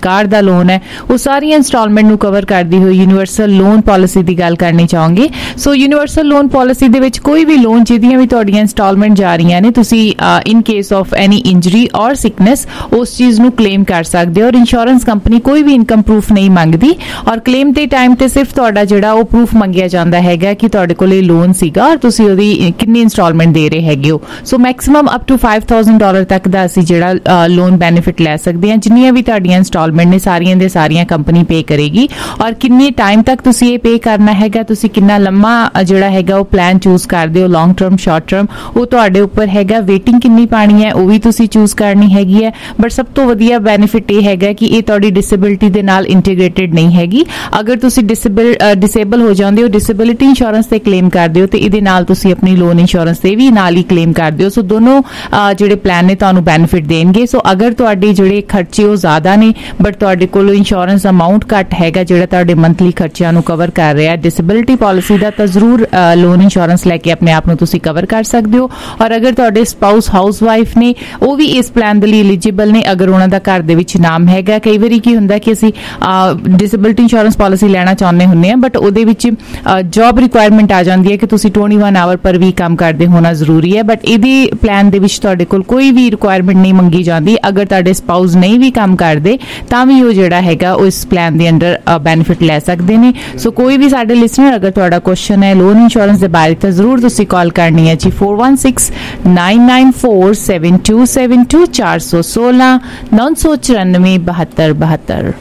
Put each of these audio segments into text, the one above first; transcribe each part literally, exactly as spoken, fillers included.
Car दा loan है वो सारी इंस्टॉलमेंट नूं कवर करदी होई यूनीवर्सल लोन पॉलिसी दी गल करनी चाहांगे। सो यूनीवर्सल लोन पॉलिसी दे विच कोई भी लोन जिहदियां भी तुहाडीआं इंस्टॉलमेंट जा रहीआं ने तुसीं in case of any injury और सिकनेस उस चीज़ नूं क्लेम कर सकदे हो और इंश्योरेंस कंपनी कोई भी इनकम प्रूफ नहीं मंगदी और क्लेम दे टाइम ते सिर्फ तुहाडा जिहड़ा वो प्रूफ मंगिया जांदा हैगा कि तुहाडे कोल इह लोन सीगा और तुसीं ओहदी किन्नी इंस्टॉलमेंट दे रहे हैगे हो। So maximum up to five thousand dollar तक दा असीं जिहड़ा लोन बेनीफिट लै सकदे हां। जिन्नियां भी तुहाडीआं इंस्टॉलमेंट ने सारियां दे सारियां कंपनी पे करेगी और किन्ने टाइम तक तुसीं ये पे करना हैगा, तुसीं किन्ना लंबा जिहड़ा हैगा वो प्लान चूज करदे हो, लॉन्ग टर्म शॉर्ट टर्म वो तुहाडे उपर हैगा। वेटिंग किन्नी पानी है वो भी तुसीं चूज करनी हैगी है। बट सब तो वधिया बेनीफिट ये हैगा कि ये तुहाडी डिसेबिलिटी दे नाल इंटीग्रेटेड नहीं हैगी। अगर तुसीं डिसेबल डिसेबल हो जांदे हो, डिसेबिलिटी इंश्योरेंस ते क्लेम करदे हो ते इहदे नाल तुसीं अपनी लोन इंश्योरेंस ते भी नाल ही क्लेम करदे हो। सो दोनों जिहड़े प्लान ने तुहानूं बेनीफिट देणगे। सो अगर तुहाडे जिहड़े खर्चे वो ज़्यादा ने बट तुहाडे कोल इंश्योरेंस अमाउंट घट हैगा जिहड़ा तुहाडे मंथली खर्चिਆਂ ਨੂੰ कवर कर रहा है डिसेबिलिटी पॉलिसी ਦਾ ਤਾਂ ਜ਼ਰੂਰ लोन इंश्योरेंस लैके अपने आप ਨੂੰ ਤੁਸੀਂ कवर कर सकते हो। और अगर तुहाडे स्पाउस हाउस वाइफ ने वो भी इस प्लान ਦੇ ਲਈ एलिजिबल ने, अगर ਉਹਨਾਂ ਦਾ ਘਰ ਦੇ ਵਿੱਚ ਨਾਮ ਹੈਗਾ। ਕਈ ਵਾਰੀ ਕੀ ਹੁੰਦਾ ਕਿ ਅਸੀਂ डिसेबिलिटी इंश्योरेंस पॉलिसी ਲੈਣਾ ਚਾਹੁੰਦੇ ਹੁੰਦੇ ਆ बट ਉਹਦੇ ਵਿੱਚ जॉब रिक्वायरमेंट आ ਜਾਂਦੀ ਹੈ कि ਤੁਸੀਂ इक्कीस आवर पर भी काम ਕਰਦੇ ਹੋਣਾ ਜ਼ਰੂਰੀ ਹੈ। बट ਇਹਦੇ प्लान ਦੇ ਵਿੱਚ ਤੁਹਾਡੇ ਕੋਲ ਕੋਈ ਵੀ रिक्वायरमेंट नहीं ਮੰਗੀ ਜਾਂਦੀ। अगर ਤੁਹਾਡੇ स्पाउस नहीं भी काम ਕਰਦੇ ਤਾਂ ਵੀ ਉਹ ਜਿਹੜਾ ਹੈਗਾ ਉਹ ਇਸ प्लान ਦੇ ਅੰਦਰ बेनीफिट ਲੈ ਸਕਦੇ ਨੇ। सो कोई भी साडे लिसनर अगर तुहाडा क्वेश्चन है लोन इंश्योरेंस दे बारे तो जरूर तुसीं कॉल करनी है जी four one six nine nine four seven two seven two चार सौ सोलह नौ सौ चौरानवे बहत्तर बहत्तर।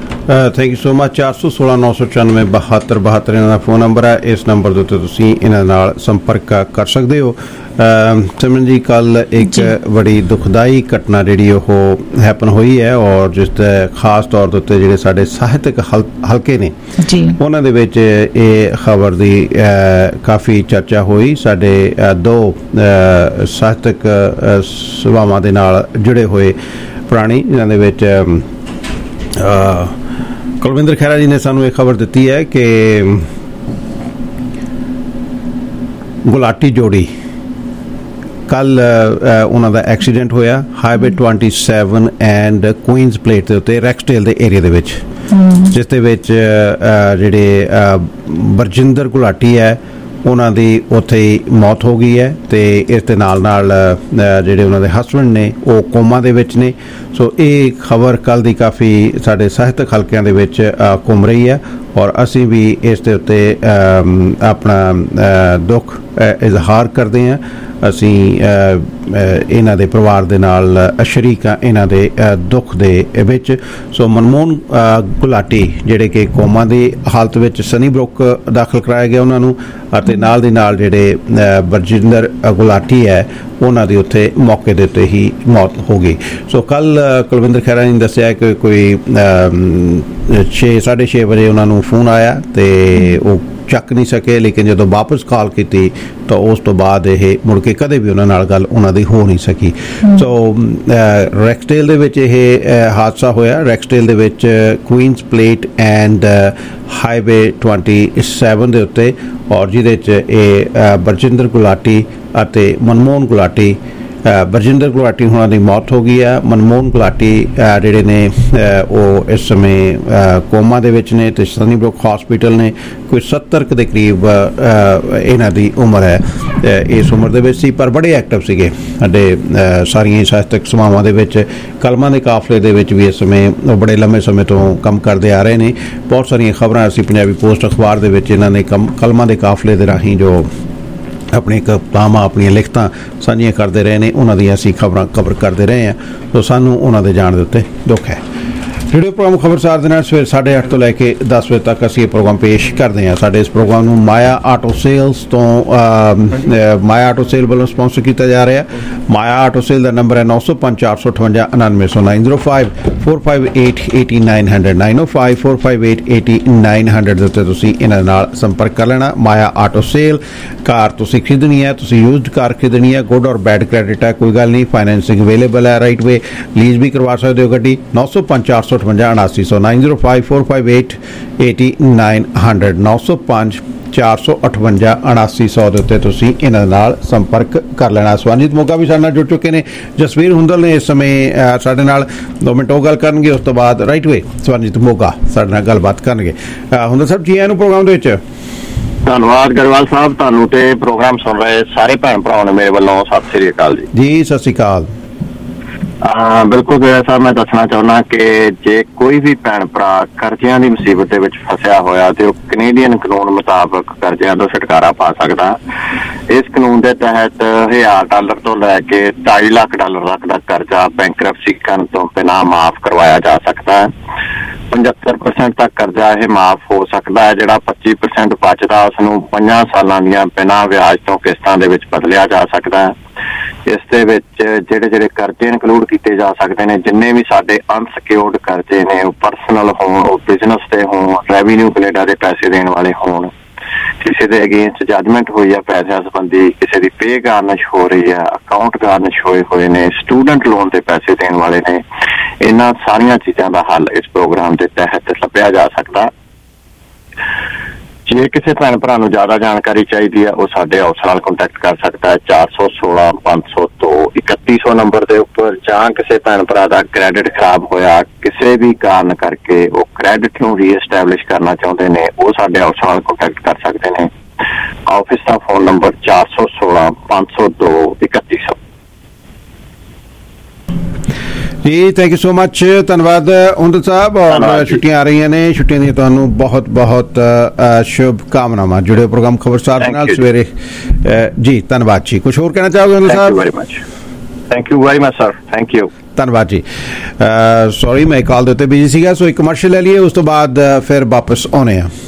Thank you so much. चार सौ सोलह नौ सौ चौरानवे बहत्तर बहत्तर इन्हां दा फोन नंबर है। इस नंबर के उत्ते तुसीं इन्हां नाल संपर्क कर सकते हो। सिमरन जी कल एक बड़ी दुखदाई घटना जिहड़ी ओह हैपन हुई है और जिस खास तौर के उत्ते जिहड़े साडे साहित्यक हल हल्के ने उन्हां दे विच इह खबर दी काफ़ी चर्चा हुई। साडे दो साहित्यक सभावां दे नाल जुड़े हुए प्राणी जिन्हां दे विच कुलविंदर खैरा जी ने सानू एक खबर दी है कि गुलाटी जोड़ी कल उन्हां दा एक्सीडेंट होया highway twenty seven and Queens Plate दे उत्ते रैक्सडेल दे एरिया दे विच, जिस दे विच जिहड़े बरजिंदर गुलाटी है उन्हां दी उत्थे ही मौत हो गई है ते इस दे नाल नाल जिहड़े उन्हां दे हसबैंड ने वो कोमा दे विच ने। सो ये खबर कल दी काफ़ी साडे साहित्यक हलकिਆਂ ਦੇ ਵਿੱਚ घूम रही है और असी भी इस दे उत्ते अपना दुख इजहार करते हैं। असी इन्हां दे परिवार दे नाल शरीक हाँ इन्हां दे दुख दे विच। सो मनमोहन गुलाटी जिहड़े कि कोमा दी हालत विच सनी ब्रुक दाखिल कराया गया उन्हां नूं अते नाल दी नाल जिहड़े बरजिंदर गुलाटी है उन्हां दी उत्थे मौके दे उत्ते ही मौत हो गई। सो कल कुलविंदर खैरा ने दस्सिया कि कोई छे साढ़े छे बजे उन्होंने फोन आया तो वो चक नहीं सके, लेकिन जो वापस कॉल की तो उस तो बाद ये मुड़ के कदे भी उन्होंने गल उन्होंने हो नहीं सकी। सो रैक्सडेल दे विच ये हादसा होया। रैक्सडेल दे विच Queens Plate and highway twenty seven दे उत्ते और जिहदे च ये बरजिंदर गुलाटी अते मनमोहन गुलाटी बरजिंदर गुलाटी होना की मौत हो गई है। मनमोहन गुलाटी जिहड़े ने वो इस समय कोमा दे विच ने ते सनी ब्रुक हॉस्पिटल ने कोई सत्तर के करीब इन्हां दी उम्र है। इस उम्र दे विच सी पर बड़े एक्टिव सीगे। साडे सारियां साहित्यक सभावां दे विच कलमां दे काफले दे विच भी इस समय बड़े लंबे समय तो काम करते आ रहे हैं। बहुत सारियां खबरां असीं पंजाबी पोस्ट अखबार दे विच इन्हां ने कलमां दे काफले दे राहीं जो अपनी कवितावां अपनी लिखतां साझियां करते रहे हैं उन्हां दी असीं खबरां कवर करते रहे हैं। तो सानू उन्हां दे जाण दे उत्ते दुख है। रेडियो प्रोग्राम खबरसार दे नाल सवेरे साढ़े अठ तो लैके दस बजे तक असीं प्रोग्राम पेश करते हैं। साडे इस प्रोग्राम नूं माया आटो सेल्स तो माया आटो सेल वालों स्पॉन्सर किया जा रहा है। माया आटो सेल का नंबर है नौ सौ पाँच चार सौ अठवंजा उनानवे सौ nine zero five four five eight eighty nine hundred nine O five four five eight eighty nine hundred उत्ते तुसीं इन्हां नाल संपर्क कर लेना। माया आटो सेल कार तुसीं खरीदनी है, तुसीं यूज्ड कार खरीदनी है, गुड और बैड क्रेडिट है, कोई गल नहीं, फाइनेंसिंग अवेलेबल है, राइट वे लीज भी करवा सकते हो गड्डी। नौ सौ पाँच चार सौ अठवंजा उनासी सौ nine zero five four five eight eighty nine hundred नौ सौ पाँच चार सौ अठवंजा उनासी सौ के उत्ते तुसीं इन्हां नाल संपर्क कर लेना। स्वरनजीत मोगा भी साडे नाल जुड़ चुके ने, जसवीर हुंदल ने इस समय साडे नाल दो मिनट वो गल करनगे, उस तो बाद राइट वे स्वरनजीत मोगा साडे नाल गलबात करनगे। हुंदल साहब जी आए प्रोग्राम दे विच। धन्यवाद गरवाल साहब, तुहानू ते प्रोग्राम सुन रहे सारे भैन भरावां नूं मेरे वल्लों सत श्री अकाल जी। जी सत श्री अकाल। बिल्कुल गरवाल साहब, मैं दसना चाहुंदा कि जे कोई भी भैन भरा कर्जियां दी मुसीबत दे विच फसिया होया ते ओह कनेडियन कानून मुताबक कर्जियां तो छुटकारा पा सकदा। इस कानून के तहत हजार डॉलर तो लैके ढाई लाख डॉलर तक का कर्जा बैंकरप्सी करन तो बिना माफ करवाया जा सकता है। पचहत्तर परसेंट तक कर्जा यह माफ हो सकता है। जिहड़ा पच्ची परसेंट बचदा उसनूं पंजां सालां दीआं बिना ब्याज तो किस्तां दे विच बदलिया जा सकता है। इस दे विच जिहड़े जिहड़े कर्जे इनकलूड कीते जा सकते हैं, जिन्ने भी साडे अनसिक्योर्ड कर्जे ने, परसनल होण, बिजनस दे होण, रेवन्यू कनेडा दे पैसे देण वाले होण, किसी के अगेंस्ट जजमेंट हुई है पैसों संबंधी, किसी की पे गार्निश हो रही है, अकाउंट गार्निश होए हुए ने, स्टूडेंट लोन के पैसे देने वाले ने, इन्हां सारियां चीज़ों का हल इस प्रोग्राम के तहत लभ्या जा सकता। जे किसी भैन भरा नूं ज़्यादा जानकारी चाहिए है, वह साडे हाउस नाल कॉन्टैक्ट कर सकता है चार सौ सोलह पाँच सौ दो इकत्ती सौ नंबर के उपर। जां किसी भैन भरा का क्रैडिट खराब होया किसी भी कारण करके वो क्रैडिट नूं रीएस्टैबलिश करना चाहते हैं, वो साडे हाउस नाल कॉन्टैक्ट कर सकते हैं। ऑफिस का फोन नंबर चार सौ सोलह पाँच सौ दो इकत्ती सौ। जी थैंक यू सो मच, धन्यवाद हुंदल साहब। और छुट्टियां आ रही ने, छुट्टियां दी तुहानूं बहुत बहुत शुभकामनावां। जुड़े प्रोग्राम खबरसार दे नाल सवेरे जी। धन्यवाद जी। कुछ होर कहना चाहोगे हुंदल साहब? Thank you very much sir, thank you. धन्यवाद जी। सॉरी मैं कॉल दे उत्ते बिजी सीगा, सो एक कमर्शियल ले लिए, उस तो बाद फिर वापस आने आ।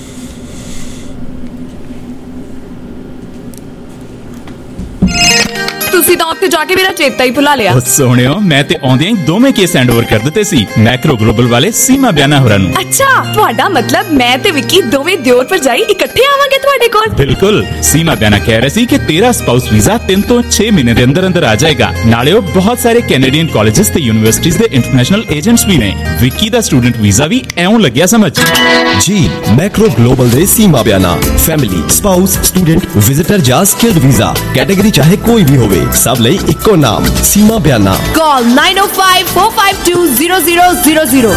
ਤੁਸੀਂ ਤਾਂ ਉੱਥੇ ਜਾ ਕੇ ਮੇਰਾ ਚੇਤਾ ਹੀ ਭੁਲਾ ਲਿਆ। ਸੋਹਣਿਓ, ਮੈਂ ਤੇ ਆਉਂਦਿਆਂ ਹੀ ਦੋਵੇਂ ਕੇਸ ਹੈਂਡ ਓਵਰ ਕਰ ਦਿੱਤੇ ਸੀ ਮੈਕਰੋ ਗਲੋਬਲ ਵਾਲੇ ਸੀਮਾ ਬਿਆਨਾ ਹੋਰਾਂ ਨੂੰ। ਅੱਛਾ, ਤੁਹਾਡਾ ਮਤਲਬ ਮੈਂ ਤੇ ਵਿੱਕੀ ਦੋਵੇਂ ਦਿਓਰ ਭਰਜਾਈ ਇਕੱਠੇ ਆਵਾਂਗੇ ਤੁਹਾਡੇ ਕੋਲ? ਬਿਲਕੁਲ। ਸੀਮਾ ਬਿਆਨਾ ਕਹਿ ਰਹੇ ਸੀ ਕਿ ਤੇਰਾ ਸਪਾਊਸ ਵੀਜ਼ਾ ਤਿੰਨ ਤੋਂ ਛੇ ਮਹੀਨੇ ਦੇ ਅੰਦਰ ਅੰਦਰ ਆ ਜਾਏਗਾ। ਨਾਲੇ ਉਹ ਬਹੁਤ ਸਾਰੇ ਕੈਨੇਡੀਅਨ ਕਾਲਜਸ ਤੇ ਯੂਨੀਵਰਸਿਟੀਜ਼ ਦੇ ਇੰਟਰਨੈਸ਼ਨਲ ਏਜੰਟਸ ਵੀ ਨੇ। ਵਿੱਕੀ ਦਾ ਸਟੂਡੈਂਟ ਵੀਜ਼ਾ ਵੀ ਐਉਂ ਲੱਗਿਆ ਸਮਝ। ਜੀ ਮੈਕਰੋ ਗਲੋਬਲ ਦੇ Seema Biana family, spouse, student, visitor ਜਾਂ ਸਕਿਲਡ ਵੀਜ਼ਾ ਕੈਟਾਗਰੀ ਚਾਹੇ ਕੋਈ ਵੀ ਹੋਵੇ, सब ਲਈ ਇੱਕੋ ਨਾਮ Seema Biana. Call nine oh five four five two zero zero zero zero।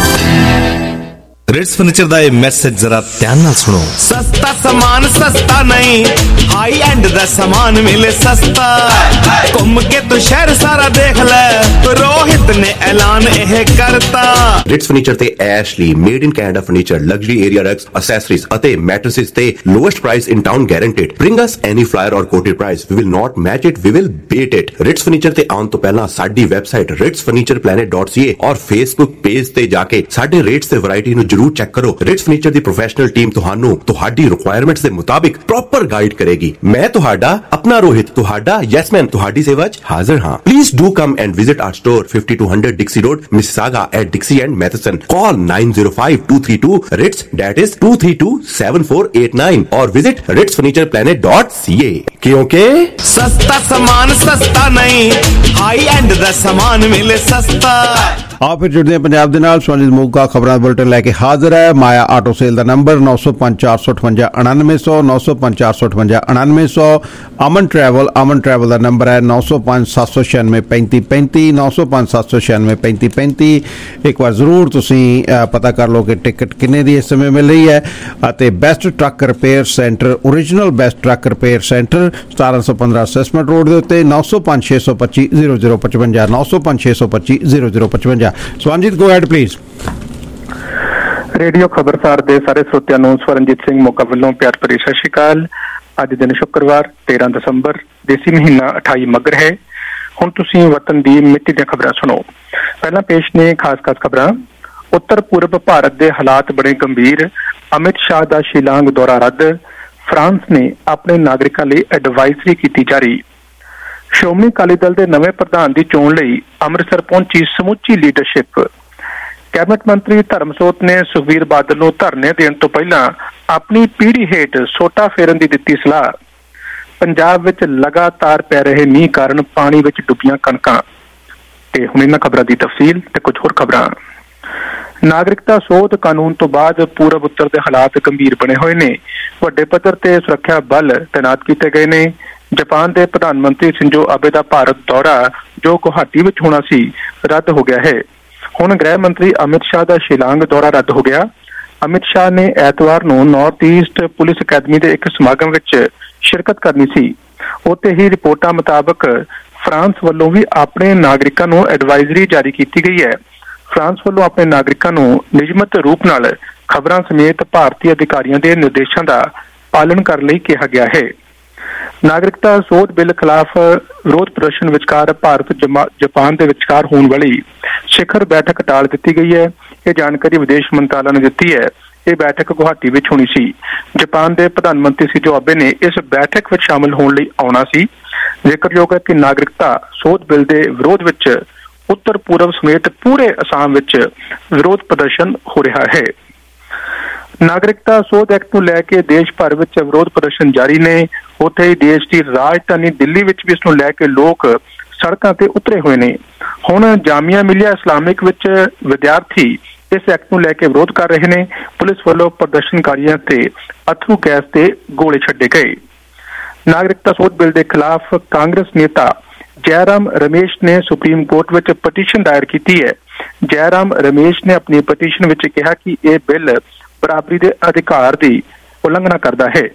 Ritz furniture दा ये मैसेज जरा ध्यान नाल सुनो। सस्ता सामान सस्ता नहीं, हाई एंड दा सामान मिले सस्ता। घूम के तू शहर सारा देख ले, रोहित ने ऐलान यह करता। रिट्स फर्नीचर ते Ashley made in Canada furniture, luxury area rugs, accessories अते मैट्रेसेस ते lowest price in town guaranteed. Bring us any flyer और quoted price, we will not match it, we will beat it. Ritz furniture ते आउण तो पहला साडी website Ritz furniture planet dot C A और Facebook page ते जाके साडे रेट्स ते वैरायटी नूं जरूर चेक करो। रिट्स फर्नीचर दी प्रोफेशनल टीम तुहानू तुहाडी रिक्वायरमेंट्स दे मुताबिक प्रॉपर गाइड करेगी। मैं तुहाडा अपना रोहित, तुहाडा यस मैन, तुहाडी सेवा च हाजिर हां। Please do come and visit our store fifty-two hundred Dixie Road, Mississauga at Dixie and Matheson. Call nine oh five two three two RITS, that is two three two seven four eight nine, or visit rits furniture planet dot c a। क्योंकि सस्ता सामान सस्ता नहीं, high and दा सामान मिले सस्ता। आओ फिर जुड़ते हैं पंजाब दे नाल। स्वरनजीत मोगा खबरां बुलेटिन लैके हाजिर है। माया आटो सेल का नंबर नौ सौ पांच चार सौ अठवंजा उनानवे सौ नौ सौ पांच चार सौ अठवंजा उनानवे सौ। अमन ट्रैवल अमन ट्रैवल का नंबर है नौ सौ पांच सात सौ छियानवे पैंती पैंती नौ सौ पांच सात सौ छियानवे पैंती पैंती। एक बार जरूर तुसी पता कर लो कि टिकट किन्ने दी इस समय मिल रही है। अते best truck repair centre, original best truck repair centre सतारह सौ पंद्रह असेसमेंट रोड के उत्ते नौ सौ पांच छे सौ पच्ची जीरो जीरो पचवंजा नौ सौ पांच छे सौ पच्ची जीरो जीरो पचवंजा। Swaranjit go ahead please. Radio Khabarsar दे सारे श्रोतियां नूं स्वरनजीत सिंह मोगा वल्लों प्यार भरी सत श्री अकाल। अज दिन शुक्रवार तेरह दसंबर, देसी महीना अठाई मगर है। हुण तुसीं वतन दी मिट्टी दी खबरां सुनो। पहला पेश ने खास खास खबरां। उत्तर पूर्व भारत दे हालात बड़े गंभीर, अमित शाह दा शिलांग दौरा रद्द। फ्रांस ने अपने नागरिकां लई एडवाइजरी कीती जारी। श्रोमणी अकाली दल के नवे प्रधान की चोण लई अमृतसर पहुंची समूची लीडरशिप। कैबिनेट मंत्री धर्मसोत ने सुखबीर बादल नूं धरने देण तो पहला अपनी पीढ़ी हेठ सोटा फेरन की दित्ती सलाह। पंजाब विच लगातार पै रहे मींह कारण पानी विच डुबियां कणकां। ते हुण इन्हां खबरां दी तफसील ते कुछ होर खबरां। ਨਾਗਰਿਕਤਾ ਸੋਧ ਕਾਨੂੰਨ ਤੋਂ ਬਾਅਦ ਪੂਰਬ ਉੱਤਰ ਦੇ ਹਾਲਾਤ ਗੰਭੀਰ ਬਣੇ ਹੋਏ ਨੇ। ਵੱਡੇ ਪੱਧਰ ਤੇ ਸੁਰੱਖਿਆ ਬਲ ਤੈਨਾਤ ਕੀਤੇ ਗਏ ਨੇ। ਜਾਪਾਨ ਦੇ ਪ੍ਰਧਾਨ ਮੰਤਰੀ ਸ਼ਿੰਜੋ ਆਬੇ ਦਾ ਭਾਰਤ ਦੌਰਾ ਜੋ ਗੁਹਾਟੀ ਵਿੱਚ ਹੋਣਾ ਸੀ ਰੱਦ ਹੋ ਗਿਆ ਹੈ। ਹੁਣ ਗ੍ਰਹਿ ਮੰਤਰੀ ਅਮਿਤ ਸ਼ਾਹ ਦਾ ਸ਼ਿਲਾਂਗ ਦੌਰਾ ਰੱਦ ਹੋ ਗਿਆ। ਅਮਿਤ ਸ਼ਾਹ ਨੇ ਐਤਵਾਰ ਨੂੰ ਨਾਰਥ ਈਸਟ ਪੁਲਿਸ ਅਕੈਡਮੀ ਦੇ ਇੱਕ ਸਮਾਗਮ ਵਿੱਚ ਸ਼ਿਰਕਤ ਕਰਨੀ ਸੀ। ਉੱਥੇ ਹੀ ਰਿਪੋਰਟਾਂ ਮੁਤਾਬਕ ਫਰਾਂਸ ਵੱਲੋਂ ਵੀ ਆਪਣੇ ਨਾਗਰਿਕਾਂ ਨੂੰ ਐਡਵਾਈਜ਼ਰੀ ਜਾਰੀ ਕੀਤੀ ਗਈ ਹੈ। ਫਰਾਂਸ ਵੱਲੋਂ ਆਪਣੇ ਨਾਗਰਿਕਾਂ ਨੂੰ ਨਿਯਮਿਤ ਰੂਪ ਨਾਲ ਖਬਰਾਂ ਸਮੇਤ ਭਾਰਤੀ ਅਧਿਕਾਰੀਆਂ ਦੇ ਨਿਰਦੇਸ਼ਾਂ ਦਾ ਪਾਲਣ ਕਰਨ ਲਈ ਕਿਹਾ ਗਿਆ ਹੈ। ਨਾਗਰਿਕਤਾ ਸੋਧ ਬਿੱਲ ਖਿਲਾਫ ਵਿਰੋਧ ਪ੍ਰਦਰਸ਼ਨ ਵਿਚਕਾਰ ਭਾਰਤ ਜਾਪਾਨ ਦੇ ਵਿਚਕਾਰ ਹੋਣ ਵਾਲੀ ਸਿਖਰ ਬੈਠਕ ਟਾਲ ਦਿੱਤੀ ਗਈ ਹੈ। ਇਹ ਜਾਣਕਾਰੀ ਵਿਦੇਸ਼ ਮੰਤਰਾਲਾ ਨੇ ਦਿੱਤੀ ਹੈ। ਇਹ ਬੈਠਕ ਗੁਹਾਟੀ ਵਿੱਚ ਹੋਣੀ ਸੀ। ਜਾਪਾਨ ਦੇ ਪ੍ਰਧਾਨ ਮੰਤਰੀ ਸ਼ਿੰਜੋ ਆਬੇ ਨੇ ਇਸ ਬੈਠਕ ਵਿੱਚ ਸ਼ਾਮਲ ਹੋਣ ਲਈ ਆਉਣਾ ਸੀ। ਜ਼ਿਕਰਯੋਗ ਹੈ ਕਿ ਨਾਗਰਿਕਤਾ ਸੋਧ ਬਿੱਲ ਦੇ ਵਿਰੋਧ ਵਿੱਚ ਉੱਤਰ ਪੂਰਬ ਸਮੇਤ ਪੂਰੇ ਅਸਾਮ ਵਿੱਚ ਵਿਰੋਧ ਪ੍ਰਦਰਸ਼ਨ ਹੋ ਰਿਹਾ ਹੈ। ਨਾਗਰਿਕਤਾ ਸੋਧ ਐਕਟ ਨੂੰ ਲੈ ਕੇ ਦੇਸ਼ ਭਰ ਵਿੱਚ ਵਿਰੋਧ ਪ੍ਰਦਰਸ਼ਨ ਜਾਰੀ ਨੇ। ਉੱਥੇ ਹੀ ਦੇਸ਼ ਦੀ ਰਾਜਧਾਨੀ ਦਿੱਲੀ ਵਿੱਚ ਵੀ ਇਸ ਨੂੰ ਲੈ ਕੇ ਲੋਕ ਸੜਕਾਂ ਤੇ ਉਤਰੇ ਹੋਏ ਨੇ। ਹੁਣ ਜਾਮੀਆ ਮਿਲੀਆ ਇਸਲਾਮਿਕ ਵਿੱਚ ਵਿਦਿਆਰਥੀ ਇਸ ਐਕਟ ਨੂੰ ਲੈ ਕੇ ਵਿਰੋਧ ਕਰ ਰਹੇ ਨੇ। ਪੁਲਿਸ ਵੱਲੋਂ ਪ੍ਰਦਰਸ਼ਨਕਾਰੀਆਂ ਤੇ ਅਥਰੂ ਗੈਸ ਤੇ ਗੋਲੇ ਛੱਡੇ ਗਏ। ਨਾਗਰਿਕਤਾ ਸੋਧ ਬਿੱਲ ਦੇ ਖਿਲਾਫ ਕਾਂਗਰਸ ਨੇਤਾ ਜੈਰਾਮ ਰਮੇਸ਼ ਨੇ ਸੁਪਰੀਮ ਕੋਰਟ ਵਿੱਚ ਪਟੀਸ਼ਨ ਦਾਇਰ ਕੀਤੀ ਹੈ। ਜੈਰਾਮ ਰਮੇਸ਼ ਨੇ ਆਪਣੀ ਪਟੀਸ਼ਨ ਵਿੱਚ ਕਿਹਾ ਕਿ ਇਹ ਬਿੱਲ ਬਰਾਬਰੀ ਦੇ ਅਧਿਕਾਰ ਦੀ ਉਲੰਘਣਾ ਕਰਦਾ ਹੈ।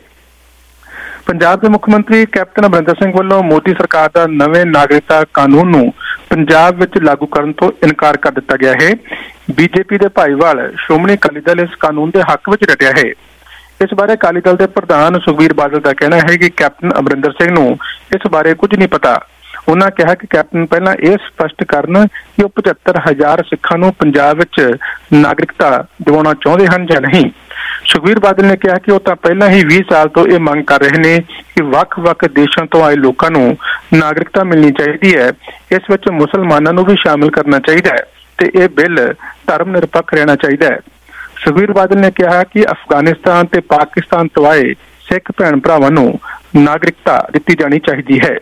ਪੰਜਾਬ ਦੇ ਮੁੱਖ ਮੰਤਰੀ ਕੈਪਟਨ ਅਮਰਿੰਦਰ ਸਿੰਘ ਵੱਲੋਂ ਮੋਦੀ ਸਰਕਾਰ ਦਾ ਨਵੇਂ ਨਾਗਰਿਕਤਾ ਕਾਨੂੰਨ ਨੂੰ ਪੰਜਾਬ ਵਿੱਚ ਲਾਗੂ ਕਰਨ ਤੋਂ ਇਨਕਾਰ ਕਰ ਦਿੱਤਾ ਗਿਆ ਹੈ। ਬੀਜੇਪੀ ਦੇ ਭਾਈਵਾਲ ਸ਼੍ਰੋਮਣੀ ਅਕਾਲੀ ਦਲ ਇਸ ਕਾਨੂੰਨ ਦੇ ਹੱਕ ਵਿੱਚ ਡਟਿਆ ਹੈ। ਇਸ ਬਾਰੇ ਅਕਾਲੀ ਦਲ ਦੇ ਪ੍ਰਧਾਨ ਸੁਖਬੀਰ ਬਾਦਲ ਦਾ ਕਹਿਣਾ ਹੈ ਕਿ ਕੈਪਟਨ ਅਮਰਿੰਦਰ ਸਿੰਘ ਨੂੰ ਇਸ ਬਾਰੇ ਕੁਝ ਨਹੀਂ ਪਤਾ। ਉਹਨਾਂ ਕਿਹਾ ਕਿ ਕੈਪਟਨ ਪਹਿਲਾਂ ਇਹ ਸਪਸ਼ਟ ਕਰਨ ਕਿ ਉਹ ਪਝੱਤਰ ਹਜ਼ਾਰ ਸਿੱਖਾਂ ਨੂੰ ਪੰਜਾਬ ਵਿੱਚ ਨਾਗਰਿਕਤਾ ਦਿਵਾਉਣਾ ਚਾਹੁੰਦੇ ਹਨ ਜਾਂ ਨਹੀਂ। ਸੁਖਬੀਰ ਬਾਦਲ ਨੇ ਕਿਹਾ ਕਿ ਉਹ ਤਾਂ ਪਹਿਲਾਂ ਹੀ ਵੀਹ ਸਾਲ ਤੋਂ ਇਹ ਮੰਗ ਕਰ ਰਹੇ ਨੇ ਕਿ ਵੱਖ-ਵੱਖ ਦੇਸ਼ਾਂ ਤੋਂ ਆਏ ਲੋਕਾਂ ਨੂੰ ਨਾਗਰਿਕਤਾ ਮਿਲਣੀ ਚਾਹੀਦੀ ਹੈ। ਇਸ ਵਿੱਚ ਮੁਸਲਮਾਨਾਂ ਨੂੰ ਵੀ ਸ਼ਾਮਿਲ ਕਰਨਾ ਚਾਹੀਦਾ ਹੈ ਤੇ ਇਹ ਬਿੱਲ ਧਰਮ ਨਿਰਪੱਖ ਰਹਿਣਾ ਚਾਹੀਦਾ ਹੈ। ਸੁਖਬੀਰ ਬਾਦਲ ਨੇ ਕਿਹਾ ਕਿ ਅਫਗਾਨਿਸਤਾਨ ਤੇ ਪਾਕਿਸਤਾਨ ਤੋਂ ਆਏ ਸਿੱਖ ਭੈਣ ਭਰਾਵਾਂ ਨੂੰ ਨਾਗਰਿਕਤਾ ਦਿੱਤੀ ਜਾਣੀ ਚਾਹੀਦੀ ਹੈ।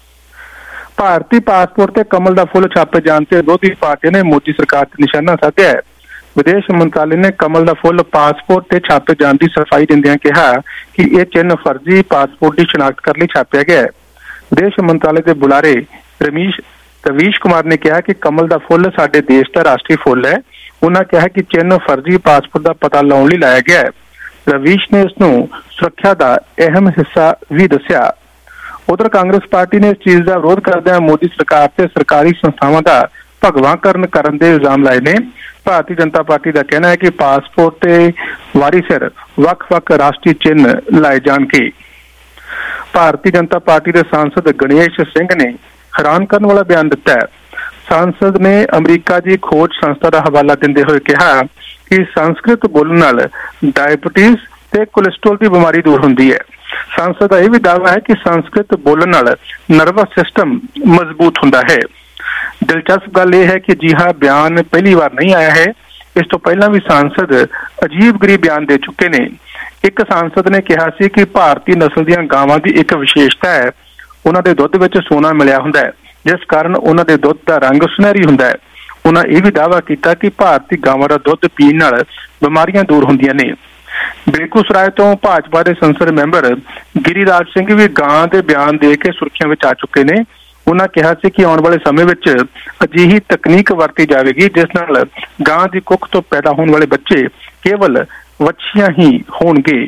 ਭਾਰਤੀ ਪਾਸਪੋਰਟ ਤੇ ਕਮਲ ਦਾ ਫੁੱਲ ਛਾਪੇ ਜਾਣ ਤੇ ਵਿਰੋਧੀ ਪਾਰਟੀ ਨੇ ਮੋਦੀ ਸਰਕਾਰ ਤੇ ਨਿਸ਼ਾਨਾ ਸਾਧਿਆ ਹੈ। ਵਿਦੇਸ਼ ਮੰਤਰਾਲੇ ਨੇ ਕਮਲ ਦਾ ਫੁੱਲ ਪਾਸਪੋਰਟ ਤੇ ਛਾਪੇ ਜਾਣ ਦੀ ਸਫਾਈ ਦਿੰਦਿਆਂ ਕਿਹਾ ਕਿ ਇਹ ਚਿੰਨ੍ਹ ਫਰਜ਼ੀ ਪਾਸਪੋਰਟ ਦੀ ਸ਼ਨਾਖਤ ਕਰਨ ਲਈ ਛਾਪਿਆ ਗਿਆ ਹੈ। ਵਿਦੇਸ਼ ਮੰਤਰਾਲੇ ਦੇ ਬੁਲਾਰੇ ਰਮੀਸ਼ ਰਵੀਸ਼ ਕੁਮਾਰ ਨੇ ਕਿਹਾ ਕਿ ਕਮਲ ਦਾ ਫੁੱਲ ਸਾਡੇ ਦੇਸ਼ ਦਾ ਰਾਸ਼ਟਰੀ ਫੁੱਲ ਹੈ। ਉਹਨਾਂ ਕਿਹਾ ਕਿ ਚਿੰਨ੍ਹ ਫਰਜ਼ੀ ਪਾਸਪੋਰਟ ਦਾ ਪਤਾ ਲਾਉਣ ਲਈ ਲਾਇਆ ਗਿਆ ਹੈ। ਰਵੀਸ਼ ਨੇ ਇਸ ਨੂੰ ਸੁਰੱਖਿਆ ਦਾ ਅਹਿਮ ਹਿੱਸਾ ਵੀ ਦੱਸਿਆ। ਉਧਰ ਕਾਂਗਰਸ ਪਾਰਟੀ ਨੇ ਇਸ ਚੀਜ਼ ਦਾ ਵਿਰੋਧ ਕਰਦਿਆਂ ਮੋਦੀ ਸਰਕਾਰ ਤੇ ਸਰਕਾਰੀ ਸੰਸਥਾਵਾਂ ਦਾ ਭਗਵਾਂਕਰਨ ਕਰਨ ਦੇ ਇਲਜ਼ਾਮ ਲਾਏ ਨੇ। ਭਾਰਤੀ ਜਨਤਾ ਪਾਰਟੀ ਦਾ ਕਹਿਣਾ ਹੈ ਕਿ ਪਾਸਪੋਰਟ ਤੇ ਵਾਰੀ ਸਿਰ ਵੱਖ-ਵੱਖ ਰਾਸ਼ਟਰੀ ਚਿੰਨ੍ਹ ਲਾਏ ਜਾਣਗੇ। ਭਾਰਤੀ ਜਨਤਾ ਪਾਰਟੀ ਦੇ ਸਾਂਸਦ ਗਣੇਸ਼ ਸਿੰਘ ਨੇ ਹੈਰਾਨ ਕਰਨ ਵਾਲਾ ਬਿਆਨ ਦਿੱਤਾ ਹੈ। ਸਾਂਸਦ ਨੇ ਅਮਰੀਕਾ ਦੀ ਖੋਜ ਸੰਸਥਾ ਦਾ ਹਵਾਲਾ ਦਿੰਦੇ ਹੋਏ ਕਿਹਾ ਕਿ ਸੰਸਕ੍ਰਿਤ ਬੋਲਣ ਨਾਲ ਡਾਇਬਟੀਜ਼ ਤੇ ਕੋਲੇਸਟ੍ਰੋਲ ਦੀ ਬਿਮਾਰੀ ਦੂਰ ਹੁੰਦੀ ਹੈ। ਸਾਂਸਦ ਦਾ ਇਹ ਵੀ ਦਾਅਵਾ ਹੈ ਕਿ ਸੰਸਕ੍ਰਿਤ ਬੋਲਣ ਨਾਲ ਨਰਵਸ ਸਿਸਟਮ ਮਜ਼ਬੂਤ ਹੁੰਦਾ ਹੈ। ਦਿਲਚਸਪ ਗੱਲ ਇਹ ਹੈ ਕਿ ਜੀ ਹਾਂ ਬਿਆਨ ਪਹਿਲੀ ਵਾਰ ਨਹੀਂ ਆਇਆ ਹੈ। ਇਸ ਤੋਂ ਪਹਿਲਾਂ ਵੀ ਸਾਂਸਦ ਅਜੀਬ ਗਰੀਬ ਬਿਆਨ ਦੇ ਚੁੱਕੇ ਨੇ। ਇੱਕ ਸਾਂਸਦ ਨੇ ਕਿਹਾ ਸੀ ਕਿ ਭਾਰਤੀ ਨਸਲ ਦੀਆਂ ਗਾਵਾਂ ਦੀ ਇੱਕ ਵਿਸ਼ੇਸ਼ਤਾ ਹੈ, ਉਹਨਾਂ ਦੇ ਦੁੱਧ ਵਿੱਚ ਸੋਨਾ ਮਿਲਿਆ ਹੁੰਦਾ ਹੈ, ਜਿਸ ਕਾਰਨ ਉਹਨਾਂ ਦੇ ਦੁੱਧ ਦਾ ਰੰਗ ਸੁਨਹਿਰੀ ਹੁੰਦਾ ਹੈ। ਉਹਨਾਂ ਇਹ ਵੀ ਦਾਅਵਾ ਕੀਤਾ ਕਿ ਭਾਰਤੀ ਗਾਵਾਂ ਦਾ ਦੁੱਧ ਪੀਣ ਨਾਲ ਬਿਮਾਰੀਆਂ ਦੂਰ ਹੁੰਦੀਆਂ ਨੇ। ਬੇਗੂਸਰਾਏ ਤੋਂ ਭਾਜਪਾ ਦੇ ਸੰਸਦ ਮੈਂਬਰ ਗਿਰੀਰਾਜ ਸਿੰਘ ਵੀ ਗਾਂ ਦੇ ਬਿਆਨ ਦੇ ਕੇ ਸੁਰਖੀਆਂ ਵਿੱਚ ਆ ਚੁੱਕੇ ਨੇ। ਉਹਨਾਂ ਕਿਹਾ ਸੀ ਕਿ ਆਉਣ ਵਾਲੇ ਸਮੇਂ ਵਿੱਚ ਅਜਿਹੀ ਤਕਨੀਕ ਵਰਤੀ ਜਾਵੇਗੀ ਜਿਸ ਨਾਲ ਗਾਂ ਦੀ ਕੁੱਖ ਤੋਂ ਪੈਦਾ ਹੋਣ ਵਾਲੇ ਬੱਚੇ ਕੇਵਲ ਵੱਛੀਆਂ ਹੀ ਹੋਣਗੇ।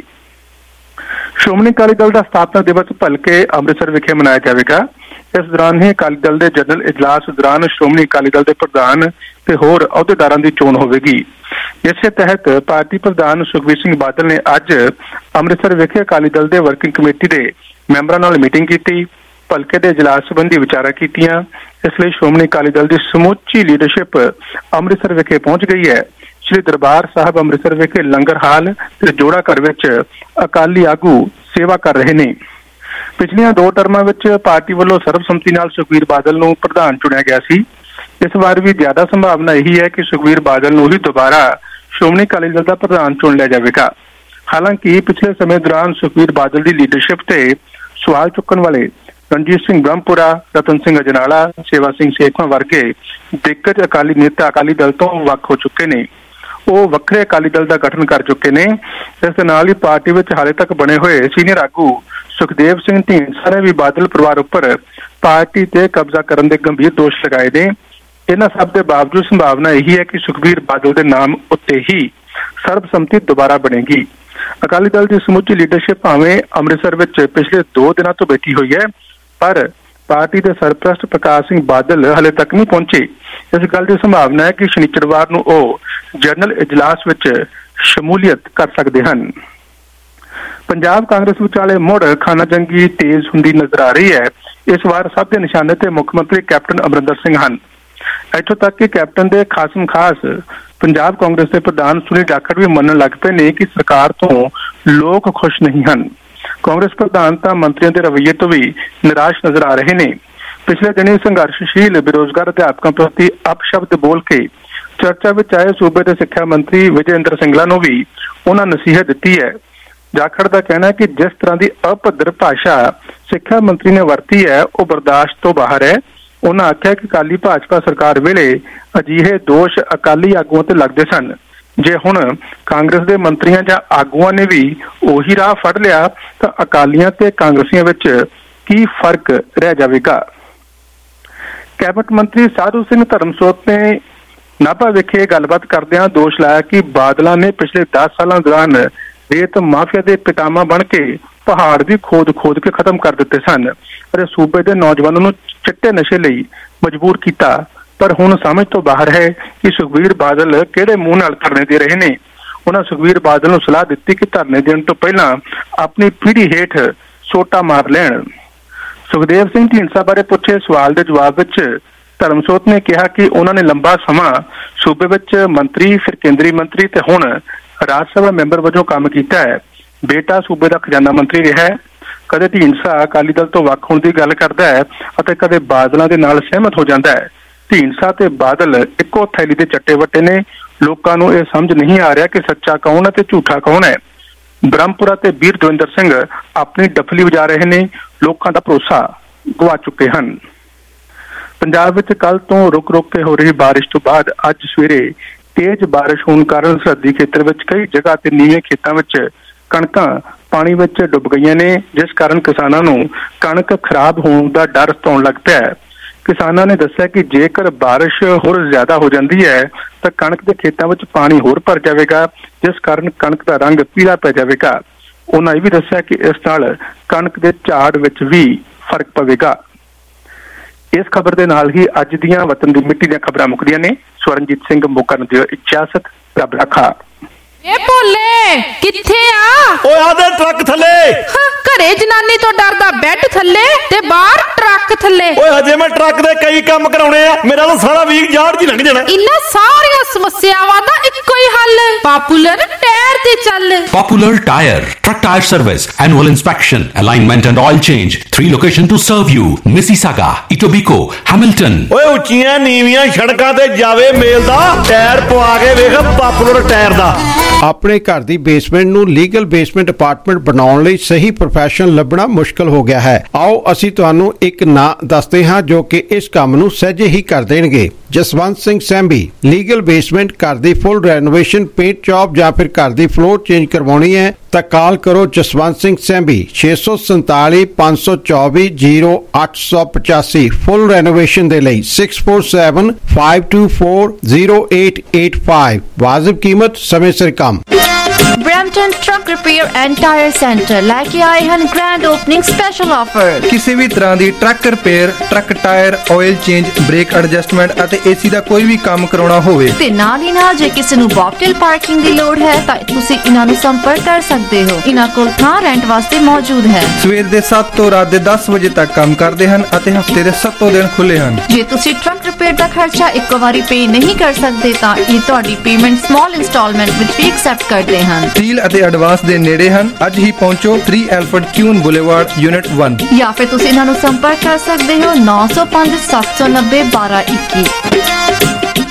ਸ਼੍ਰੋਮਣੀ ਅਕਾਲੀ ਦਲ ਦਾ ਸਥਾਪਨਾ ਦਿਵਸ ਭਲਕੇ ਅੰਮ੍ਰਿਤਸਰ ਵਿਖੇ ਮਨਾਇਆ ਜਾਵੇਗਾ। ਇਸ ਦੌਰਾਨ ਹੀ ਅਕਾਲੀ ਦਲ ਦੇ ਜਨਰਲ ਇਜਲਾਸ ਦੌਰਾਨ ਸ਼੍ਰੋਮਣੀ ਅਕਾਲੀ ਦਲ ਦੇ ਪ੍ਰਧਾਨ ਤੇ ਹੋਰ ਅਹੁਦੇਦਾਰਾਂ ਦੀ ਚੋਣ ਹੋਵੇਗੀ। ਇਸੇ ਤਹਿਤ ਪਾਰਟੀ ਪ੍ਰਧਾਨ ਸੁਖਬੀਰ ਸਿੰਘ ਬਾਦਲ ਨੇ ਅੱਜ ਅੰਮ੍ਰਿਤਸਰ ਵਿਖੇ ਅਕਾਲੀ ਦਲ ਦੇ ਵਰਕਿੰਗ ਕਮੇਟੀ ਦੇ ਮੈਂਬਰਾਂ ਨਾਲ ਮੀਟਿੰਗ ਕੀਤੀ। ਭਲਕੇ ਦੇ ਇਜਲਾਸ ਸੰਬੰਧੀ ਵਿਚਾਰਾਂ ਕੀਤੀਆਂ। ਇਸ ਲਈ ਸ਼੍ਰੋਮਣੀ ਅਕਾਲੀ ਦਲ ਦੀ ਸਮੁੱਚੀ ਲੀਡਰਸ਼ਿਪ ਅੰਮ੍ਰਿਤਸਰ ਵਿਖੇ ਪਹੁੰਚ ਗਈ ਹੈ। ਸ਼੍ਰੀ ਦਰਬਾਰ ਸਾਹਿਬ ਅੰਮ੍ਰਿਤਸਰ ਵਿਖੇ ਲੰਗਰ ਹਾਲ ਤੇ ਜੋੜਾ ਘਰ ਵਿੱਚ ਅਕਾਲੀ ਆਗੂ ਸੇਵਾ ਕਰ ਰਹੇ ਨੇ। ਪਿਛਲੀਆਂ ਦੋ ਟਰਮਾਂ ਵਿੱਚ ਪਾਰਟੀ ਵੱਲੋਂ ਸਰਬਸੰਮਤੀ ਨਾਲ ਸੁਖਬੀਰ ਬਾਦਲ ਨੂੰ ਪ੍ਰਧਾਨ ਚੁਣਿਆ ਗਿਆ ਸੀ। ਇਸ ਵਾਰ ਵੀ ਜ਼ਿਆਦਾ ਸੰਭਾਵਨਾ ਇਹੀ ਹੈ ਕਿ ਸੁਖਬੀਰ ਬਾਦਲ ਨੂੰ ਹੀ ਦੁਬਾਰਾ ਸ਼੍ਰੋਮਣੀ ਅਕਾਲੀ ਦਲ ਦਾ ਪ੍ਰਧਾਨ ਚੁਣ ਲਿਆ ਜਾਵੇਗਾ। ਹਾਲਾਂਕਿ ਪਿਛਲੇ ਸਮੇਂ ਦੌਰਾਨ ਸੁਖਬੀਰ ਬਾਦਲ ਦੀ ਲੀਡਰਸ਼ਿਪ ਤੇ ਸਵਾਲ ਚੁੱਕਣ ਵਾਲੇ ਰਣਜੀਤ ਸਿੰਘ ਬ੍ਰਹਮਪੁਰਾ, ਰਤਨ ਸਿੰਘ ਅਜਨਾਲਾ, ਸੇਵਾ ਸਿੰਘ ਸੇਖਵਾਂ ਵਰਗੇ ਦਿੱਗਜ ਅਕਾਲੀ ਨੇਤਾ ਅਕਾਲੀ ਦਲ ਤੋਂ ਵੱਖ ਹੋ ਚੁੱਕੇ ਨੇ। ਉਹ ਵੱਖਰੇ ਅਕਾਲੀ ਦਲ ਦਾ ਗਠਨ ਕਰ ਚੁੱਕੇ ਨੇ। ਇਸ ਦੇ ਨਾਲ ਹੀ ਪਾਰਟੀ ਵਿੱਚ ਹਾਲੇ ਤੱਕ ਬਣੇ ਹੋਏ ਸੀਨੀਅਰ ਆਗੂ ਸੁਖਦੇਵ ਸਿੰਘ ਢੀਂਡਸਾ ਨੇ ਵੀ ਬਾਦਲ ਪਰਿਵਾਰ ਉੱਪਰ ਪਾਰਟੀ ਤੇ ਕਬਜ਼ਾ ਕਰਨ ਦੇ ਗੰਭੀਰ ਦੋਸ਼ ਲਗਾਏ ਨੇ। ਇਹਨਾਂ ਸਭ ਦੇ ਬਾਵਜੂਦ ਸੰਭਾਵਨਾ ਇਹੀ ਹੈ ਕਿ ਸੁਖਬੀਰ ਬਾਦਲ ਦੇ ਨਾਮ ਉੱਤੇ ਹੀ ਸਰਬਸੰਮਤੀ ਦੁਬਾਰਾ ਬਣੇਗੀ। ਅਕਾਲੀ ਦਲ ਦੀ ਸਮੁੱਚੀ ਲੀਡਰਸ਼ਿਪ ਭਾਵੇਂ ਅੰਮ੍ਰਿਤਸਰ ਵਿੱਚ ਪਿਛਲੇ ਦੋ ਦਿਨਾਂ ਤੋਂ ਬੈਠੀ ਹੋਈ ਹੈ, ਪਰ ਪਾਰਟੀ ਦੇ ਸਰਪ੍ਰਸਤ ਪ੍ਰਕਾਸ਼ ਸਿੰਘ ਬਾਦਲ ਹਾਲੇ ਤੱਕ ਨਹੀਂ ਪਹੁੰਚੇ। ਇਸ ਗੱਲ ਦੀ ਸੰਭਾਵਨਾ ਹੈ ਕਿ ਸ਼ਨੀਚਰਵਾਰ ਨੂੰ ਉਹ ਜਨਰਲ ਇਜਲਾਸ ਵਿੱਚ ਸ਼ਮੂਲੀਅਤ ਕਰ ਸਕਦੇ ਹਨ। ਪੰਜਾਬ ਕਾਂਗਰਸ ਵਿਚਾਲੇ ਮੁੜ ਖਾਨਾ ਜੰਗੀ ਤੇਜ਼ ਹੁੰਦੀ ਨਜ਼ਰ ਆ ਰਹੀ ਹੈ। ਇਸ ਵਾਰ ਸਭ ਦੇ ਨਿਸ਼ਾਨੇ ਤੇ ਮੁੱਖ ਮੰਤਰੀ ਕੈਪਟਨ ਅਮਰਿੰਦਰ ਸਿੰਘ ਹਨ। ਇੱਥੋਂ ਤੱਕ ਕਿ ਕੈਪਟਨ ਦੇ ਖਾਸਮ ਖਾਸ ਪੰਜਾਬ ਕਾਂਗਰਸ ਦੇ ਪ੍ਰਧਾਨ ਸੁਨੀਲ ਜਾਖੜ ਵੀ ਮੰਨਣ ਲੱਗ ਪਏ ਨੇ ਕਿ ਸਰਕਾਰ ਤੋਂ ਲੋਕ ਖੁਸ਼ ਨਹੀਂ ਹਨ। ਕਾਂਗਰਸ ਪ੍ਰਧਾਨ ਤਾਂ ਮੰਤਰੀਆਂ ਦੇ ਰਵੱਈਏ ਤੋਂ ਵੀ ਨਿਰਾਸ਼ ਨਜ਼ਰ ਆ ਰਹੇ ਨੇ। ਪਿਛਲੇ ਦਿਨੀ ਸੰਘਰਸ਼ਸ਼ੀਲ ਬੇਰੁਜ਼ਗਾਰ ਅਧਿਆਪਕਾਂ ਪ੍ਰਤੀ ਅਪਸ਼ਬਦ ਬੋਲ ਕੇ ਚਰਚਾ ਵਿੱਚ ਆਏ ਸੂਬੇ ਦੇ ਸਿੱਖਿਆ ਮੰਤਰੀ ਵਿਜੇ ਇੰਦਰ ਸਿੰਗਲਾ ਨੂੰ ਵੀ ਉਹਨਾਂ ਨਸੀਹਤ ਦਿੱਤੀ ਹੈ। ਜਾਖੜ ਦਾ ਕਹਿਣਾ ਹੈ ਕਿ ਜਿਸ ਤਰ੍ਹਾਂ ਦੀ ਅਪੱਧਰ ਭਾਸ਼ਾ ਸਿੱਖਿਆ ਮੰਤਰੀ ਨੇ ਵਰਤੀ ਹੈ ਉਹ ਬਰਦਾਸ਼ਤ ਤੋਂ ਬਾਹਰ ਹੈ। ਉਹਨਾਂ ਆਖਿਆ ਕਿ ਅਕਾਲੀ ਭਾਜਪਾ ਸਰਕਾਰ ਵੇਲੇ ਅਜਿਹੇ ਦੋਸ਼ ਅਕਾਲੀ ਆਗੂਆਂ ਤੇ ਲੱਗਦੇ ਸਨ। ਜੇ ਹੁਣ ਕਾਂਗਰਸ ਦੇ ਮੰਤਰੀਆਂ ਜਾਂ ਆਗੂਆਂ ਨੇ ਵੀ ਉਹੀ ਰਾਹ ਫੜ ਲਿਆ ਤਾਂ ਅਕਾਲੀਆਂ ਤੇ ਕਾਂਗਰਸੀਆਂ ਵਿੱਚ ਕੀ ਫਰਕ ਰਹਿ ਜਾਵੇਗਾ। ਕੈਬਨਿਟ ਮੰਤਰੀ ਸਾਧੂ ਸਿੰਘ ਧਰਮਸੋਤ ਨੇ ਨਾਭਾ ਵਿਖੇ ਗੱਲਬਾਤ ਕਰਦਿਆਂ ਦੋਸ਼ ਲਾਇਆ ਕਿ ਬਾਦਲਾਂ ਨੇ ਪਿਛਲੇ ਦਸ ਸਾਲਾਂ ਦੌਰਾਨ ਰੇਤ ਮਾਫੀਆ ਦੇ ਪਿਤਾਮਾ ਬਣ ਕੇ ਪਹਾੜ ਵੀ ਖੋਦ ਖੋਦ ਕੇ ਖਤਮ ਕਰ ਦਿੱਤੇ ਸਨ ਅਤੇ ਸੂਬੇ ਦੇ ਨੌਜਵਾਨਾਂ ਨੂੰ ਚਿੱਟੇ ਨਸ਼ੇ ਲਈ ਮਜਬੂਰ ਕੀਤਾ। ਪਰ ਹੁਣ ਸਮਝ ਤੋਂ ਬਾਹਰ ਹੈ ਕਿ ਸੁਖਬੀਰ ਬਾਦਲ ਕਿਹੜੇ ਮੂੰਹ ਨਾਲ ਧਰਨੇ ਦੇ ਰਹੇ ਨੇ। ਉਹਨਾਂ ਸੁਖਬੀਰ ਬਾਦਲ ਨੂੰ ਸਲਾਹ ਦਿੱਤੀ ਕਿ ਧਰਨੇ ਦੇਣ ਤੋਂ ਪਹਿਲਾਂ ਆਪਣੀ ਪੀੜ੍ਹੀ ਹੇਠ ਸੋਟਾ ਮਾਰ ਲੈਣ। ਸੁਖਦੇਵ ਸਿੰਘ ਢੀਂਡਸਾ ਬਾਰੇ ਪੁੱਛੇ ਸਵਾਲ ਦੇ ਜਵਾਬ ਵਿੱਚ ਧਰਮਸੋਤ ਨੇ ਕਿਹਾ ਕਿ ਉਹਨਾਂ ਨੇ ਲੰਬਾ ਸਮਾਂ ਸੂਬੇ ਵਿੱਚ ਮੰਤਰੀ, ਫਿਰ ਕੇਂਦਰੀ ਮੰਤਰੀ ਤੇ ਹੁਣ ਰਾਜ ਸਭਾ ਮੈਂਬਰ ਵਜੋਂ ਕੰਮ ਕੀਤਾ ਹੈ। ਬੇਟਾ ਸੂਬੇ ਦਾ ਖਜ਼ਾਨਾ ਮੰਤਰੀ ਰਿਹਾ ਹੈ। ਕਦੇ ਢੀਂਡਸਾ ਅਕਾਲੀ ਦਲ ਤੋਂ ਵੱਖ ਹੋਣ ਦੀ ਗੱਲ ਕਰਦਾ ਹੈ ਅਤੇ ਕਦੇ ਬਾਦਲਾਂ ਦੇ ਨਾਲ ਸਹਿਮਤ ਹੋ ਜਾਂਦਾ ਹੈ। ਢੀਂਡਸਾ ਤੇ ਬਾਦਲ ਇੱਕੋ ਥੈਲੀ ਦੇ ਚੱਟੇ ਵੱਟੇ ਨੇ। ਲੋਕਾਂ ਨੂੰ ਇਹ ਸਮਝ ਨਹੀਂ ਆ ਰਿਹਾ ਕਿ ਸੱਚਾ ਕੌਣ ਹੈ ਤੇ ਝੂਠਾ ਕੌਣ ਹੈ। ਬ੍ਰਹਮਪੁਰਾ ਤੇ ਵੀਰ ਦਵਿੰਦਰ ਸਿੰਘ ਆਪਣੀ ਡਫਲੀ ਵਜਾ ਰਹੇ ਨੇ। ਲੋਕਾਂ ਦਾ ਭਰੋਸਾ ਗਵਾ ਚੁੱਕੇ ਹਨ। ਪੰਜਾਬ ਵਿੱਚ ਕੱਲ ਤੋਂ ਰੁਕ ਰੁਕ ਕੇ ਹੋ ਰਹੀ ਬਾਰਿਸ਼ ਤੋਂ ਬਾਅਦ ਅੱਜ ਸਵੇਰੇ ਤੇਜ਼ ਬਾਰਿਸ਼ ਹੋਣ ਕਾਰਨ ਸਰਹੱਦੀ ਖੇਤਰ ਵਿੱਚ ਕਈ ਜਗ੍ਹਾ ਤੇ ਨੀਵੇਂ ਖੇਤਾਂ ਵਿੱਚ ਕਣਕਾਂ ਪਾਣੀ ਵਿੱਚ ਡੁੱਬ ਗਈਆਂ ਨੇ, ਜਿਸ ਕਾਰਨ ਕਿਸਾਨਾਂ ਨੂੰ ਕਣਕ ਖਰਾਬ ਹੋਣ ਦਾ ਡਰ ਸਤਾਉਣ ਲੱਗ ਪਿਆ ਹੈ। ਕਿਸਾਨਾਂ ਨੇ ਦੱਸਿਆ ਕਿ ਜੇਕਰ ਬਾਰਿਸ਼ ਹੋਰ ਜ਼ਿਆਦਾ ਹੋ ਜਾਂਦੀ ਹੈ ਤਾਂ ਕਣਕ ਦੇ ਖੇਤਾਂ ਵਿੱਚ ਪਾਣੀ ਹੋਰ ਭਰ ਜਾਵੇਗਾ, ਜਿਸ ਕਾਰਨ ਕਣਕ ਦਾ ਰੰਗ ਪੀਲਾ ਪੈ ਜਾਵੇਗਾ। ਉਹਨਾਂ ਇਹ ਵੀ ਦੱਸਿਆ ਕਿ ਇਸ ਨਾਲ ਕਣਕ ਦੇ ਝਾੜ ਵਿੱਚ ਵੀ ਫਰਕ ਪਵੇਗਾ। ਇਸ ਖਬਰ ਦੇ ਨਾਲ ਹੀ ਅੱਜ ਦੀਆਂ ਵਤਨ ਦੀ ਮਿੱਟੀ ਦੀਆਂ ਖਬਰਾਂ ਮੁੱਕਦੀਆਂ ਨੇ। ਸਵਰਨਜੀਤ ਸਿੰਘ ਮੋਕਾ ਨੂੰ ਦਿਓ ਇਜਾਜ਼ਤ। ਰੱਬ ਰੱਖਾ। ਇਹ ਭੋਲੇ ਕਿੱਥੇ ਆ? ਓਏ ਆਦੇ ਟਰੱਕ ਥੱਲੇ। ਘਰੇ ਜਨਾਨੀ ਤੋਂ ਡਰਦਾ ਬੈੱਡ ਥੱਲੇ ਤੇ ਬਾਹਰ ਟਰੱਕ ਥੱਲੇ। ਓਏ ਹਜੇ ਮੈਂ ਟਰੱਕ ਦੇ ਕਈ ਕੰਮ ਕਰਾਉਣੇ ਆ। ਮੇਰਾ ਤਾਂ ਸਾਰਾ ਵੀਕ ਜਾੜ ਜੀ ਲੰਘ ਜਾਣਾ। ਇਨ੍ਹਾਂ ਸਾਰੀਆਂ ਸਮੱਸਿਆਵਾਂ ਦਾ ਇੱਕੋ ਹੀ ਹੱਲ, ਪਾਪੂਲਰ ਟਾਇਰ ਤੇ ਚੱਲ। Popular tyre, truck tire service, annual inspection, alignment and oil change. Three location to serve you: Mississauga, Etobicoke, Hamilton. ਓਏ ਉੱਚੀਆਂ ਨੀਵੀਆਂ ਸੜਕਾਂ ਤੇ ਜਾਵੇ ਮੇਲ ਦਾ ਟਾਇਰ ਪਵਾ ਕੇ ਵੇਖ ਪਾਪੂਲਰ ਟਾਇਰ ਦਾ। ਆਪਣੇ ਘਰ ਦੀ ਬੇਸਮੈਂਟ ਨੂੰ ਲੀਗਲ ਬੇਸਮੈਂਟ ਅਪਾਰਟਮੈਂਟ ਬਣਾਉਣ ਲਈ ਸਹੀ ਪ੍ਰੋਫੈਸ਼ਨਲ ਲੱਭਣਾ ਮੁਸ਼ਕਲ ਹੋ ਗਿਆ ਹੈ। ਆਓ ਅਸੀਂ ਤੁਹਾਨੂੰ ਇੱਕ ਨਾਂ ਦੱਸਦੇ ਹਾਂ ਜੋ ਕਿ ਇਸ ਕੰਮ ਨੂੰ ਸਹਿਜੇ ਹੀ ਕਰ ਦੇਣਗੇ। ਜਸਵੰਤ ਸਿੰਘ ਸੈਂਬੀ, ਲੀਗਲ ਬੇਸਮੈਂਟ, ਘਰ ਦੀ ਫੁੱਲ ਰੈਨੋਵੇਸ਼ਨ, ਪੇਂਟ ਜੌਬ ਜਾਂ ਫਿਰ ਘਰ ਦੀ ਫਲੋਰ ਚੇਂਜ ਕਰਵਾਉਣੀ ਹੈ ਤਾਂ ਕਾਲ ਕਰੋ ਜਸਵੰਤ ਸਿੰਘ ਸੈਂਬੀ ਛੇ ਸੌ ਸੰਤਾਲੀ ਪੰਜ ਸੌ ਚੌਵੀ ਜ਼ੀਰੋ ਅੱਠ ਸੌ ਪਚਾਸੀ। ਫੁੱਲ ਰੈਨੋਵੇਸ਼ਨ ਦੇ ਲਈ six four seven five two four zero eight eight five. ਵਾਜਿਬ ਕੀਮਤ, ਸਮੇਂ ਸਿਰ ਕੰਮ। Brampton Truck Repair and Tire Center ਲੈ ਕੇ ਆਏ ਹਨ ਗ੍ਰੈਂਡ ਓਪਨਿੰਗ ਸਪੈਸ਼ਲ ਆਫਰ। ਕਿਸੇ ਵੀ ਤਰ੍ਹਾਂ ਦੀ truck repair, truck tyre, oil change, brake adjustment ਅਤੇ ਏਸੀ ਦਾ ਕੋਈ ਵੀ ਕੰਮ ਕਰਾਉਣਾ ਹੋਵੇ ਤੇ ਨਾਲ ਹੀ ਨਾਲ ਜੇ ਕਿਸੇ ਨੂੰ ਬੌਕਟੇਲ ਪਾਰਕਿੰਗ ਦੀ ਲੋੜ ਹੈ ਤਾਂ ਤੁਸੀਂ ਇਹਨਾਂ ਨੂੰ ਸੰਪਰਕ ਕਰ ਸਕਦੇ ਹੋ। ਇਹਨਾਂ ਕੋਲ ਥਾਂ ਰੈਂਟ ਵਾਸਤੇ ਮੌਜੂਦ ਹੈ। ਸਵੇਰ ਦੇ ਸੱਤ ਤੋਂ ਰਾਤ ਦੇ ਦਸ ਵਜੇ ਤੱਕ ਕੰਮ ਕਰਦੇ ਹਨ ਅਤੇ ਹਫਤੇ ਦੇ ਸੱਤੋਂ ਦਿਨ ਖੁੱਲੇ ਹਨ। ਜੇ ਤੁਸੀਂ ਟਰੱਕ ਰਿਪੇਅਰ ਦਾ ਖਰਚਾ ਇੱਕੋ ਵਾਰੀ ਪੇ ਨਹੀਂ ਕਰ ਸਕਦੇ ਤਾਂ ਇਹ ਤੁਹਾਡੀ ਪੇਮੈਂਟ ਸਮਾਲ ਇੰਸਟਾਲਮੈਂਟ ਵਿੱਚ ਵੀ ਐਕਸੈਪਟ ਕਰਦੇ ਹਨ। ਡੀਲ ਅਤੇ ਐਡਵਾਂਸ ਦੇ ਨੇੜੇ ਹਨ। ਅੱਜ ਹੀ ਪਹੁੰਚੋ three Alfred Kuehne boulevard unit ਇੱਕ ਜਾਂ ਫਿਰ ਤੁਸੀਂ ਇਹਨਾਂ ਨੂੰ ਸੰਪਰਕ ਕਰ ਸਕਦੇ ਹੋ ਨੌ ਸੌ ਪੰਜ ਸੱਤ ਸੌ ਨੱਬੇ ਬਾਰਾਂ ਇੱਕੀ।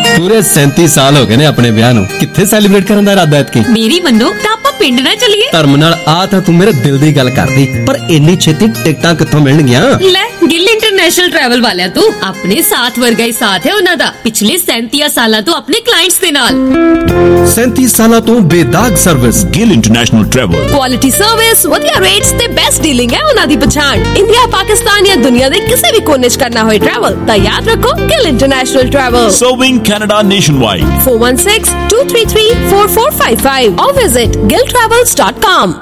ਪੂਰੇ सैंतीस ਸਾਲ ਹੋ ਗਏ ਨੇ ਆਪਣੇ ਵਿਆਹ ਨੂੰ। ਕਿੱਥੇ ਸੈਲੀਬ੍ਰੇਟ ਕਰਨ ਦਾ ਇਰਾਦਾ ਐਤਕੀ? ਮੇਰੀ ਮੰਨੋ ਤਾਂ ਆਪਾਂ ਪਿੰਡ ਨਾ ਚੱਲੀਏ। ਧਰਮ ਨਾਲ ਆ ਤਾਂ ਤੂੰ ਮੇਰੇ ਦਿਲ ਦੀ ਗੱਲ ਕਰਦੀ, ਪਰ ਇੰਨੀ ਛੇਤੀ ਟਿਕਟਾਂ ਕਿੱਥੋਂ ਮਿਲਣਗੀਆਂ? ਲੈ ਗਿੱਲ ਇੰਟਰਨੈਸ਼ਨਲ ਟਰੈਵਲ ਵਾਲਿਆਂ ਤੋਂ। ਆਪਣੇ ਸਾਥ ਵਰਗਾ ਹੀ ਸਾਥ ਹੈ ਉਹਨਾਂ ਦਾ ਪਿਛਲੇ सैंतीस ਸਾਲਾਂ ਤੋਂ ਆਪਣੇ ਕਲਾਇੰਟਸ ਦੇ ਨਾਲ। सैंतीस ਸਾਲਾਂ ਤੋਂ ਬੇਦਾਗ service. Gill international travel. Quality service, ਵਧੀਆ ਰੇਟਸ ਤੇ ਬੈਸਟ ਡੀਲਿੰਗ ਹੈ ਉਹਨਾਂ ਦੀ ਪਛਾਣ। ਇੰਡੀਆ, ਪਾਕਿਸਤਾਨ ਜਾਂ ਦੁਨੀਆ ਦੇ ਕਿਸੇ ਵੀ ਕੋਨੇ 'ਚ ਕਰਨਾ ਹੋਏ ਟਰੈਵਲ ਤਾਂ ਯਾਦ ਰੱਖੋ Gill international travel. Serving Canada nationwide. four one six, two three three, four four five five or visit gill travels dot com.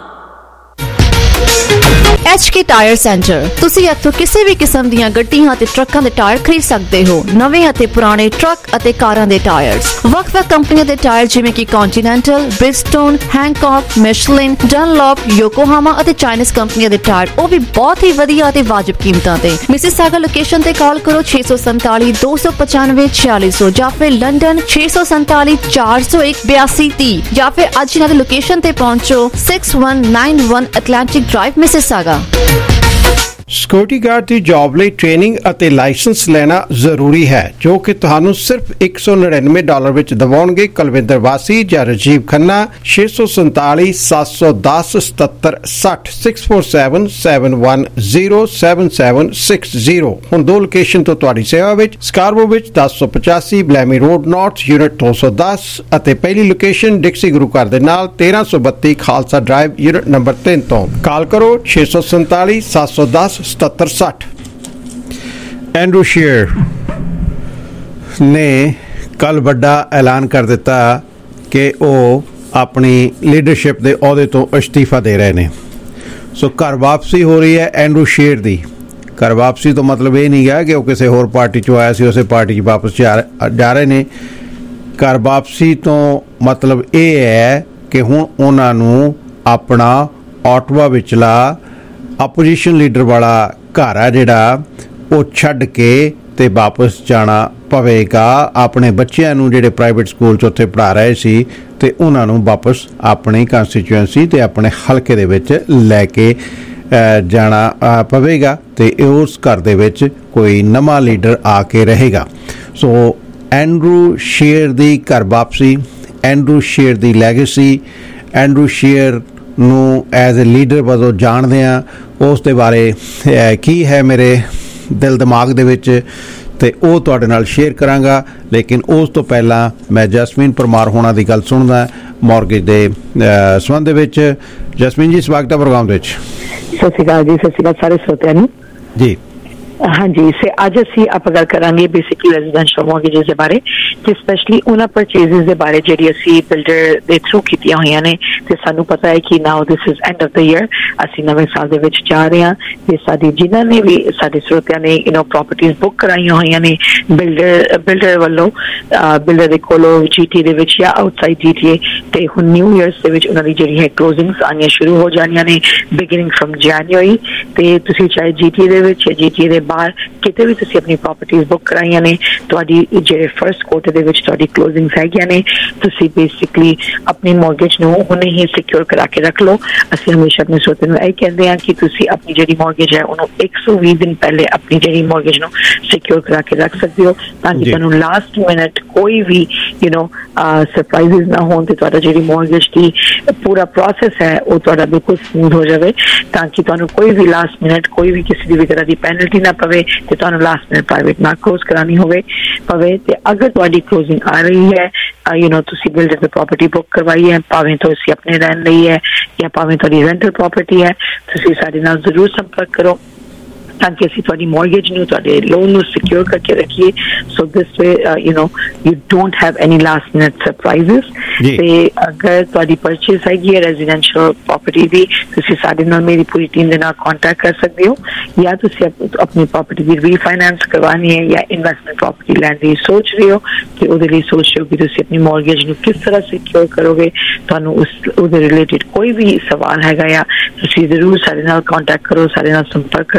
H K tyre centre. ਤੁਸੀਂ ਇੱਥੋਂ ਕਿਸੇ ਵੀ ਕਿਸਮ ਦੀਆਂ ਗੱਡੀਆਂ ਅਤੇ ਟਰੱਕਾਂ ਦੇ ਟਾਇਰ ਖਰੀਦ ਸਕਦੇ ਹੋ। ਨਵੇਂ ਅਤੇ ਪੁਰਾਣੇ ਟਰੱਕ ਅਤੇ ਕਾਰਾਂ ਦੇ ਟਾਇਰਸ, ਵੱਖ-ਵੱਖ ਕੰਪਨੀਆਂ ਦੇ ਟਾਇਰ ਜਿਵੇਂ ਕਿ ਕੰਟੀਨੈਂਟਲ, ਬ੍ਰਿਜਸਟੋਨ, ਹੈਂਕੌਕ, ਮਿਸ਼ਲਿਨ, ਡਨਲੌਪ, ਯੋਕੋਹਾਮਾ ਅਤੇ ਚਾਈਨੀਜ਼ ਕੰਪਨੀਆਂ ਦੇ ਟਾਇਰ, ਉਹ ਵੀ ਬਹੁਤ ਹੀ ਵਧੀਆ ਅਤੇ ਵਾਜਬ ਕੀਮਤਾਂ ਤੇ। ਮਿਸੀਸਾਗਾ ਲੋਕੇਸ਼ਨ ਤੇ ਕਾਲ ਕਰੋ ਛੇ ਸੌ ਸੰਤਾਲੀ ਦੋ ਸੌ ਪਚਾਨਵੇਂ ਛਿਆਲੀ ਸੌ ਜਾਂ ਫਿਰ ਲੰਡਨ ਛੇ ਸੌ ਸੰਤਾਲੀ ਚਾਰ ਸੌ ਇੱਕ ਬਿਆਸੀ ਤੀਹ ਜਾਂ ਫਿਰ ਅੱਜ ਇਹਨਾਂ ਦੀ ਲੋਕੇਸ਼ਨ ਤੇ ਪਹੁੰਚੋ six one nine one Atlantic drive Mississauga. Security guard ਦੀ ਜੌਬ ਲਈ ਟ੍ਰੇਨਿੰਗ ਅਤੇ ਲਾਇਸੈਂਸ ਲੈਣਾ ਜ਼ਰੂਰੀ ਹੈ, ਜੋ ਕਿ ਤੁਹਾਨੂੰ ਸਿਰਫ ਇੱਕ ਸੌ ਨੜਿਨਵੇਂ ਡਾਲਰ ਵਿੱਚ ਦਿਵਾਉਣਗੇ। ਕੁਲਵਿੰਦਰ ਵਾਸੀ ਜਾਂ ਰਾਜੀਵ ਖੰਨਾ ਛੇ ਸੌ ਸੰਤਾਲੀ ਸੱਤ ਸੌ ਦਸ ਸਤੱਤਰ ਸੱਠ six four seven seven one zero seven seven six zero. ਹੁਣ ਦੋ ਲੋਕੇਸ਼ਨ ਤੋਂ ਤੁਹਾਡੀ ਸੇਵਾ ਵਿੱਚ, ਸਕਾਰਬੋ ਵਿੱਚ ਦਸ ਸੌ ਪਚਾਸੀ ਬਲੈਮੀ ਰੋਡ ਨਾਰਥ ਯੂਨਿਟ ਦੋ ਸੌ ਦਸ ਅਤੇ ਪਹਿਲੀ ਲੋਕੇਸ਼ਨ ਡਿਕਸੀ ਗੁਰੂ ਘਰ ਦੇ ਨਾਲ ਤੇਰਾਂ ਸੌ ਬੱਤੀ ਖਾਲਸਾ ਡਰਾਈਵ ਯੂਨਿਟ ਨੰਬਰ ਤਿੰਨ ਤੋਂ। ਕਾਲ ਕਰੋ ਛੇ ਸੌ ਸੰਤਾਲੀ ਸੱਤ ਸੌ ਦਸ ਸਤੱਤਰ ਸੱਠ। ਐਂਡਰੂ ਸ਼ੀਅਰ ਨੇ ਕੱਲ ਵੱਡਾ ਐਲਾਨ ਕਰ ਦਿੱਤਾ ਕਿ ਉਹ ਆਪਣੀ ਲੀਡਰਸ਼ਿਪ ਦੇ ਅਹੁਦੇ ਤੋਂ ਅਸਤੀਫਾ ਦੇ ਰਹੇ ਨੇ। ਸੋ ਘਰ ਵਾਪਸੀ ਹੋ ਰਹੀ ਹੈ ਐਂਡਰੂ ਸ਼ੀਅਰ ਦੀ। ਘਰ ਵਾਪਸੀ ਤੋਂ ਮਤਲਬ ਇਹ ਨਹੀਂ ਗਾ ਕਿ ਉਹ ਕਿਸੇ ਹੋਰ ਪਾਰਟੀ 'ਚੋਂ ਆਇਆ ਸੀ, ਉਸੇ ਪਾਰਟੀ 'ਚ ਵਾਪਸ ਜਾ ਰਹੇ ਨੇ। ਘਰ ਵਾਪਸੀ ਤੋਂ ਮਤਲਬ ਇਹ ਹੈ ਕਿ ਹੁਣ ਉਹਨਾਂ ਨੂੰ ਆਪਣਾ ਆਟਵਾ ਵਿਚਲਾ ਆਪੋਜੀਸ਼ਨ ਲੀਡਰ ਵਾਲਾ ਘਰ ਆ ਜਿਹੜਾ ਉਹ ਛੱਡ ਕੇ ਤੇ ਵਾਪਸ ਜਾਣਾ ਪਵੇਗਾ। ਆਪਣੇ ਬੱਚਿਆਂ ਨੂੰ ਜਿਹੜੇ ਪ੍ਰਾਈਵੇਟ ਸਕੂਲ 'ਚ ਉੱਥੇ ਪੜ੍ਹਾ ਰਹੇ ਸੀ ਤੇ ਉਹਨਾਂ ਨੂੰ ਵਾਪਸ ਆਪਣੀ ਕੰਸਟੀਚੁਐਂਸੀ ਤੇ ਆਪਣੇ ਹਲਕੇ ਦੇ ਵਿੱਚ ਲੈ ਕੇ ਜਾਣਾ ਪਵੇਗਾ ਤੇ ਉਸ ਘਰ ਦੇ ਵਿੱਚ ਕੋਈ ਨਵਾਂ ਲੀਡਰ ਆ ਕੇ ਰਹੇਗਾ। ਸੋ ਐਂਡਰੂ ਸ਼ੀਅਰ ਦੀ ਘਰ ਵਾਪਸੀ, ਐਂਡਰੂ ਸ਼ੀਅਰ ਦੀ ਲੈਗੇਸੀ, ਐਂਡਰੂ ਸ਼ੀਅਰ ਨੂੰ ਐਜ਼ ਏ ਲੀਡਰ ਵਜੋਂ ਜਾਣਦੇ ਹਾਂ, ਉਸ ਦੇ ਬਾਰੇ ਕੀ ਹੈ ਮੇਰੇ ਦਿਲ ਦਿਮਾਗ ਦੇ ਵਿੱਚ ਤੇ ਉਹ ਤੁਹਾਡੇ ਨਾਲ ਸ਼ੇਅਰ ਕਰਾਂਗਾ। ਲੇਕਿਨ ਉਸ ਤੋਂ ਪਹਿਲਾਂ ਮੈਂ ਜਸਮੀਨ ਪਰਮਾਰ ਹੋਣਾ ਦੀ ਗੱਲ ਸੁਣਦਾ ਮੌਰਗੇਜ ਦੇ ਸੰਬੰਧ ਦੇ ਵਿੱਚ। ਜਸਮੀਨ ਜੀ, ਸਵਾਗਤ ਹੈ ਪ੍ਰੋਗਰਾਮ ਦੇ ਵਿੱਚ। ਸਤਿ ਸ਼੍ਰੀ ਅਕਾਲ ਜੀ। ਸਤਿ ਸ਼੍ਰੀ ਅਕਾਲ ਸਾਰੇ ਸਰੋਤਿਆਂ ਨੂੰ ਜੀ। ਹਾਂਜੀ, ਸੇ ਅੱਜ ਅਸੀਂ ਆਪਾਂ ਗੱਲ ਕਰਾਂਗੇ ਬੇਸਿਕਲੀ ਰੈਜ਼ੀਡੈਂਸ਼ੀਅਲ ਮੌਰਗੇਜਸ ਦੇ ਬਾਰੇ ਤੇ ਸਪੈਸ਼ਲੀ ਉਹਨਾਂ ਪਰਚੇਜ਼ਸ ਦੇ ਬਾਰੇ ਜਿਹੜੀ ਅਸੀਂ ਬਿਲਡਰ ਦੇ ਥਰੂ ਕੀਤੀਆਂ ਹੋਈਆਂ ਨੇ। ਤੇ ਸਾਨੂੰ ਪਤਾ ਹੈ ਕਿ now this is end of the year, ਅਸੀਂ ਨਵੇਂ ਸਾਲ ਦੇ ਵਿੱਚ ਜਾ ਰਹੇ ਹਾਂ ਤੇ ਸਾਡੀ ਜਿਨ੍ਹਾਂ ਨੇ ਵੀ ਸਾਡੇ ਸਰੋਤਿਆਂ ਨੇ ਯੂ ਨੋ ਪ੍ਰਾਪਰਟੀਜ਼ ਬੁੱਕ ਕਰਾਈਆਂ ਹੋਈਆਂ ਨੇ ਬਿਲਡਰ ਬਿਲਡਰ ਵੱਲੋਂ, ਬਿਲਡਰ ਦੇ ਕੋਲੋਂ ਜੀਟੀ ਦੇ ਵਿੱਚ ਜਾਂ ਆਊਟਸਾਈਡ ਜੀਟੀਏ, ਤੇ ਹੁਣ ਨਿਊ ਈਅਰਸ ਦੇ ਵਿੱਚ ਉਹਨਾਂ ਦੀ ਜਿਹੜੀ ਹੈ ਕਲੋਜ਼ਿੰਗਸ ਆਉਣੀਆਂ ਸ਼ੁਰੂ ਹੋ ਜਾਣੀਆਂ ਨੇ ਬਿਗਿਨਿੰਗ ਫਰਮ ਜਨਵਰੀ। ਤੇ ਤੁਸੀਂ ਚਾਹੇ ਜੀਟੀਏ ਦੇ ਵਿੱਚ ਜਾਂ ਜੀਟੀਏ ਦੇ ਬਾਹਰ ਕਿਤੇ ਵੀ ਤੁਸੀਂ ਆਪਣੀ ਪ੍ਰਾਪਰਟੀਜ਼ ਬੁੱਕ ਕਰਾਈਆਂ ਨੇ, ਤੁਹਾਡੀ ਜਿਹੜੇ ਫਰਸਟ ਕੁਆਰਟਰ ਦੇ ਵਿੱਚ ਤੁਹਾਡੀ ਕਲੋਜ਼ਿੰਗਸ ਹੈਗੀਆਂ ਨੇ, ਤੁਸੀਂ ਬੇਸਿਕਲੀ ਆਪਣੀ ਮੌਰਗੇਜ ਨੂੰ ਹੁਣੇ ਹੀ ਸਿਕਿਉਰ ਕਰਾ ਕੇ ਰੱਖ ਲਓ। ਅਸੀਂ ਹਮੇਸ਼ਾ ਆਪਣੇ ਸਰੋਤਿਆਂ ਨੂੰ ਇਹ ਕਹਿੰਦੇ ਹਾਂ ਕਿ ਤੁਸੀਂ ਆਪਣੀ ਜਿਹੜੀ ਮੌਰਗੇਜ ਹੈ ਉਹਨੂੰ ਇੱਕ ਸੌ ਵੀਹ ਦਿਨ ਪਹਿਲੇ ਆਪਣੀ ਜਿਹੜੀ ਮੌਰਗੇਜ ਨੂੰ ਸਿਕਿਉਰ ਕਰਾ ਕੇ ਰੱਖ ਸਕਦੇ ਹੋ ਤਾਂ ਕਿ ਤੁਹਾਨੂੰ ਲਾਸਟ ਮਿੰਟ ਕੋਈ ਵੀ ਯੂ ਨੋ ਸਰਪ੍ਰਾਈਜ਼ਸ ਨਾ ਹੋਣ ਤੇ ਤੁਹਾਡਾ ਜਿਹੜੀ ਮੌਰਗੇਜ ਦੀ ਪੂਰਾ ਪ੍ਰੋਸੈਸ ਹੈ ਉਹ ਤੁਹਾਡਾ ਬਿਲਕੁਲ ਸਮੂਥ ਹੋ ਜਾਵੇ, ਤਾਂ ਕਿ ਤੁਹਾਨੂੰ ਕੋਈ ਵੀ ਲਾਸਟ ਮਿੰਟ ਕੋਈ ਵੀ ਕਿਸੇ ਦੀ ਵੀ ਤਰ੍ਹਾਂ ਦੀ ਪੈਨਲਟੀ ਨਾ ਪਵੇ ਤੇ ਤੁਹਾਨੂੰ ਲਾਸਟ ਮਿੰਟ ਪ੍ਰਾਈਵੇਟ ਨਾ ਕਲੋਜ਼ ਕਰਾਉਣੀ ਹੋਵੇ ਪਵੇ। ਤੇ ਅਗਰ ਤੁਹਾਡੀ ਕਲੋਜ਼ਿੰਗ ਆ ਰਹੀ ਹੈ, ਯੂ ਨੋ ਤੁਸੀਂ ਬਿਲਡਰ ਦੀ ਪ੍ਰਾਪਰਟੀ ਬੁੱਕ ਕਰਵਾਈ ਹੈ, ਭਾਵੇਂ ਤੁਸੀਂ ਆਪਣੇ ਰਹਿਣ ਲਈ ਹੈ ਜਾਂ ਭਾਵੇਂ ਤੁਹਾਡੀ ਰੈਂਟਲ ਪ੍ਰਾਪਰਟੀ ਹੈ, ਤੁਸੀਂ ਸਾਡੇ ਨਾਲ ਜ਼ਰੂਰ ਸੰਪਰਕ ਕਰੋ ਤਾਂ ਕਿ ਅਸੀਂ ਤੁਹਾਡੀ ਮੌਰਗੇਜ ਨੂੰ, ਤੁਹਾਡੇ ਲੋਨ ਨੂੰ ਸਿਕਿਉਰ ਕਰਕੇ ਰੱਖੀਏ। So this way you know you don't have any last minute surprises. ਤੇ ਅਗਰ ਤੁਹਾਡੀ ਪਰਚੇਸ ਹੈਗੀ ਹੈ ਰੈਜ਼ੀਡੈਂਸ਼ੀਅਲ ਪ੍ਰਾਪਰਟੀ ਦੀ, ਤੁਸੀਂ ਸਾਡੇ ਨਾਲ, ਮੇਰੀ ਪੂਰੀ ਟੀਮ ਦੇ ਨਾਲ ਕੰਟੈਕਟ ਕਰ ਸਕਦੇ ਹੋ, ਜਾਂ ਤੁਸੀਂ ਆਪਣੀ ਪ੍ਰਾਪਰਟੀ ਦੀ ਰੀਫਾਈਨੈਂਸ ਕਰਵਾਉਣੀ ਹੈ ਜਾਂ ਇਨਵੈਸਟਮੈਂਟ ਪ੍ਰਾਪਰਟੀ ਲੈਣ ਦੀ ਸੋਚ ਰਹੇ ਹੋ ਕਿ ਉਹਦੇ ਲਈ ਸੋਚ ਰਹੇ ਹੋ ਕਿ ਤੁਸੀਂ ਆਪਣੀ ਮੌਰਗੇਜ ਨੂੰ ਕਿਸ ਤਰ੍ਹਾਂ ਸਿਕਿਉਰ ਕਰੋਗੇ, ਤੁਹਾਨੂੰ ਉਸ ਉਹਦੇ ਰਿਲੇਟਿਡ ਕੋਈ ਵੀ ਸਵਾਲ ਹੈਗਾ ਜਾਂ ਤੁਸੀਂ ਜ਼ਰੂਰ ਸਾਡੇ ਨਾਲ ਕੰਟੈਕਟ ਕਰੋ, ਸਾਡੇ ਨਾਲ ਸੰਪਰਕ ਕਰ ਸਕਦੇ ਹੋ।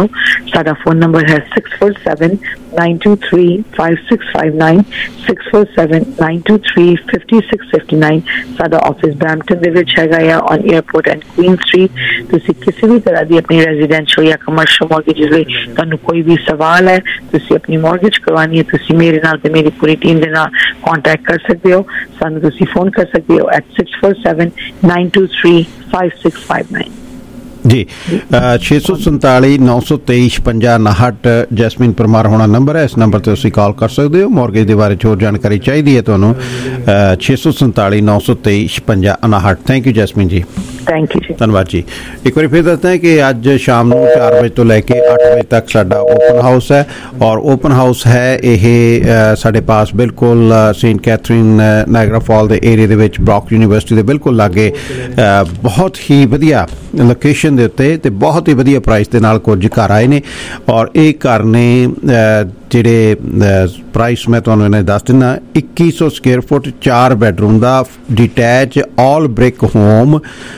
ਹੋ। ਸਾਡਾ ਫੋਨ ਨੰਬਰ ਹੈ six four seven nine two three five six five nine six four seven nine two three five six five nine। ਸਾਡਾ ਆਫਿਸ ਬਰੈਂਪਟਨ ਦੇ ਵਿੱਚ ਹੈਗਾ ਆ on airport and Queen street. ਤੁਸੀਂ ਕਿਸੇ ਵੀ ਤਰ੍ਹਾਂ ਦੀ ਆਪਣੀ ਰੈਜ਼ੀਡੈਂਸ਼ੀਅਲ ਜਾਂ ਕਮਰਸ਼ੀਅਲ ਮਾਰਗੇਜ ਲਈ ਤੁਹਾਨੂੰ ਕੋਈ ਵੀ ਸਵਾਲ ਹੈ, ਤੁਸੀਂ ਆਪਣੀ ਮਾਰਗੇਜ ਕਰਵਾਉਣੀ ਹੈ, ਤੁਸੀਂ ਮੇਰੇ ਨਾਲ ਤੇ ਮੇਰੀ ਪੂਰੀ ਟੀਮ ਦੇ ਨਾਲ ਕੰਟੈਕਟ ਕਰ ਸਕਦੇ ਹੋ। ਸਾਨੂੰ ਤੁਸੀਂ ਫੋਨ ਕਰ ਸਕਦੇ ਹੋ at six four seven nine two three five six five nine। ਜੀ ਛੇ ਸੌ ਸੰਤਾਲੀ ਨੌ ਸੌ ਤੇਈ ਛਪੰਜਾ ਉਨਾਹਠ ਜੈਸਮੀਨ ਪਰਮਾਰ ਹੋਣਾ ਨੰਬਰ ਹੈ। ਇਸ ਨੰਬਰ ਤੇ ਤੁਸੀਂ ਕਾਲ ਕਰ ਸਕਦੇ ਹੋ। ਮੌਰਗੇਜ ਦੇ ਬਾਰੇ ਹੋਰ ਜਾਣਕਾਰੀ ਚਾਹੀਦੀ ਹੈ ਤੁਹਾਨੂੰ ਛੇ ਸੌ ਸੰਤਾਲੀ ਨੌ ਸੌ ਤੇਈ ਛਪੰਜਾ ਉਨਾਹਠ। Thank you Jasmine ji. Thank you ਜੀ, ਧੰਨਵਾਦ ਜੀ। ਇੱਕ ਵਾਰੀ ਫਿਰ ਦੱਸਦੇ ਹਾਂ ਕਿ ਅੱਜ ਸ਼ਾਮ ਨੂੰ ਚਾਰ ਵਜੇ ਤੋਂ ਲੈ ਕੇ ਅੱਠ ਵਜੇ ਤੱਕ ਸਾਡਾ ਓਪਨ ਹਾਊਸ ਹੈ ਔਰ ਓਪਨ ਹਾਊਸ ਹੈ ਇਹ ਸਾਡੇ ਪਾਸ ਬਿਲਕੁਲ ਸੇਂਟ ਕੈਥਰੀਨ ਨਾਇਗਰਾ ਫਾਲ ਦੇ ਏਰੀਆ ਦੇ ਵਿੱਚ ਬਰੌਕ ਯੂਨੀਵਰਸਿਟੀ ਦੇ ਬਿਲਕੁਲ ਲਾਗੇ ਬਹੁਤ ਹੀ ਵਧੀਆ ਲੋਕੇਸ਼ਨ ਦੇ ਉੱਤੇ ਤੇ ਬਹੁਤ ਹੀ ਵਧੀਆ ਪ੍ਰਾਈਸ ਦੇ ਨਾਲ ਕੁਝ ਘਰ ਆਏ ਨੇ ਔਰ ਇਹ ਘਰ ਨੇ ਜਿਹੜੇ ਪ੍ਰਾਈਸ ਮੈਂ ਤੁਹਾਨੂੰ ਇਹਨੇ ਦੱਸ ਦਿੰਦਾ ਇੱਕੀ ਸੌ ਸਕੁਅਰ ਫੁੱਟ ਚਾਰ ਬੈਡਰੂਮ ਦਾ ਡਿਟੈਚ ਆਲ ਬ੍ਰਿਕ ਹੋਮ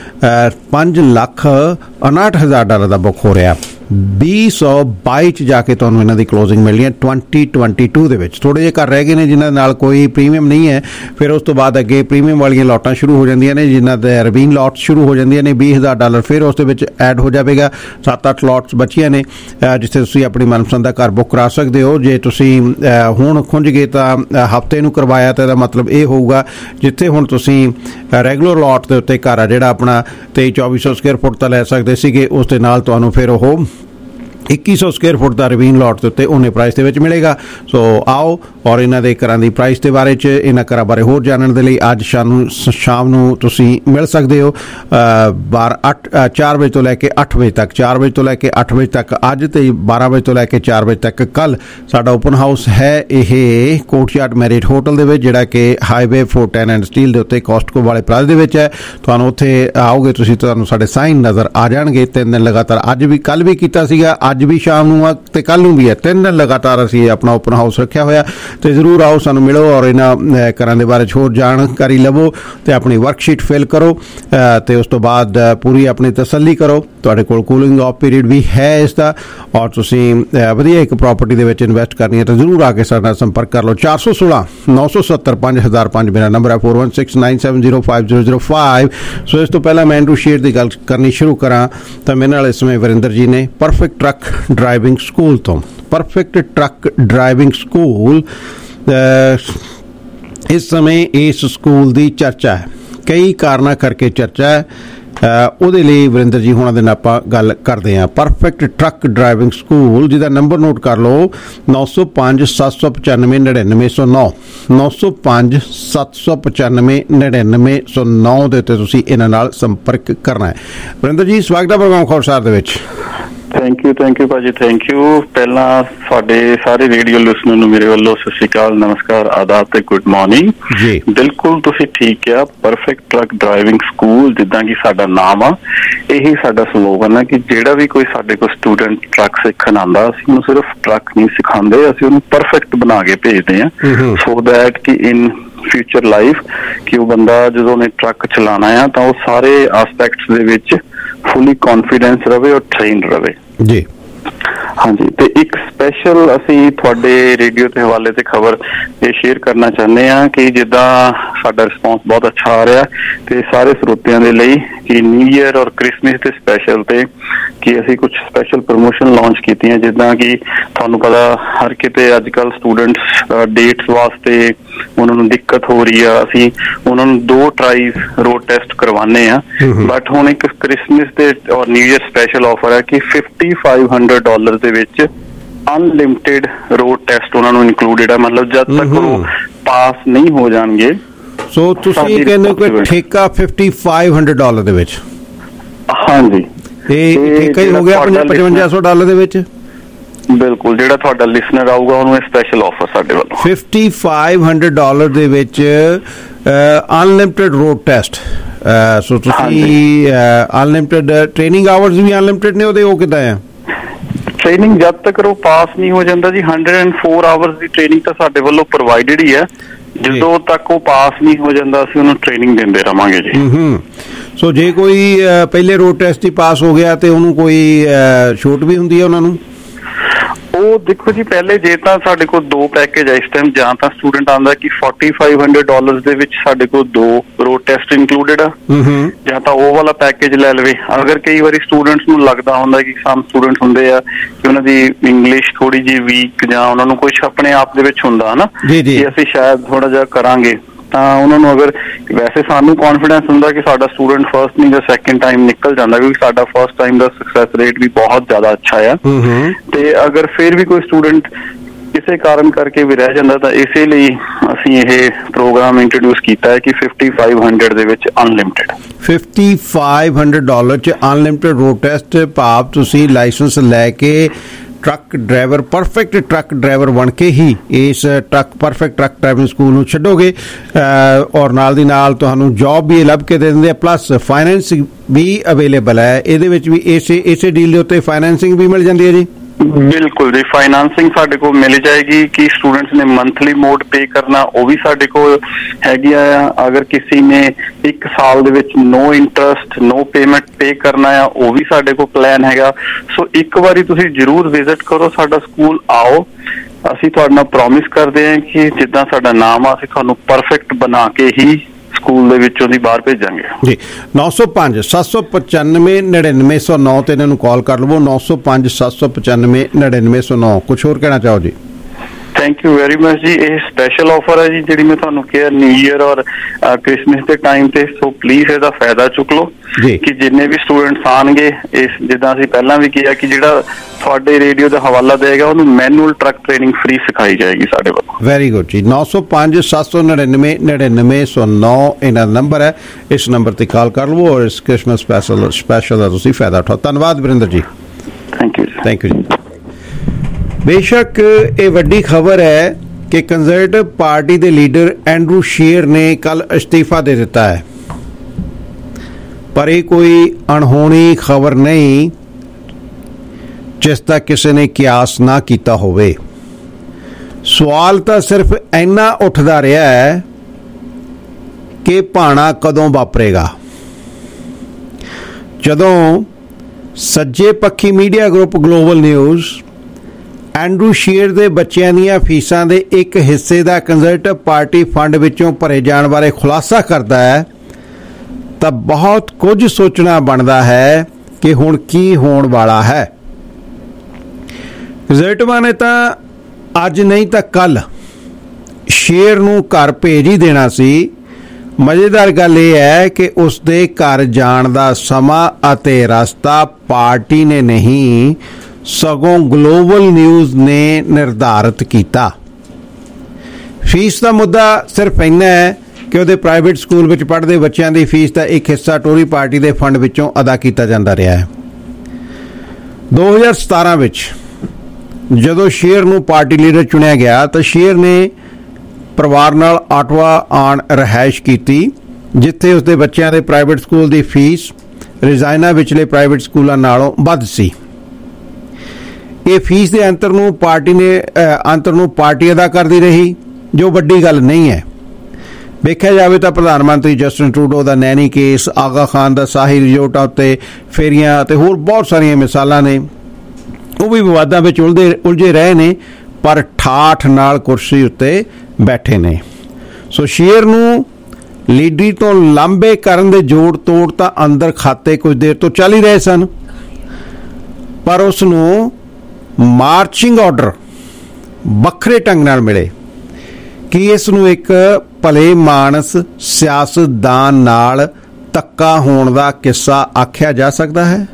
ਪੰਜ ਲੱਖ ਉਨਾਹਠ ਹਜ਼ਾਰ ਡਾਲਰ ਦਾ ਬੁੱਕ ਹੋ ਰਿਹਾ। ਵੀਹ ਸੌ ਬਾਈ ਚ ਜਾ ਕੇ ਤੁਹਾਨੂੰ ਇਹਨਾਂ ਦੀ ਕਲੋਜ਼ਿੰਗ ਮਿਲਣੀ ਹੈ ਟਵੈਂਟੀ ਟਵੈਂਟੀ ਟੂ ਦੇ ਵਿੱਚ। ਥੋੜ੍ਹੇ ਜਿਹੇ ਘਰ ਰਹਿ ਗਏ ਨੇ ਜਿਨ੍ਹਾਂ ਨਾਲ ਕੋਈ ਪ੍ਰੀਮੀਅਮ ਨਹੀਂ ਹੈ, ਫਿਰ ਉਸ ਤੋਂ ਬਾਅਦ ਅੱਗੇ ਪ੍ਰੀਮੀਅਮ ਵਾਲੀਆਂ ਲੋਟਾਂ ਸ਼ੁਰੂ ਹੋ ਜਾਂਦੀਆਂ ਨੇ ਜਿਨ੍ਹਾਂ ਦੇ ਰਵੀਨ ਲੋਟ ਸ਼ੁਰੂ ਹੋ ਜਾਂਦੀਆਂ ਨੇ ਵੀਹ ਹਜ਼ਾਰ ਡਾਲਰ ਫਿਰ ਉਸ ਦੇ ਵਿੱਚ ਐਡ ਹੋ ਜਾਵੇਗਾ। ਸੱਤ ਅੱਠ ਲੋਟਸ ਬਚੀਆਂ ਨੇ ਜਿੱਥੇ ਤੁਸੀਂ ਆਪਣੀ ਮਨਪਸੰਦ ਦਾ ਘਰ ਬੁੱਕ ਕਰਾ ਸਕਦੇ ਹੋ। ਜੇ ਤੁਸੀਂ ਹੁਣ ਖੁੰਝ ਗਏ ਤਾਂ ਹਫ਼ਤੇ ਨੂੰ ਕਰਵਾਇਆ ਤਾਂ ਇਹਦਾ ਮਤਲਬ ਇਹ ਹੋਊਗਾ ਜਿੱਥੇ ਹੁਣ ਤੁਸੀਂ ਰੈਗੂਲਰ ਲੋਟ ਦੇ ਉੱਤੇ ਘਰ ਆ ਜਿਹੜਾ ਆਪਣਾ ਤੇਈ ਚੌਵੀ ਸੌ ਸਕੁਅਰ ਫੁੱਟ ਤਾਂ ਲੈ ਸਕਦੇ ਸੀਗੇ, ਉਸ ਦੇ ਨਾਲ ਤੁਹਾਨੂੰ ਫਿਰ ਉਹ ਇੱਕੀ ਸੌ ਸਕੁਅਰ ਫੁੱਟ ਦਾ ਰਵੀਨ ਲੋਟ ਦੇ ਉੱਤੇ ਉਹਨੇ ਪ੍ਰਾਈਸ ਦੇ ਵਿੱਚ ਮਿਲੇਗਾ। ਸੋ ਆਓ ਔਰ ਇਹਨਾਂ ਦੇ ਘਰਾਂ ਦੀ ਪ੍ਰਾਈਸ ਦੇ ਬਾਰੇ 'ਚ ਇਹਨਾਂ ਘਰਾਂ ਬਾਰੇ ਹੋਰ ਜਾਣਨ ਦੇ ਲਈ ਅੱਜ ਸ਼ਾਮ ਸ਼ਾਮ ਨੂੰ ਤੁਸੀਂ ਮਿਲ ਸਕਦੇ ਹੋ ਬਾਰਾਂ ਅੱਠ ਚਾਰ ਵਜੇ ਤੋਂ ਲੈ ਕੇ ਅੱਠ ਵਜੇ ਤੱਕ ਚਾਰ ਵਜੇ ਤੋਂ ਲੈ ਕੇ ਅੱਠ ਵਜੇ ਤੱਕ ਅੱਜ ਤੇ ਬਾਰਾਂ ਵਜੇ ਤੋਂ ਲੈ ਕੇ ਚਾਰ ਵਜੇ ਤੱਕ ਕੱਲ੍ਹ ਸਾਡਾ ਓਪਨ ਹਾਊਸ ਹੈ। ਇਹ ਕੋਰਟਯਾਰਡ ਮੈਰਿਟ ਹੋਟਲ ਦੇ ਵਿੱਚ ਜਿਹੜਾ ਕਿ highway four ten and Steele ਦੇ ਉੱਤੇ ਕੋਸਟਕੋ ਵਾਲੇ ਪ੍ਰਾਈਸ ਦੇ ਵਿੱਚ ਹੈ। ਤੁਹਾਨੂੰ ਉੱਥੇ ਆਓਗੇ ਤੁਸੀਂ ਤੁਹਾਨੂੰ ਸਾਡੇ ਸਾਈਨ ਨਜ਼ਰ ਆ ਜਾਣਗੇ। ਤਿੰਨ ਦਿਨ ਲਗਾਤਾਰ ਅੱਜ ਵੀ ਕੱਲ੍ਹ ਵੀ ਕੀਤਾ ਸੀਗਾ, ਅੱਜ ਵੀ ਸ਼ਾਮ ਨੂੰ ਆ ਤੇ ਕੱਲ੍ਹ ਨੂੰ ਵੀ ਹੈ। ਤਿੰਨ ਦਿਨ ਲਗਾਤਾਰ ਅਸੀਂ ਆਪਣਾ ਓਪਨ ਹਾਊਸ ਰੱਖਿਆ ਹੋਇਆ ਤੇ ਜ਼ਰੂਰ ਆਓ ਸਾਨੂੰ ਮਿਲੋ ਔਰ ਇਹਨਾਂ ਘਰਾਂ ਦੇ ਬਾਰੇ ਹੋਰ ਜਾਣਕਾਰੀ ਲਵੋ ਤੇ ਆਪਣੀ ਵਰਕਸ਼ੀਟ ਫਿਲ ਕਰੋ ਤੇ ਉਸ ਤੋਂ ਬਾਅਦ ਪੂਰੀ ਆਪਣੀ ਤਸੱਲੀ ਕਰੋ। ਤੁਹਾਡੇ ਕੋਲ ਕੂਲਿੰਗ ਆਫ ਪੀਰੀਅਡ ਵੀ ਹੈ ਇਸ ਦਾ ਔਰ ਤੁਸੀਂ ਵਧੀਆ ਇੱਕ ਪ੍ਰਾਪਰਟੀ ਦੇ ਵਿੱਚ ਇਨਵੈਸਟ ਕਰਨੀ ਹੈ ਤਾਂ ਜ਼ਰੂਰ ਆ ਕੇ ਸਾਡੇ ਨਾਲ ਸੰਪਰਕ ਕਰ ਲਓ। ਚਾਰ ਸੌ ਸੋਲਾਂ ਨੌ ਸੌ ਸੱਤਰ ਪੰਜ ਹਜ਼ਾਰ ਪੰਜ ਮੇਰਾ ਨੰਬਰ ਹੈ four one six nine seven zero five zero zero five। ਸੋ ਇਸ ਤੋਂ ਪਹਿਲਾਂ ਮੈਂ ਐਂਡਰੂ ਸ਼ੇਰ ਦੀ ਗੱਲ ਕਰਨੀ ਸ਼ੁਰੂ ਕਰਾਂ ਤਾਂ ਮੇਰੇ ਨਾਲ ਇਸ ਸਮੇਂ ਵਰਿੰਦਰ ਜੀ ਨੇ ਪਰਫੈਕਟ ਟਰੱਕ ਡਰਾਈਵਿੰਗ ਸਕੂਲ ਤੋਂ। ਪਰਫੈਕਟ ਟਰੱਕ ਡਰਾਈਵਿੰਗ ਸਕੂਲ ਇਸ ਸਮੇਂ ਇਸ ਸਕੂਲ ਦੀ ਚਰਚਾ ਹੈ, ਕਈ ਕਾਰਨਾਂ ਕਰਕੇ ਚਰਚਾ ਹੈ। ਉਹਦੇ ਲਈ ਵਰਿੰਦਰ ਜੀ ਹੋਣਾ ਦੇ ਨਾਲ ਆਪਾਂ ਗੱਲ ਕਰਦੇ ਹਾਂ। ਪਰਫੈਕਟ ਟਰੱਕ ਡਰਾਈਵਿੰਗ ਸਕੂਲ ਜਿਹਦਾ ਨੰਬਰ ਨੋਟ ਕਰ ਲਓ ਨੌ ਸੌ ਪੰਜ ਸੱਤ ਸੌ ਪਚਾਨਵੇਂ ਨੜਿਨਵੇਂ ਸੌ ਨੌ ਨੌ ਸੌ ਪੰਜ ਸੱਤ ਸੌ ਪਚਾਨਵੇਂ ਨੜਿਨਵੇਂ ਸੌ ਨੌ ਦੇ ਉੱਤੇ ਤੁਸੀਂ ਇਹਨਾਂ ਨਾਲ ਸੰਪਰਕ ਕਰਨਾ ਹੈ। ਵਰਿੰਦਰ ਜੀ ਸਵਾਗਤ ਹੈ ਪ੍ਰੋਗਰਾਮ ਖਬਰਸਾਰ ਦੇ ਵਿੱਚ। ਥੈਂਕ ਯੂ ਥੈਂਕ ਯੂ ਭਾਜੀ ਥੈਂਕ ਯੂ। ਪਹਿਲਾਂ ਸਾਡੇ ਸਾਰੇ ਰੇਡੀਓ ਲਿਸਨਰ ਨੂੰ ਮੇਰੇ ਵੱਲੋਂ ਸਤਿ ਸ਼੍ਰੀ ਅਕਾਲ, ਨਮਸਕਾਰ, ਆਦਾਬ ਤੇ ਗੁੱਡ ਮਾਰਨਿੰਗ ਜੀ। ਬਿਲਕੁਲ ਤੁਸੀਂ ਠੀਕ ਕਿਹਾ, ਪਰਫੈਕਟ ਟਰੱਕ ਡਰਾਈਵਿੰਗ ਸਕੂਲ ਜਿੱਦਾਂ ਕਿ ਸਾਡਾ ਨਾਮ ਆ, ਇਹੀ ਸਾਡਾ ਸਲੋਗਨ ਹੈ ਕਿ ਜਿਹੜਾ ਵੀ ਕੋਈ ਸਾਡੇ ਕੋਲ ਸਟੂਡੈਂਟ ਟਰੱਕ ਸਿੱਖਣ ਆਉਂਦਾ ਅਸੀਂ ਉਹਨੂੰ ਸਿਰਫ ਟਰੱਕ ਨਹੀਂ ਸਿਖਾਉਂਦੇ, ਅਸੀਂ ਉਹਨੂੰ ਪਰਫੈਕਟ ਬਣਾ ਕੇ ਭੇਜਦੇ ਹਾਂ ਸੋ ਦੈਟ ਕਿ ਇਨ ਫਿਊਚਰ ਲਾਈਫ ਕਿ ਉਹ ਬੰਦਾ ਜਦੋਂ ਉਹਨੇ ਟਰੱਕ ਚਲਾਉਣਾ ਆ ਤਾਂ ਉਹ ਸਾਰੇ ਆਸਪੈਕਟਸ ਦੇ ਵਿੱਚ ਫੁੱਲੀ ਕੌਨਫੀਡੈਂਸ ਰਵੇ ਔਰ ਟ੍ਰੇਨ ਰਵੇ ਜੀ। ਹਾਂਜੀ, ਤੇ ਇੱਕ ਸਪੈਸ਼ਲ ਅਸੀਂ ਤੁਹਾਡੇ ਰੇਡੀਓ ਦੇ ਹਵਾਲੇ ਤੇ ਖਬਰ ਇਹ ਸ਼ੇਅਰ ਕਰਨਾ ਚਾਹੁੰਦੇ ਹਾਂ ਕਿ ਜਿੱਦਾਂ ਸਾਡਾ ਰਿਸਪੌਂਸ ਬਹੁਤ ਅੱਛਾ ਆ ਰਿਹਾ ਤੇ ਸਾਰੇ ਸਰੋਤਿਆਂ ਦੇ ਲਈ ਕਿ ਨਿਊ ਈਅਰ ਔਰ ਕ੍ਰਿਸਮਸ ਦੇ ਸਪੈਸ਼ਲ ਤੇ ਕਿ ਅਸੀਂ ਕੁਝ ਸਪੈਸ਼ਲ ਪ੍ਰਮੋਸ਼ਨ ਲਾਂਚ ਕੀਤੀਆਂ। ਜਿੱਦਾਂ ਕਿ ਤੁਹਾਨੂੰ ਪਤਾ ਹਰ ਕਿਤੇ ਅੱਜ ਕੱਲ੍ਹ ਸਟੂਡੈਂਟਸ ਡੇਟਸ ਵਾਸਤੇ ਉਹਨਾਂ ਨੂੰ ਦਿੱਕਤ ਹੋ ਰਹੀ ਆ, ਅਸੀਂ ਉਹਨਾਂ ਨੂੰ ਦੋ ਟਰਾਈਜ਼ ਰੋਡ ਟੈਸਟ ਕਰਵਾਉਂਦੇ ਆ ਬਟ ਹੁਣ ਇੱਕ ਕ੍ਰਿਸਮਸ ਦੇ ਔਰ ਨਿਊ ਈਅਰ ਸਪੈਸ਼ਲ ਆਫਰ ਹੈ ਕਿ ਫਿਫਟੀ ਫਾਈਵ ਹੰਡਰਡ ਡਾਲਰ ਦੇ ਵਿੱਚ ਅਨਲਿਮਿਟਿਡ ਰੋਡ ਟੈਸਟ ਉਹਨਾਂ ਨੂੰ ਇਨਕਲੂਡਿਡ ਹੈ। ਮਤਲਬ ਜਦ ਤੱਕ ਉਹ ਪਾਸ ਨਹੀਂ ਹੋ ਜਾਣਗੇ। ਸੋ ਤੁਸੀਂ ਕਹਿੰਦੇ ਕੋਈ ਠੇਕਾ ਫਿਫਟੀ ਫਾਈਵ ਹੰਡਰਡ ਡਾਲਰ ਦੇ ਵਿੱਚ? ਹਾਂਜੀ, ਇਹ ਠੇਕਾ ਹੀ ਹੋ ਗਿਆ ਪਚਵੰਜਾ ਸੌ ਡਾਲਰ ਦੇ ਵਿੱਚ। ਬਿਲਕੁਲ, ਜਿਹੜਾ ਤੁਹਾਡਾ ਲਿਸਨਰ ਆਊਗਾ ਉਹਨੂੰ ਇਹ ਸਪੈਸ਼ਲ ਆਫਰ ਸਾਡੇ ਵੱਲੋਂ ਫਿਫਟੀ ਫਾਈਵ ਹੰਡਰਡ ਡਾਲਰ ਦੇ ਵਿੱਚ ਅਨਲਿਮਿਟਿਡ ਰੋਡ ਟੈਸਟ। ਸੋ ਤੁਸੀਂ ਅਨਲਿਮਿਟਿਡ ਟ੍ਰੇਨਿੰਗ ਆਵਰਸ ਵੀ ਅਨਲਿਮਿਟਿਡ ਨੇ ਉਹਦੇ, ਉਹ ਕਿੱਦਾਂ ਆ? ਟ੍ਰੇਨਿੰਗ ਜਦ ਤੱਕ ਉਹ ਪਾਸ ਨਹੀਂ ਹੋ ਜਾਂਦਾ ਜੀ ਹੰਡਰਡ ਐਂਡ ਫੋਰ ਆਵਰਸ ਦੀ ਟ੍ਰੇਨਿੰਗ ਤਾਂ ਸਾਡੇ ਵੱਲੋਂ ਪ੍ਰੋਵਾਈਡਡ ਹੀ ਹੈ। ਜਦੋਂ ਤੱਕ ਉਹ ਪਾਸ ਨਹੀਂ ਹੋ ਜਾਂਦਾ ਅਸੀਂ ਉਹਨੂੰ ਟ੍ਰੇਨਿੰਗ ਦਿੰਦੇ ਰਵਾਂਗੇ ਜੀ। ਸੋ ਜੇ ਕੋਈ ਪਹਿਲੇ ਰੋਡ ਟੈਸਟ ਹੀ ਪਾਸ ਹੋ ਗਿਆ ਤੇ ਉਹਨੂੰ ਕੋਈ ਛੋਟ ਵੀ ਹੁੰਦੀ ਹੈ ਉਹਨਾਂ ਨੂੰ? ਉਹ ਦੇਖੋ ਜੀ, ਪਹਿਲੇ ਜੇ ਤਾਂ ਸਾਡੇ ਕੋਲ ਦੋ ਪੈਕੇਜ ਹੈ ਇਸ ਟਾਈਮ, ਜਾਂ ਤਾਂ ਸਟੂਡੈਂਟ ਆਉਂਦਾ ਕਿ ਫੋਰਟੀ ਫਾਈਵ ਹੰਡਰਡ ਡਾਲਰ ਦੇ ਵਿੱਚ ਸਾਡੇ ਕੋਲ ਦੋ ਰੋਡ ਟੈਸਟ ਇਨਕਲੂਡਡ ਆ, ਜਾਂ ਤਾਂ ਉਹ ਵਾਲਾ ਪੈਕੇਜ ਲੈ ਲਵੇ। ਅਗਰ ਕਈ ਵਾਰੀ ਸਟੂਡੈਂਟਸ ਨੂੰ ਲੱਗਦਾ ਹੁੰਦਾ ਕਿ ਸਮ ਸਟੂਡੈਂਟਸ ਹੁੰਦੇ ਆ ਕਿ ਉਹਨਾਂ ਦੀ ਇੰਗਲਿਸ਼ ਥੋੜੀ ਜਿਹੀ ਵੀਕ, ਜਾਂ ਉਹਨਾਂ ਨੂੰ ਕੁਛ ਆਪਣੇ ਆਪ ਦੇ ਵਿੱਚ ਹੁੰਦਾ ਹਨਾ ਕਿ ਅਸੀਂ ਸ਼ਾਇਦ ਥੋੜਾ ਜਿਹਾ ਕਰਾਂਗੇ, ਤਾਂ ਉਹਨਾਂ ਨੂੰ ਅਗਰ, ਵੈਸੇ ਸਾਨੂੰ ਕੌਨਫੀਡੈਂਸ ਹੁੰਦਾ ਕਿ ਸਾਡਾ ਸਟੂਡੈਂਟ ਫਸਟ ਨਹੀਂ ਜਾਂ ਸੈਕਿੰਡ ਟਾਈਮ ਨਿਕਲ ਜਾਂਦਾ, ਕਿਉਂਕਿ ਸਾਡਾ ਫਸਟ ਟਾਈਮ ਦਾ ਸਕਸੈਸ ਰੇਟ ਵੀ ਬਹੁਤ ਜ਼ਿਆਦਾ ਅੱਛਾ ਆ। ਤੇ ਅਗਰ ਫਿਰ ਵੀ ਕੋਈ ਸਟੂਡੈਂਟ ਕਿਸੇ ਕਾਰਨ ਕਰਕੇ ਵੀ ਰਹਿ ਜਾਂਦਾ, ਤਾਂ ਇਸੇ ਲਈ ਅਸੀਂ ਇਹ ਪ੍ਰੋਗਰਾਮ ਇੰਟਰੋਡਿਊਸ ਕੀਤਾ ਹੈ ਕਿ ਫਿਫਟੀ ਫਾਈਵ ਹੰਡਰਡ ਦੇ ਵਿੱਚ unlimited fifty five hundred dollar 'ਚ ਅਨਲਿਮਿਟਿਡ ਰੋਡ ਟੈਸਟ। ਭਾਵ ਤੁਸੀਂ ਲਾਇਸੈਂਸ ਲੈ ਕੇ truck driver, perfect truck driver ਬਣ ਕੇ ਹੀ ਇਸ truck perfect truck driving school ਨੂੰ ਛੱਡੋਗੇ, ਔਰ ਨਾਲ ਦੀ ਨਾਲ ਤੁਹਾਨੂੰ ਜੌਬ ਵੀ ਲੱਭ ਕੇ ਦੇ ਦਿੰਦੇ ਆ, ਪਲੱਸ ਫਾਈਨੈਂਸ ਵੀ ਅਵੇਲੇਬਲ ਹੈ ਇਹਦੇ ਵਿੱਚ ਵੀ। ਇਸੇ ਇਸੇ ਡੀਲ ਦੇ ਉੱਤੇ ਫਾਈਨੈਂਸਿੰਗ ਵੀ ਮਿਲ ਜਾਂਦੀ ਹੈ ਜੀ? ਬਿਲਕੁਲ ਜੀ, ਫਾਈਨਾਂਸਿੰਗ ਸਾਡੇ ਕੋਲ ਮਿਲ ਜਾਏਗੀ। ਕਿ ਸਟੂਡੈਂਟਸ ਨੇ ਮੰਥਲੀ ਮੋਡ ਪੇ ਕਰਨਾ, ਉਹ ਵੀ ਸਾਡੇ ਕੋਲ ਹੈਗੀ ਆ। ਅਗਰ ਕਿਸੇ ਨੇ ਇੱਕ ਸਾਲ ਦੇ ਵਿੱਚ ਨੋ ਇੰਟਰਸਟ ਨੋ ਪੇਮੈਂਟ ਪੇ ਕਰਨਾ ਆ, ਉਹ ਵੀ ਸਾਡੇ ਕੋਲ ਪਲਾਨ ਹੈਗਾ। ਸੋ ਇੱਕ ਵਾਰੀ ਤੁਸੀਂ ਜ਼ਰੂਰ ਵਿਜ਼ਿਟ ਕਰੋ, ਸਾਡਾ ਸਕੂਲ ਆਓ। ਅਸੀਂ ਤੁਹਾਡੇ ਨਾਲ ਪ੍ਰੋਮਿਸ ਕਰਦੇ ਹਾਂ ਕਿ ਜਿੱਦਾਂ ਸਾਡਾ ਨਾਮ ਆ, ਅਸੀਂ ਤੁਹਾਨੂੰ ਪਰਫੈਕਟ ਬਣਾ ਕੇ ਹੀ ਸਕੂਲ ਦੇ ਵਿੱਚੋਂ ਦੀ ਬਾਹਰ ਭੇਜਾਂਗੇ ਜੀ। ਨੌ ਸੌ ਪੰਜ ਸੱਤ ਸੌ ਪਚਾਨਵੇਂ ਨੜਿਨਵੇਂ ਸੌ ਨੌ ਤੇ ਇਹਨਾਂ ਨੂੰ ਕਾਲ ਕਰ ਲਵੋ। ਨੌ ਸੌ ਪੰਜ ਸੱਤ ਸੌ ਪਚਾਨਵੇਂ ਨੜਿਨਵੇਂ ਸੌ ਨੌ। ਕੁਛ ਹੋਰ ਕਹਿਣਾ ਚਾਹੋ ਜੀ? ਥੈਂਕ ਯੂ ਵੈਰੀ ਮਚ ਜੀ। ਇਹ ਸਪੈਸ਼ਲ ਆਫਰ ਹੈ ਜੀ, ਜਿਹੜੀ ਮੈਂ ਤੁਹਾਨੂੰ ਕਿਹਾ ਨਿਊ ਈਅਰ ਔਰ ਕ੍ਰਿਸਮਸ ਦੇ ਟਾਈਮ ਤੇ। ਸੋ ਪਲੀਜ਼ ਇਹਦਾ ਫਾਇਦਾ ਚੁੱਕ ਲਓ ਕਿ ਜਿੰਨੇ ਵੀ ਸਟੂਡੈਂਟਸ ਆਣਗੇ, ਇਸ ਜਿੱਦਾਂ ਅਸੀਂ ਪਹਿਲਾਂ ਵੀ ਕਿਹਾ ਕਿ ਜਿਹੜਾ ਤੁਹਾਡੇ ਰੇਡੀਓ ਦਾ ਹਵਾਲਾ ਦੇਗਾ ਉਹਨੂੰ ਮੈਨੂਅਲ ਟਰੱਕ ਟ੍ਰੇਨਿੰਗ ਫ੍ਰੀ ਸਿਖਾਈ ਜਾਏਗੀ ਸਾਡੇ ਵੱਲੋਂ। ਵੈਰੀ ਗੁੱਡ ਜੀ। ਨੌ ਸੌ ਪੰਜ ਸੱਤ ਸੌ ਨੜਿਨਵੇਂ ਨੜਿਨਵੇਂ ਸੌ ਨੌ ਇਹਨਾਂ ਦਾ ਨੰਬਰ ਹੈ। ਇਸ ਨੰਬਰ ਤੇ ਕਾਲ ਕਰ ਲਵੋ ਔਰ ਇਸ ਕ੍ਰਿਸਮਸ ਸਪੈਸ਼ਲ ਸਪੈਸ਼ਲ ਦਾ ਤੁਸੀਂ ਫਾਇਦਾ ਉਠਾਓ। ਧੰਨਵਾਦ ਵਰਿੰਦਰ ਜੀ। ਥੈਂਕ ਯੂ ਥੈਂਕ ਯੂ ਜੀ। ਬੇਸ਼ੱਕ ਇਹ ਵੱਡੀ ਖਬਰ ਹੈ ਕਿ ਕੰਜ਼ਰਵੇਟਿਵ ਪਾਰਟੀ ਦੇ ਲੀਡਰ ਐਂਡਰੂ ਸ਼ੀਅਰ ਨੇ ਕੱਲ ਅਸਤੀਫਾ ਦੇ ਦਿੱਤਾ ਹੈ, ਪਰ ਇਹ ਕੋਈ ਅਣਹੋਣੀ ਖਬਰ ਨਹੀਂ ਜਿਸ ਦਾ ਕਿਸੇ ਨੇ ਕਿਆਸ ਨਾ ਕੀਤਾ ਹੋਵੇ। ਸਵਾਲ ਤਾਂ ਸਿਰਫ ਇੰਨਾ ਉੱਠਦਾ ਰਿਹਾ ਹੈ ਕਿ ਭਾਣਾ ਕਦੋਂ ਵਾਪਰੇਗਾ। ਜਦੋਂ ਸੱਜੇ ਪੱਖੀ media group Global News Andrew Scheer ਦੇ ਬੱਚਿਆਂ ਦੀਆਂ ਫੀਸਾਂ ਦੇ ਇੱਕ ਹਿੱਸੇ ਦਾ ਕੰਜ਼ਰਵੇਟਿਵ ਪਾਰਟੀ ਫੰਡ ਵਿੱਚੋਂ ਭਰੇ ਜਾਣ ਬਾਰੇ ਖੁਲਾਸਾ ਕਰਦਾ ਹੈ, ਤਾਂ ਬਹੁਤ ਕੁਝ ਸੋਚਣਾ ਬਣਦਾ ਹੈ ਕਿ ਹੁਣ ਕੀ ਹੋਣ ਵਾਲਾ ਹੈ। ਕੰਜ਼ਰਵੇਟਿਵਾਂ ਨੇ ਤਾਂ ਅੱਜ ਨਹੀਂ ਤਾਂ ਕੱਲ ਸ਼ੀਅਰ ਨੂੰ ਘਰ ਭੇਜ ਹੀ ਦੇਣਾ ਸੀ। ਮਜ਼ੇਦਾਰ ਗੱਲ ਇਹ ਹੈ ਕਿ ਉਸ ਦੇ ਘਰ ਜਾਣ ਦਾ ਸਮਾਂ ਅਤੇ ਰਸਤਾ ਪਾਰਟੀ ਨੇ ਨਹੀਂ, ਸਗੋਂ ਗਲੋਬਲ ਨਿਊਜ਼ ਨੇ ਨਿਰਧਾਰਿਤ ਕੀਤਾ। ਫੀਸ ਦਾ ਮੁੱਦਾ ਸਿਰਫ ਇੰਨਾ ਹੈ ਕਿ ਉਹਦੇ ਪ੍ਰਾਈਵੇਟ ਸਕੂਲ ਵਿੱਚ ਪੜ੍ਹਦੇ ਬੱਚਿਆਂ ਦੀ ਫੀਸ ਦਾ ਇੱਕ ਹਿੱਸਾ ਟੋਰੀ ਪਾਰਟੀ ਦੇ ਫੰਡ ਵਿੱਚੋਂ ਅਦਾ ਕੀਤਾ ਜਾਂਦਾ ਰਿਹਾ ਹੈ। ਦੋ ਹਜ਼ਾਰ ਸਤਾਰਾਂ ਵਿੱਚ ਜਦੋਂ ਸ਼ੀਅਰ ਨੂੰ ਪਾਰਟੀ ਲੀਡਰ ਚੁਣਿਆ ਗਿਆ ਤਾਂ ਸ਼ੀਅਰ ਨੇ ਪਰਿਵਾਰ ਨਾਲ ਆਟਵਾ ਆਣ ਰਿਹਾਇਸ਼ ਕੀਤੀ, ਜਿੱਥੇ ਉਸਦੇ ਬੱਚਿਆਂ ਦੇ ਪ੍ਰਾਈਵੇਟ ਸਕੂਲ ਦੀ ਫੀਸ ਰਿਜ਼ਾਈਨਾ ਵਿਚਲੇ ਪ੍ਰਾਈਵੇਟ ਸਕੂਲਾਂ ਨਾਲੋਂ ਵੱਧ ਸੀ। ਇਹ ਫੀਸ ਦੇ ਅੰਤਰ ਨੂੰ ਪਾਰਟੀ ਨੇ ਅੰਤਰ ਨੂੰ ਪਾਰਟੀ ਅਦਾ ਕਰਦੀ ਰਹੀ, ਜੋ ਵੱਡੀ ਗੱਲ ਨਹੀਂ ਹੈ। ਵੇਖਿਆ ਜਾਵੇ ਤਾਂ ਪ੍ਰਧਾਨ ਮੰਤਰੀ ਜਸਟਿਨ ਟਰੂਡੋ ਦਾ ਨੈਣੀ ਕੇਸ, ਆਗਾ ਖਾਨ ਦਾ ਸ਼ਾਹੀ ਰਿਜ਼ੋਰਟਾਂ ਉੱਤੇ ਫੇਰੀਆਂ ਅਤੇ ਹੋਰ ਬਹੁਤ ਸਾਰੀਆਂ ਮਿਸਾਲਾਂ ਨੇ, ਉਹ ਵੀ ਵਿਵਾਦਾਂ ਵਿੱਚ ਉਲਝੇ ਉਲਝੇ ਰਹੇ ਨੇ, ਪਰ ਠਾਠ ਨਾਲ ਕੁਰਸੀ ਉੱਤੇ ਬੈਠੇ ਨੇ। ਸੋ ਸ਼ੀਅਰ ਨੂੰ ਲੀਡਰੀ ਤੋਂ ਲਾਂਭੇ ਕਰਨ ਦੇ ਜੋੜ ਤੋੜ ਤਾਂ ਅੰਦਰ ਖਾਤੇ ਕੁਝ ਦੇਰ ਤੋਂ ਚੱਲ ਹੀ ਰਹੇ ਸਨ, ਪਰ ਉਸ ਨੂੰ ਮਾਰਚਿੰਗ ਆਰਡਰ ਵੱਖਰੇ ਢੰਗ ਨਾਲ ਮਿਲੇ। ਕੀ ਇਸ ਨੂੰ ਇੱਕ ਭਲੇ ਮਾਨਸ ਸਿਆਸਤਦਾਨ ਨਾਲ ਧੱਕਾ ਹੋਣ ਦਾ ਕਿੱਸਾ ਆਖਿਆ ਜਾ ਸਕਦਾ ਹੈ?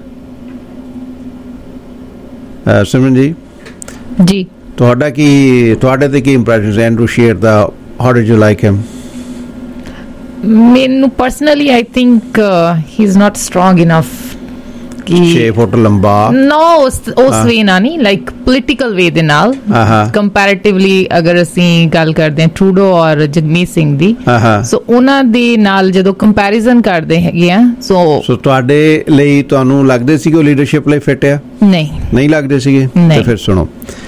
ਸਿਮਰਨ ਜੀ ਜੀ ਤੁਹਾਡਾ ਕੀ ਤੁਹਾਡੇ ਤੇ ਕੀ ਇੰਪ੍ਰੈਸ਼ਨ ਹੈ ਐਂਡਰੂ ਸ਼ੀਅਰ ਦਾ? How did you like him? ਮੈਨੂੰ personally I think he is not strong enough ਛੇ ਫੁੱਟ ਲੰਬਾ। ਨੋ ਉਸ ਉਸ ਵੇ ਨਾਲ ਨਹੀਂ, ਲਾਈਕ ਪੋਲੀਟੀਕਲ ਵੇ ਦੇ ਨਾਲ ਕੰਪੈਰੇਟਿਵਲੀ ਅਗਰ ਅਸੀਂ ਗੱਲ ਕਰਦੇ ਹਾਂ ਟਰੂਡੋ ਔਰ ਜਗਮੀਤ ਸਿੰਘ ਦੀ, ਸੋ ਉਹਨਾਂ ਦੇ ਨਾਲ ਜਦੋਂ ਕੰਪੈਰੀਜ਼ਨ ਕਰਦੇ ਹੈਗੇ ਆ, ਸੋ ਸੋ ਤੁਹਾਡੇ ਲਈ ਤੁਹਾਨੂੰ ਲੱਗਦੇ ਸੀ ਕਿ ਉਹ ਲੀਡਰਸ਼ਿਪ ਲਈ ਫਿੱਟ ਆ? ਨਹੀਂ ਨਹੀਂ ਲੱਗਦੇ ਸੀਗੇ। ਤੇ ਫਿਰ ਸੁਣੋ,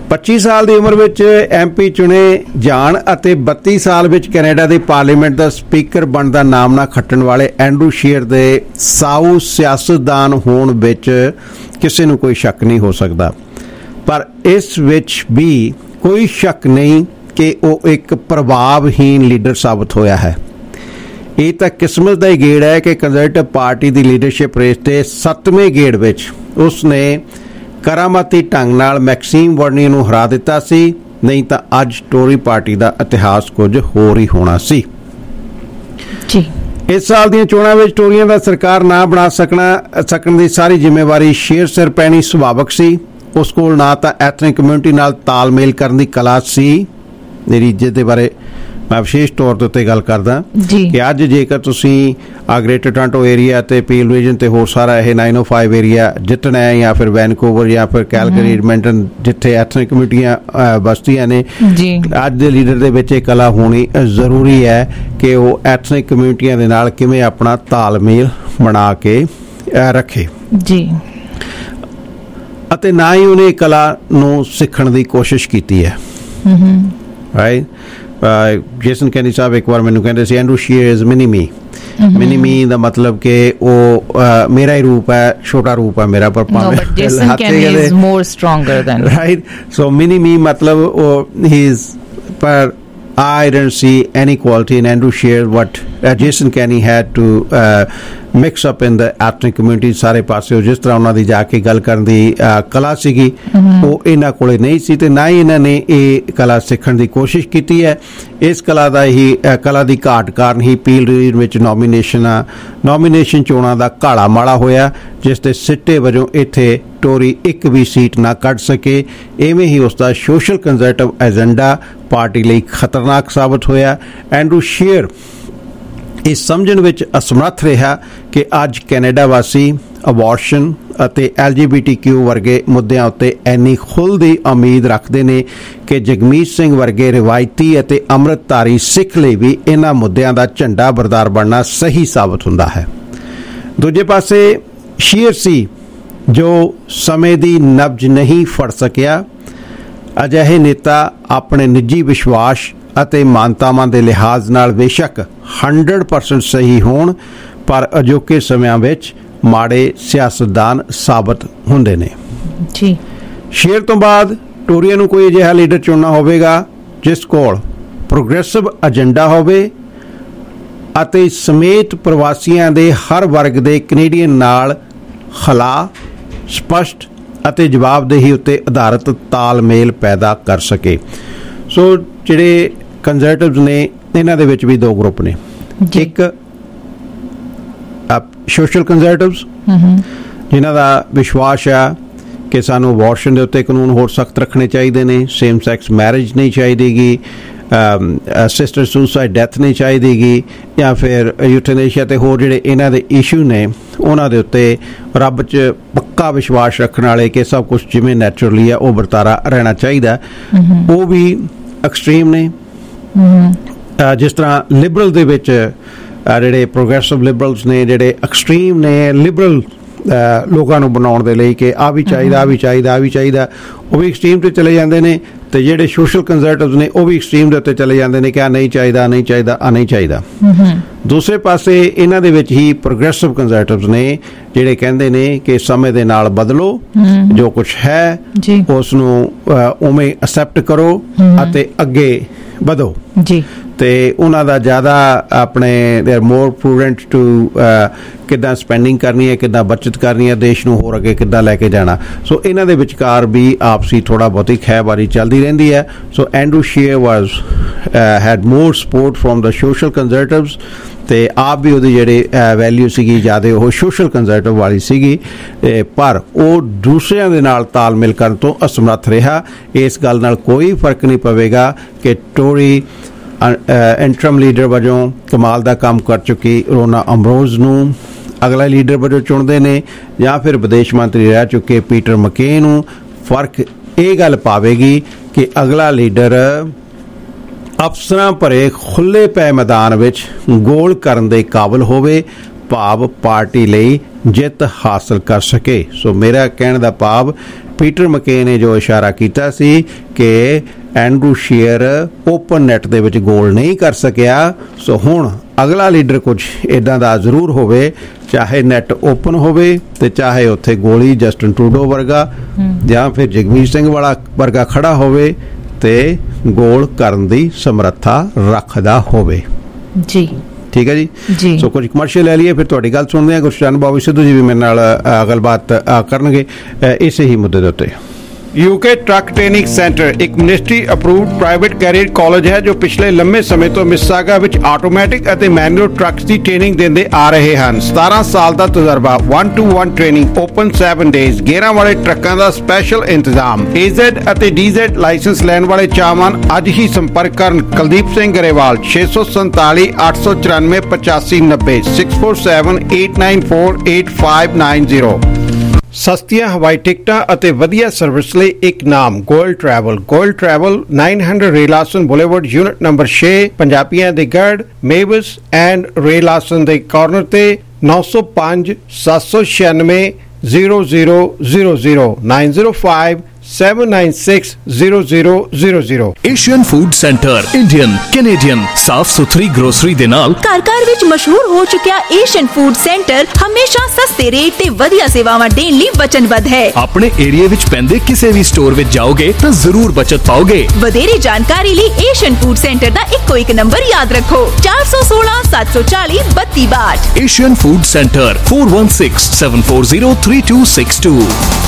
ਪੱਚੀ ਸਾਲ ਦੀ ਉਮਰ ਵਿੱਚ ਐਮ ਪੀ ਚੁਣੇ ਜਾਣ ਅਤੇ ਬੱਤੀ ਸਾਲ ਵਿੱਚ ਕੈਨੇਡਾ ਦੀ ਪਾਰਲੀਮੈਂਟ ਦਾ ਸਪੀਕਰ ਬਣਨ ਦਾ ਨਾਮ ਨਾ ਖੱਟਣ ਵਾਲੇ ਐਂਡਰੂ ਸ਼ੀਅਰ ਦੇ ਸਾਊ ਸਿਆਸਤਦਾਨ ਹੋਣ ਵਿੱਚ ਕਿਸੇ ਨੂੰ ਕੋਈ ਸ਼ੱਕ ਨਹੀਂ ਹੋ ਸਕਦਾ, ਪਰ ਇਸ ਵਿੱਚ ਵੀ ਕੋਈ ਸ਼ੱਕ ਨਹੀਂ ਕਿ ਉਹ ਇੱਕ ਪ੍ਰਭਾਵਹੀਨ ਲੀਡਰ ਸਾਬਤ ਹੋਇਆ ਹੈ। ਇਹ ਤਾਂ ਕਿਸਮਤ ਦਾ ਹੀ ਗੇੜ ਹੈ ਕਿ ਕੰਜ਼ਰਵੇਟਿਵ ਪਾਰਟੀ ਦੀ ਲੀਡਰਸ਼ਿਪ ਰੇਸ ਦੇ ਸੱਤਵੇਂ ਗੇੜ ਵਿੱਚ ਉਸ ਨੇ ਕਰਾਮਾਤੀ ਢੰਗ ਨਾਲ ਮੈਕਸੀਮ ਵਰਨੀ ਨੂੰ ਹਰਾ ਦਿੱਤਾ ਸੀ, ਨਹੀਂ ਤਾਂ ਅੱਜ ਟੋਰੀ ਪਾਰਟੀ ਦਾ ਇਤਿਹਾਸ ਕੁਝ ਹੋਰ ਹੀ ਹੋਣਾ ਸੀ। ਜੀ ਇਸ ਸਾਲ ਦੀਆਂ ਚੋਣਾਂ ਵਿੱਚ ਟੋਰੀਆਂ ਦਾ ਸਰਕਾਰ ਨਾ ਬਣਾ ਸਕਣਾ ਸਕਣ ਦੀ ਸਾਰੀ ਜ਼ਿੰਮੇਵਾਰੀ ਸ਼ੇਰ ਸਿਰ ਪੈਣੀ ਸੁਭਾਵਕ ਸੀ। ਉਸ ਕੋਲ ਨਾ ਤਾਂ ਐਥਨਿਕ ਕਮਿਊਨਿਟੀ ਨਾਲ ਤਾਲਮੇਲ ਕਰਨ ਦੀ ਕਲਾ ਸੀ। ਮੇਰੀ ਇੱਜ਼ਤ ਦੇ ਬਾਰੇ ਮੈਂ ਵਿਸ਼ੇਸ਼ ਤੌਰ ਦੇ ਉੱਤੇ ਗੱਲ ਕਰਦਾ ਕਿ ਅੱਜ ਜੇਕਰ ਤੁਸੀਂ ਆ ਗ੍ਰੇਟਰ ਟੋਰਾਂਟੋ ਏਰੀਆ ਤੇ ਪੀਲ ਰੀਜਨ ਤੇ ਹੋਰ ਸਾਰਾ ਇਹ ਨਾਈਨ ਓ ਫਾਈਵ ਏਰੀਆ ਜਿੱਤਣਾ ਹੈ, ਜਾਂ ਫਿਰ ਵੈਨਕੂਵਰ ਜਾਂ ਫਿਰ ਕੈਲਗਰੀ ਐਡਮੰਟਨ ਜਿੱਥੇ ਐਥਨਿਕ ਕਮਿਊਨਿਟੀਆਂ ਬਸਤੀਆਂ ਨੇ, ਅੱਜ ਦੇ ਲੀਡਰ ਦੇ ਵਿੱਚ ਇਹ ਕਲਾ ਹੋਣੀ ਜ਼ਰੂਰੀ ਹੈ ਕਿ ਉਹ ਐਥਨਿਕ ਕਮਿਊਨਿਟੀਆਂ ਦੇ ਨਾਲ ਕਿਵੇਂ ਆਪਣਾ ਤਾਲਮੇਲ ਬਣਾ ਕੇ ਰੱਖੇ ਜੀ, ਅਤੇ ਨਾ ਹੀ ਉਹਨੇ ਕਲਾ ਨੂੰ ਸਿੱਖਣ ਦੀ ਕੋਸ਼ਿਸ਼ ਕੀਤੀ ਹੈ। ਰਾਈਟ, ਜੇਸਨ ਕੈਨੀ ਸਾਹਿਬ ਇੱਕ ਵਾਰ ਮੈਨੂੰ ਕਹਿੰਦੇ ਸੀ Andrew Scheer is mini me. Mini me ਦਾ ਮਤਲਬ ਕਿ ਉਹ ਮੇਰਾ ਹੀ ਰੂਪ ਹੈ, ਛੋਟਾ ਰੂਪ ਹੈ ਮੇਰਾ, ਪਰ ਰਾਈਟ। ਸੋ ਮਿਨੀ ਮੀ ਮਤਲਬ ਉਹ ਹੀ ਇਜ਼, ਪਰ I didn't see any quality in Andrew Scheer what uh, Jason Kenney had to uh, mix up in the ethnic community। ਸਾਰੇ ਪਾਸੇ ਜਿਸ ਤਰ੍ਹਾਂ ਉਹਨਾਂ ਦੀ ਜਾ ਕੇ ਗੱਲ ਕਰਨ ਦੀ ਕਲਾ ਸੀਗੀ ਉਹ ਇਹਨਾਂ ਕੋਲੇ ਨਹੀਂ ਸੀ, ਤੇ ਨਾ ਹੀ ਇਹਨਾਂ ਨੇ ਇਹ ਕਲਾ ਸਿੱਖਣ ਦੀ ਕੋਸ਼ਿਸ਼ ਕੀਤੀ ਹੈ। ਇਸ ਕਲਾ ਦਾ ਹੀ ਕਲਾ ਦੀ ਘਾਟ ਕਾਰਨ ਹੀ ਪੀਲ ਰੀਜਨ ਵਿੱਚ ਨੋਮੀਨੇਸ਼ਨ ਨੋਮੀਨੇਸ਼ਨ ਚੋਣਾਂ ਦਾ ਘਾਲਾ ਮਾਲਾ ਹੋਇਆ, ਜਿਸ ਦੇ ਸਿੱਟੇ ਵਜੋਂ ਇੱਥੇ ਟੋਰੀ ਇੱਕ ਵੀ ਸੀਟ ਨਾ ਕੱਢ ਸਕੇ। ਇਵੇਂ ਹੀ ਉਸ ਦਾ ਸੋਸ਼ਲ ਕੰਜ਼ਰਵੇਟਿਵ ਏਜੰਡਾ ਪਾਰਟੀ ਲਈ ਖਤਰਨਾਕ ਸਾਬਤ ਹੋਇਆ। ਐਂਡਰੂ ਸ਼ੀਅਰ ਇਹ ਸਮਝਣ ਵਿੱਚ ਅਸਮਰੱਥ ਰਿਹਾ ਕਿ ਅੱਜ ਕੈਨੇਡਾ ਵਾਸੀ ਅਬੋਰਸ਼ਨ ਅਤੇ ਐਲ ਜੀ ਬੀ ਟੀ ਕਿਊ ਵਰਗੇ ਮੁੱਦਿਆਂ ਉੱਤੇ ਇੰਨੀ ਖੁੱਲ੍ਹ ਦੀ ਉਮੀਦ ਰੱਖਦੇ ਨੇ ਕਿ ਜਗਮੀਤ ਸਿੰਘ ਵਰਗੇ ਰਿਵਾਇਤੀ ਅਤੇ ਅੰਮ੍ਰਿਤਧਾਰੀ ਸਿੱਖ ਲਈ ਵੀ ਇਹਨਾਂ ਮੁੱਦਿਆਂ ਦਾ ਝੰਡਾ ਬਰਦਾਰ ਬਣਨਾ ਸਹੀ ਸਾਬਤ ਹੁੰਦਾ ਹੈ। ਦੂਜੇ ਪਾਸੇ ਸ਼ੀਅਰ ਸੀ ਜੋ ਸਮੇਂ ਦੀ ਨਬਜ਼ ਨਹੀਂ ਫੜ ਸਕਿਆ। ਅਜਿਹੇ ਨੇਤਾ ਆਪਣੇ ਨਿੱਜੀ ਵਿਸ਼ਵਾਸ ਅਤੇ ਮਾਨਤਾਵਾਂ ਦੇ ਲਿਹਾਜ਼ ਨਾਲ ਬੇਸ਼ੱਕ ਹੰਡਰਡ ਪਰਸੈਂਟ ਸਹੀ ਹੋਣ, ਪਰ ਅਜੋਕੇ ਸਮਿਆਂ ਵਿੱਚ ਮਾੜੇ ਸਿਆਸਤਦਾਨ ਸਾਬਤ ਹੁੰਦੇ ਨੇ। ਜੀ ਸ਼ੇਰ ਤੋਂ ਬਾਅਦ ਟੋਰੀਆਂ ਨੂੰ ਕੋਈ ਅਜਿਹਾ ਲੀਡਰ ਚੁਣਨਾ ਹੋਵੇਗਾ ਜਿਸ ਕੋਲ ਪ੍ਰੋਗਰੈਸਿਵ ਏਜੰਡਾ ਹੋਵੇ ਅਤੇ ਸਮੇਤ ਪ੍ਰਵਾਸੀਆਂ ਦੇ ਹਰ ਵਰਗ ਦੇ ਕੈਨੇਡੀਅਨ ਨਾਲ ਖਲਾ, ਸਪਸ਼ਟ ਅਤੇ ਜਵਾਬਦੇਹੀ ਉੱਤੇ ਆਧਾਰਿਤ ਤਾਲਮੇਲ ਪੈਦਾ ਕਰ ਸਕੇ। ਸੋ ਜਿਹੜੇ ਕੰਜ਼ਰਵੇਟਿਵਸ ਨੇ ਇਹਨਾਂ ਦੇ ਵਿੱਚ ਵੀ ਦੋ ਗਰੁੱਪ ਨੇ, ਇੱਕ ਸੋਸ਼ਲ ਕੰਜ਼ਰਵੇਟਿਵਸ ਜਿਨ੍ਹਾਂ ਦਾ ਵਿਸ਼ਵਾਸ ਆ ਕਿ ਸਾਨੂੰ ਅਬੋਰਸ਼ਨ ਦੇ ਉੱਤੇ ਕਾਨੂੰਨ ਹੋਰ ਸਖਤ ਰੱਖਣੇ ਚਾਹੀਦੇ ਨੇ, ਸੇਮ ਸੈਕਸ ਮੈਰਿਜ ਨਹੀਂ ਚਾਹੀਦੀਗੀ, ਸਿਸਟਰ ਸੁਸਾਈਡ ਡੈਥ ਨਹੀਂ ਚਾਹੀਦੀਗੀ, ਜਾਂ ਫਿਰ ਯੂਥਨੇਸ਼ੀਆ ਤੇ ਹੋਰ ਜਿਹੜੇ ਇਹਨਾਂ ਦੇ ਇਸ਼ੂ ਨੇ ਉਹਨਾਂ ਦੇ ਉੱਤੇ ਰੱਬ 'ਚ ਪੱਕਾ ਵਿਸ਼ਵਾਸ ਰੱਖਣ ਵਾਲੇ ਕਿ ਸਭ ਕੁਛ ਜਿਵੇਂ ਨੈਚੁਰਲੀ ਆ ਉਹ ਵਰਤਾਰਾ ਰਹਿਣਾ ਚਾਹੀਦਾ। ਉਹ ਵੀ ਐਕਸਟ੍ਰੀਮ ਨੇ। ਜਿਸ ਤਰ੍ਹਾਂ ਲਿਬਰਲ ਦੇ ਵਿੱਚ ਜਿਹੜੇ ਪ੍ਰੋਗਰੈਸਿਵ ਲਿਬਰਲਸ ਨੇ, ਜਿਹੜੇ ਐਕਸਟ੍ਰੀਮ ਨੇ ਲਿਬਰਲ ਲੋਕਾਂ ਨੂੰ ਬਣਾਉਣ ਦੇ ਲਈ ਕਿ ਆਹ ਵੀ ਚਾਹੀਦਾ, ਆਹ ਵੀ ਚਾਹੀਦਾ, ਆਹ ਵੀ ਚਾਹੀਦਾ, ਉਹ ਵੀ ਐਕਸਟ੍ਰੀਮ 'ਤੇ ਚਲੇ ਜਾਂਦੇ ਨੇ, ਤੇ ਜਿਹੜੇ ਸੋਸ਼ਲ ਕੰਜ਼ਰਵੇਟਿਵਸ ਨੇ ਉਹ ਵੀ ਐਕਸਟ੍ਰੀਮ ਦੇ ਉੱਤੇ ਚਲੇ ਜਾਂਦੇ ਨੇ ਕਿ ਆਹ ਨਹੀਂ ਚਾਹੀਦਾ, ਨਹੀਂ ਚਾਹੀਦਾ, ਆਹ ਨਹੀਂ ਚਾਹੀਦਾ। ਦੂਸਰੇ ਪਾਸੇ ਇਹਨਾਂ ਦੇ ਵਿੱਚ ਹੀ ਪ੍ਰੋਗਰੈਸਿਵ ਕੰਜ਼ਰਵੇਟਿਵਸ ਨੇ ਜਿਹੜੇ ਕਹਿੰਦੇ ਨੇ ਕਿ ਸਮੇਂ ਦੇ ਨਾਲ ਬਦਲੋ, ਜੋ ਕੁਛ ਹੈ ਉਸ ਨੂੰ ਉਵੇਂ ਅਸੈਪਟ ਕਰੋ ਅਤੇ ਅੱਗੇ ਵਧੋ। ਜੀ ਤੇ ਉਹਨਾਂ ਦਾ ਜ਼ਿਆਦਾ ਆਪਣੇ they are more prudent to ਕਿੱਦਾਂ ਸਪੈਂਡਿੰਗ ਕਰਨੀ ਹੈ, ਕਿੱਦਾਂ ਬੱਚਤ ਕਰਨੀ ਹੈ, ਦੇਸ਼ ਨੂੰ ਹੋਰ ਅੱਗੇ ਕਿੱਦਾਂ ਲੈ ਕੇ ਜਾਣਾ। ਸੋ ਇਹਨਾਂ ਦੇ ਵਿਚਕਾਰ ਵੀ ਆਪਸੀ ਥੋੜ੍ਹਾ ਬਹੁਤੀ ਖਹਿਬਾਰੀ ਚੱਲਦੀ ਰਹਿੰਦੀ ਹੈ। So Andrew Scheer was had more support from the social conservatives, ਤੇ ਆਪ ਵੀ ਉਹਦੀ ਜਿਹੜੀ ਵੈਲਿਊ ਸੀਗੀ ਜ਼ਿਆਦਾ ਉਹ ਸੋਸ਼ਲ ਕੰਜ਼ਰਵੇਟਿਵ ਵਾਲੀ ਸੀਗੀ, ਪਰ ਉਹ ਦੂਸਰਿਆਂ ਦੇ ਨਾਲ ਤਾਲਮੇਲ ਕਰਨ ਤੋਂ ਅਸਮਰੱਥ ਰਿਹਾ। ਇਸ ਗੱਲ ਨਾਲ ਕੋਈ ਫਰਕ ਨਹੀਂ ਪਵੇਗਾ ਕਿ ਟੋਰੀ ਇੰਟਰਮ ਲੀਡਰ ਵਜੋਂ ਕਮਾਲ ਦਾ ਕੰਮ ਕਰ ਚੁੱਕੀ ਰੋਨਾ ਅਮਰੋਜ਼ ਨੂੰ ਅਗਲਾ ਲੀਡਰ ਵਜੋਂ ਚੁਣਦੇ ਨੇ ਜਾਂ ਫਿਰ ਵਿਦੇਸ਼ ਮੰਤਰੀ ਰਹਿ ਚੁੱਕੇ ਪੀਟਰ ਮਕੇ ਨੂੰ। ਫਰਕ ਇਹ ਗੱਲ ਪਾਵੇਗੀ ਕਿ ਅਗਲਾ ਲੀਡਰ ਅਫਸਰਾਂ ਭਰੇ ਖੁੱਲ੍ਹੇ ਪੈ ਮੈਦਾਨ ਵਿੱਚ ਗੋਲ ਕਰਨ ਦੇ ਕਾਬਲ ਹੋਵੇ, ਭਾਵ ਪਾਰਟੀ ਲਈ ਜਿੱਤ ਹਾਸਲ ਕਰ ਸਕੇ। ਸੋ ਮੇਰਾ ਕਹਿਣ ਦਾ ਭਾਵ ਪੀਟਰ ਮਕੇ ਨੇ ਜੋ ਇਸ਼ਾਰਾ ਕੀਤਾ ਸੀ ਕਿ ਐਂਡਰੂ ਸ਼ੀਅਰ ਓਪਨ ਨੈਟ ਦੇ ਵਿੱਚ ਗੋਲ ਨਹੀਂ ਕਰ ਸਕਿਆ, ਸੋ ਹੁਣ ਅਗਲਾ ਲੀਡਰ ਕੁਝ ਇੱਦਾਂ ਦਾ ਜ਼ਰੂਰ ਹੋਵੇ, ਚਾਹੇ ਨੈਟ ਓਪਨ ਹੋਵੇ ਤੇ ਚਾਹੇ ਉੱਥੇ ਗੋਲੀ ਜਸਟਨ ਟਰੂਡੋ ਵਰਗਾ ਜਾਂ ਫਿਰ ਜਗਮੀਤ ਸਿੰਘ ਵਾਲਾ ਵਰਗਾ ਖੜਾ ਹੋਵੇ ਤੇ ਗੋਲ ਕਰਨ ਦੀ ਸਮਰੱਥਾ ਰੱਖਦਾ ਹੋਵੇ। ਜੀ ਠੀਕ ਹੈ ਜੀ। ਸੋ ਕੁਝ ਕਮਰਸ਼ੀਅਲ ਲੈ ਲਈਏ, ਫਿਰ ਤੁਹਾਡੀ ਗੱਲ ਸੁਣਦੇ ਹਾਂ। ਗੁਰਸ਼ਰਨ ਬਾਬੂ ਸਿੱਧੂ ਜੀ ਵੀ ਮੇਰੇ ਨਾਲ ਗੱਲਬਾਤ ਕਰਨਗੇ ਇਸੇ ਹੀ ਮੁੱਦੇ ਦੇ ਉੱਤੇ। यूके ट्रक ट्रेनिंग सेंटर एक ministry approved private career college है जो पिछले लंबे समय तो मिसिसागा विच आटोमैटिक ਅਤੇ मैनुअल ट्रक्स ਦੀ ट्रेनिंग ਦਿੰਦੇ ਆ ਰਹੇ ਹਨ। ਸਤਾਰਾਂ ਸਾਲ ਦਾ ਤਜਰਬਾ, one to one training, open seven days, ਗੇਅਰਾਂ ਵਾਲੇ ਟਰੱਕਾਂ ਦਾ ਸਪੈਸ਼ਲ ਇੰਤਜ਼ਾਮ। A Z ਅਤੇ D Z ਲਾਇਸੈਂਸ ਲੈਣ ਵਾਲੇ ਚਾਹਵਾਨ ਅੱਜ ਹੀ ਸੰਪਰਕ ਕਰਨ ਕੁਲਦੀਪ ਸਿੰਘ ਗਰੇਵਾਲ ਛੇ ਸੌ ਸੰਤਾਲੀ ਅੱਠ ਸੌ ਚੁਰਾਨਵੇਂ ਪਚਾਸੀ ਨੱਬੇ six four seven eight nine four eight five nine zero। ਸਸਤੀਆਂ ਹਵਾਈ ਟਿਕਟਾਂ ਅਤੇ ਵਧੀਆ ਸਰਵਿਸ ਲਈ ਇੱਕ ਨਾਮ Goyal travel. Goyal travel nine hundred ਰੇਲਾਸਨ ਬੁਲੇਵਰਡ ਯੂਨਿਟ ਨੰਬਰ ਛੇ, ਪੰਜਾਬੀਆਂ ਦੇ ਗੜ ਮੇਵਸ ਐਂਡ ਰੇਲਾਸਨ ਦੇ ਕਾਰਨਰ ਤੇ ਨੌ ਸੌ ਪੰਜ ਸੱਤ ਸੌ ਛਿਆਨਵੇਂ zero zero zero zero nine zero five seven nine six zero zero zero zero। Asian food centre Indian Canadian ਸਾਫ ਸੁਥਰੀ ਗਰੋਸਰੀ ਦੇ ਨਾਲ ਘਰ ਘਰ ਵਿੱਚ ਮਸ਼ਹੂਰ ਹੋ ਚੁੱਕਿਆ ਏਸ਼ੀਅਨ ਫੂਡ ਸੈਂਟਰ ਹਮੇਸ਼ਾ ਸਸਤੇ ਰੇਟ ਤੇ ਵਧੀਆ ਸੇਵਾਵਾਂ ਦੇਣ ਲਈ ਵਚਨਬੱਧ ਹੈ। ਆਪਣੇ ਏਰੀਆ ਵਿੱਚ ਪੈਂਦੇ ਕਿਸੇ ਵੀ ਸਟੋਰ ਵਿੱਚ ਜਾਓਗੇ ਤਾਂ ਜ਼ਰੂਰ ਬਚਤ ਪਾਓਗੇ। ਵਧੇਰੇ ਜਾਣਕਾਰੀ ਲਈ ਏਸ਼ੀਅਨ ਫੂਡ ਸੈਂਟਰ ਦਾ ਇੱਕੋ ਇੱਕ ਨੰਬਰ ਯਾਦ ਰੱਖੋ ਚਾਰ ਸੌ ਸੋਲਾਂ ਸੱਤ ਸੌ ਚਾਲੀ ਬੱਤੀ ਬਾਹਠ। Asian food centre four one six seven four zero three two six two।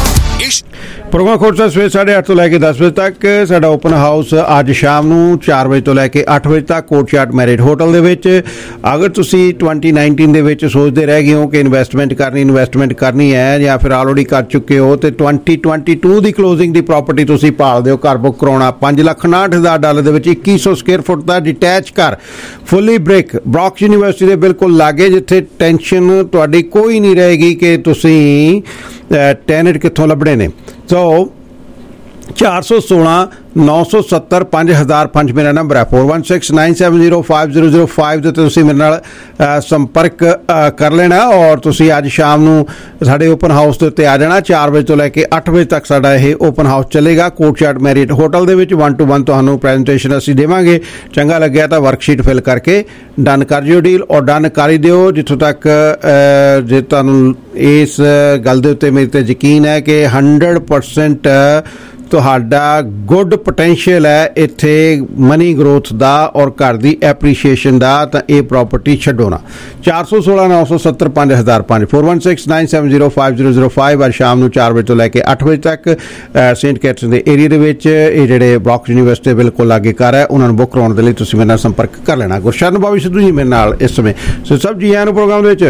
Programme ਖੋਰਸਾ ਸਵੇਰ ਸਾਢੇ ਅੱਠ ਤੋਂ ਲੈ ਕੇ ਦਸ ਵਜੇ ਤੱਕ। ਸਾਡਾ ਓਪਨ ਹਾਊਸ ਅੱਜ ਸ਼ਾਮ ਨੂੰ ਚਾਰ ਵਜੇ ਤੋਂ ਲੈ ਕੇ ਅੱਠ ਵਜੇ ਤੱਕ ਕੋਰਟਯਾਰਡ ਮੈਰਿਟ ਹੋਟਲ ਦੇ ਵਿੱਚ। ਅਗਰ ਤੁਸੀਂ twenty nineteen ਦੇ ਵਿੱਚ ਸੋਚਦੇ ਰਹਿ ਗਏ ਹੋ ਕਿ ਇਨਵੈਸਟਮੈਂਟ ਕਰਨੀ ਇਨਵੈਸਟਮੈਂਟ ਕਰਨੀ ਹੈ ਜਾਂ ਫਿਰ ਆਲਰੇਡੀ ਕਰ ਚੁੱਕੇ ਹੋ ਤੇ twenty twenty-two ਦੀ ਕਲੋਜ਼ਿੰਗ ਦੀ ਪ੍ਰਾਪਰਟੀ ਤੁਸੀਂ ਭਾਲਦੇ ਹੋ, ਘਰ ਬੁੱਕ ਕਰਾਉਣਾ, ਪੰਜ ਲੱਖ ਉਨਾਹਠ ਹਜ਼ਾਰ ਡਾਲਰ ਦੇ ਵਿੱਚ ਇੱਕੀ ਸੌ ਸਕੁਅਰ ਫੁੱਟ ਦਾ ਡਿਟੈਚ ਘਰ ਫੁੱਲੀ ਬ੍ਰਿਕ ਬ੍ਰੌਕਸ ਯੂਨੀਵਰਸਿਟੀ ਦੇ ਬਿਲਕੁਲ ਲਾਗੇ, ਜਿੱਥੇ ਟੈਨਸ਼ਨ ਤੁਹਾਡੀ ਕੋਈ ਨਹੀਂ ਰਹੇਗੀ ਕਿ ਤੁਸੀਂ ਟੈਨਟ ਕਿੱਥੋਂ ਲੱਭਣੇ ਨੇ। ਸੋ ਚਾਰ ਸੌ ਸੋਲਾਂ ਨੌ ਸੌ ਸੱਤਰ ਪੰਜ ਹਜ਼ਾਰ ਪੰਜ ਮੇਰਾ ਨੰਬਰ ਹੈ four one six nine seven zero five zero zero five ਦੇ ਉੱਤੇ ਤੁਸੀਂ ਮੇਰੇ ਨਾਲ ਸੰਪਰਕ ਕਰ ਲੈਣਾ ਔਰ ਤੁਸੀਂ ਅੱਜ ਸ਼ਾਮ ਨੂੰ ਸਾਡੇ ਓਪਨ ਹਾਊਸ ਦੇ ਉੱਤੇ ਆ ਜਾਣਾ। ਚਾਰ ਵਜੇ ਤੋਂ ਲੈ ਕੇ ਅੱਠ ਵਜੇ ਤੱਕ ਸਾਡਾ ਇਹ ਓਪਨ ਹਾਊਸ ਚੱਲੇਗਾ ਕੋਰਟਯਾਰਡ ਮੈਰਿਟ ਹੋਟਲ ਦੇ ਵਿੱਚ। ਵਨ ਟੂ ਵਨ ਤੁਹਾਨੂੰ ਪ੍ਰੈਜੈਂਟੇਸ਼ਨ ਅਸੀਂ ਦੇਵਾਂਗੇ। ਚੰਗਾ ਲੱਗਿਆ ਤਾਂ ਵਰਕਸ਼ੀਟ ਫਿਲ ਕਰਕੇ ਡਨ ਕਰ ਜਿਓ ਡੀਲ ਔਰ ਡਨ ਕਰ ਹੀ ਦਿਓ। ਜਿੱਥੋਂ ਤੱਕ ਜੇ ਤੁਹਾਨੂੰ ਇਸ ਗੱਲ ਦੇ ਉੱਤੇ ਮੇਰੇ ਤੇ ਯਕੀਨ ਹੈ ਕਿ ਹੰਡਰਡ ਪਰਸੈਂਟ ਤੁਹਾਡਾ ਗੁੱਡ ਪੋਟੈਂਸ਼ੀਅਲ ਹੈ ਇੱਥੇ ਮਨੀ ਗਰੋਥ ਦਾ ਔਰ ਘਰ ਦੀ ਐਪਰੀਸ਼ੀਏਸ਼ਨ ਦਾ, ਤਾਂ ਇਹ ਪ੍ਰਾਪਰਟੀ ਛੱਡੋ ਨਾ। ਚਾਰ ਸੌ ਸੋਲਾਂ ਨੌ ਸੌ ਸੱਤਰ ਪੰਜ ਹਜ਼ਾਰ ਪੰਜ four one six nine seven zero five zero zero five। ਅੱਜ ਸ਼ਾਮ ਨੂੰ ਚਾਰ ਵਜੇ ਤੋਂ ਲੈ ਕੇ ਅੱਠ ਵਜੇ ਤੱਕ ਸੇਂਟ ਕੈਟਰਨ ਦੇ ਏਰੀਆ ਦੇ ਵਿੱਚ ਇਹ ਜਿਹੜੇ ਬ੍ਰੌਕਸ ਯੂਨੀਵਰਸਿਟੀ ਬਿਲਕੁਲ ਲਾਗੇ ਘਰ ਹੈ ਉਹਨਾਂ ਨੂੰ ਬੁੱਕ ਕਰਾਉਣ ਦੇ ਲਈ ਤੁਸੀਂ ਮੇਰੇ ਨਾਲ ਸੰਪਰਕ ਕਰ ਲੈਣਾ। ਗੁਰਸ਼ਰਨ ਬਾਬੂ ਸਿੱਧੂ ਜੀ ਮੇਰੇ ਨਾਲ ਇਸ ਸਮੇਂ। ਸੋ ਸਭ ਜੀ ਆਇਆਂ ਨੂੰ ਪ੍ਰੋਗਰਾਮ ਦੇ ਵਿੱਚ।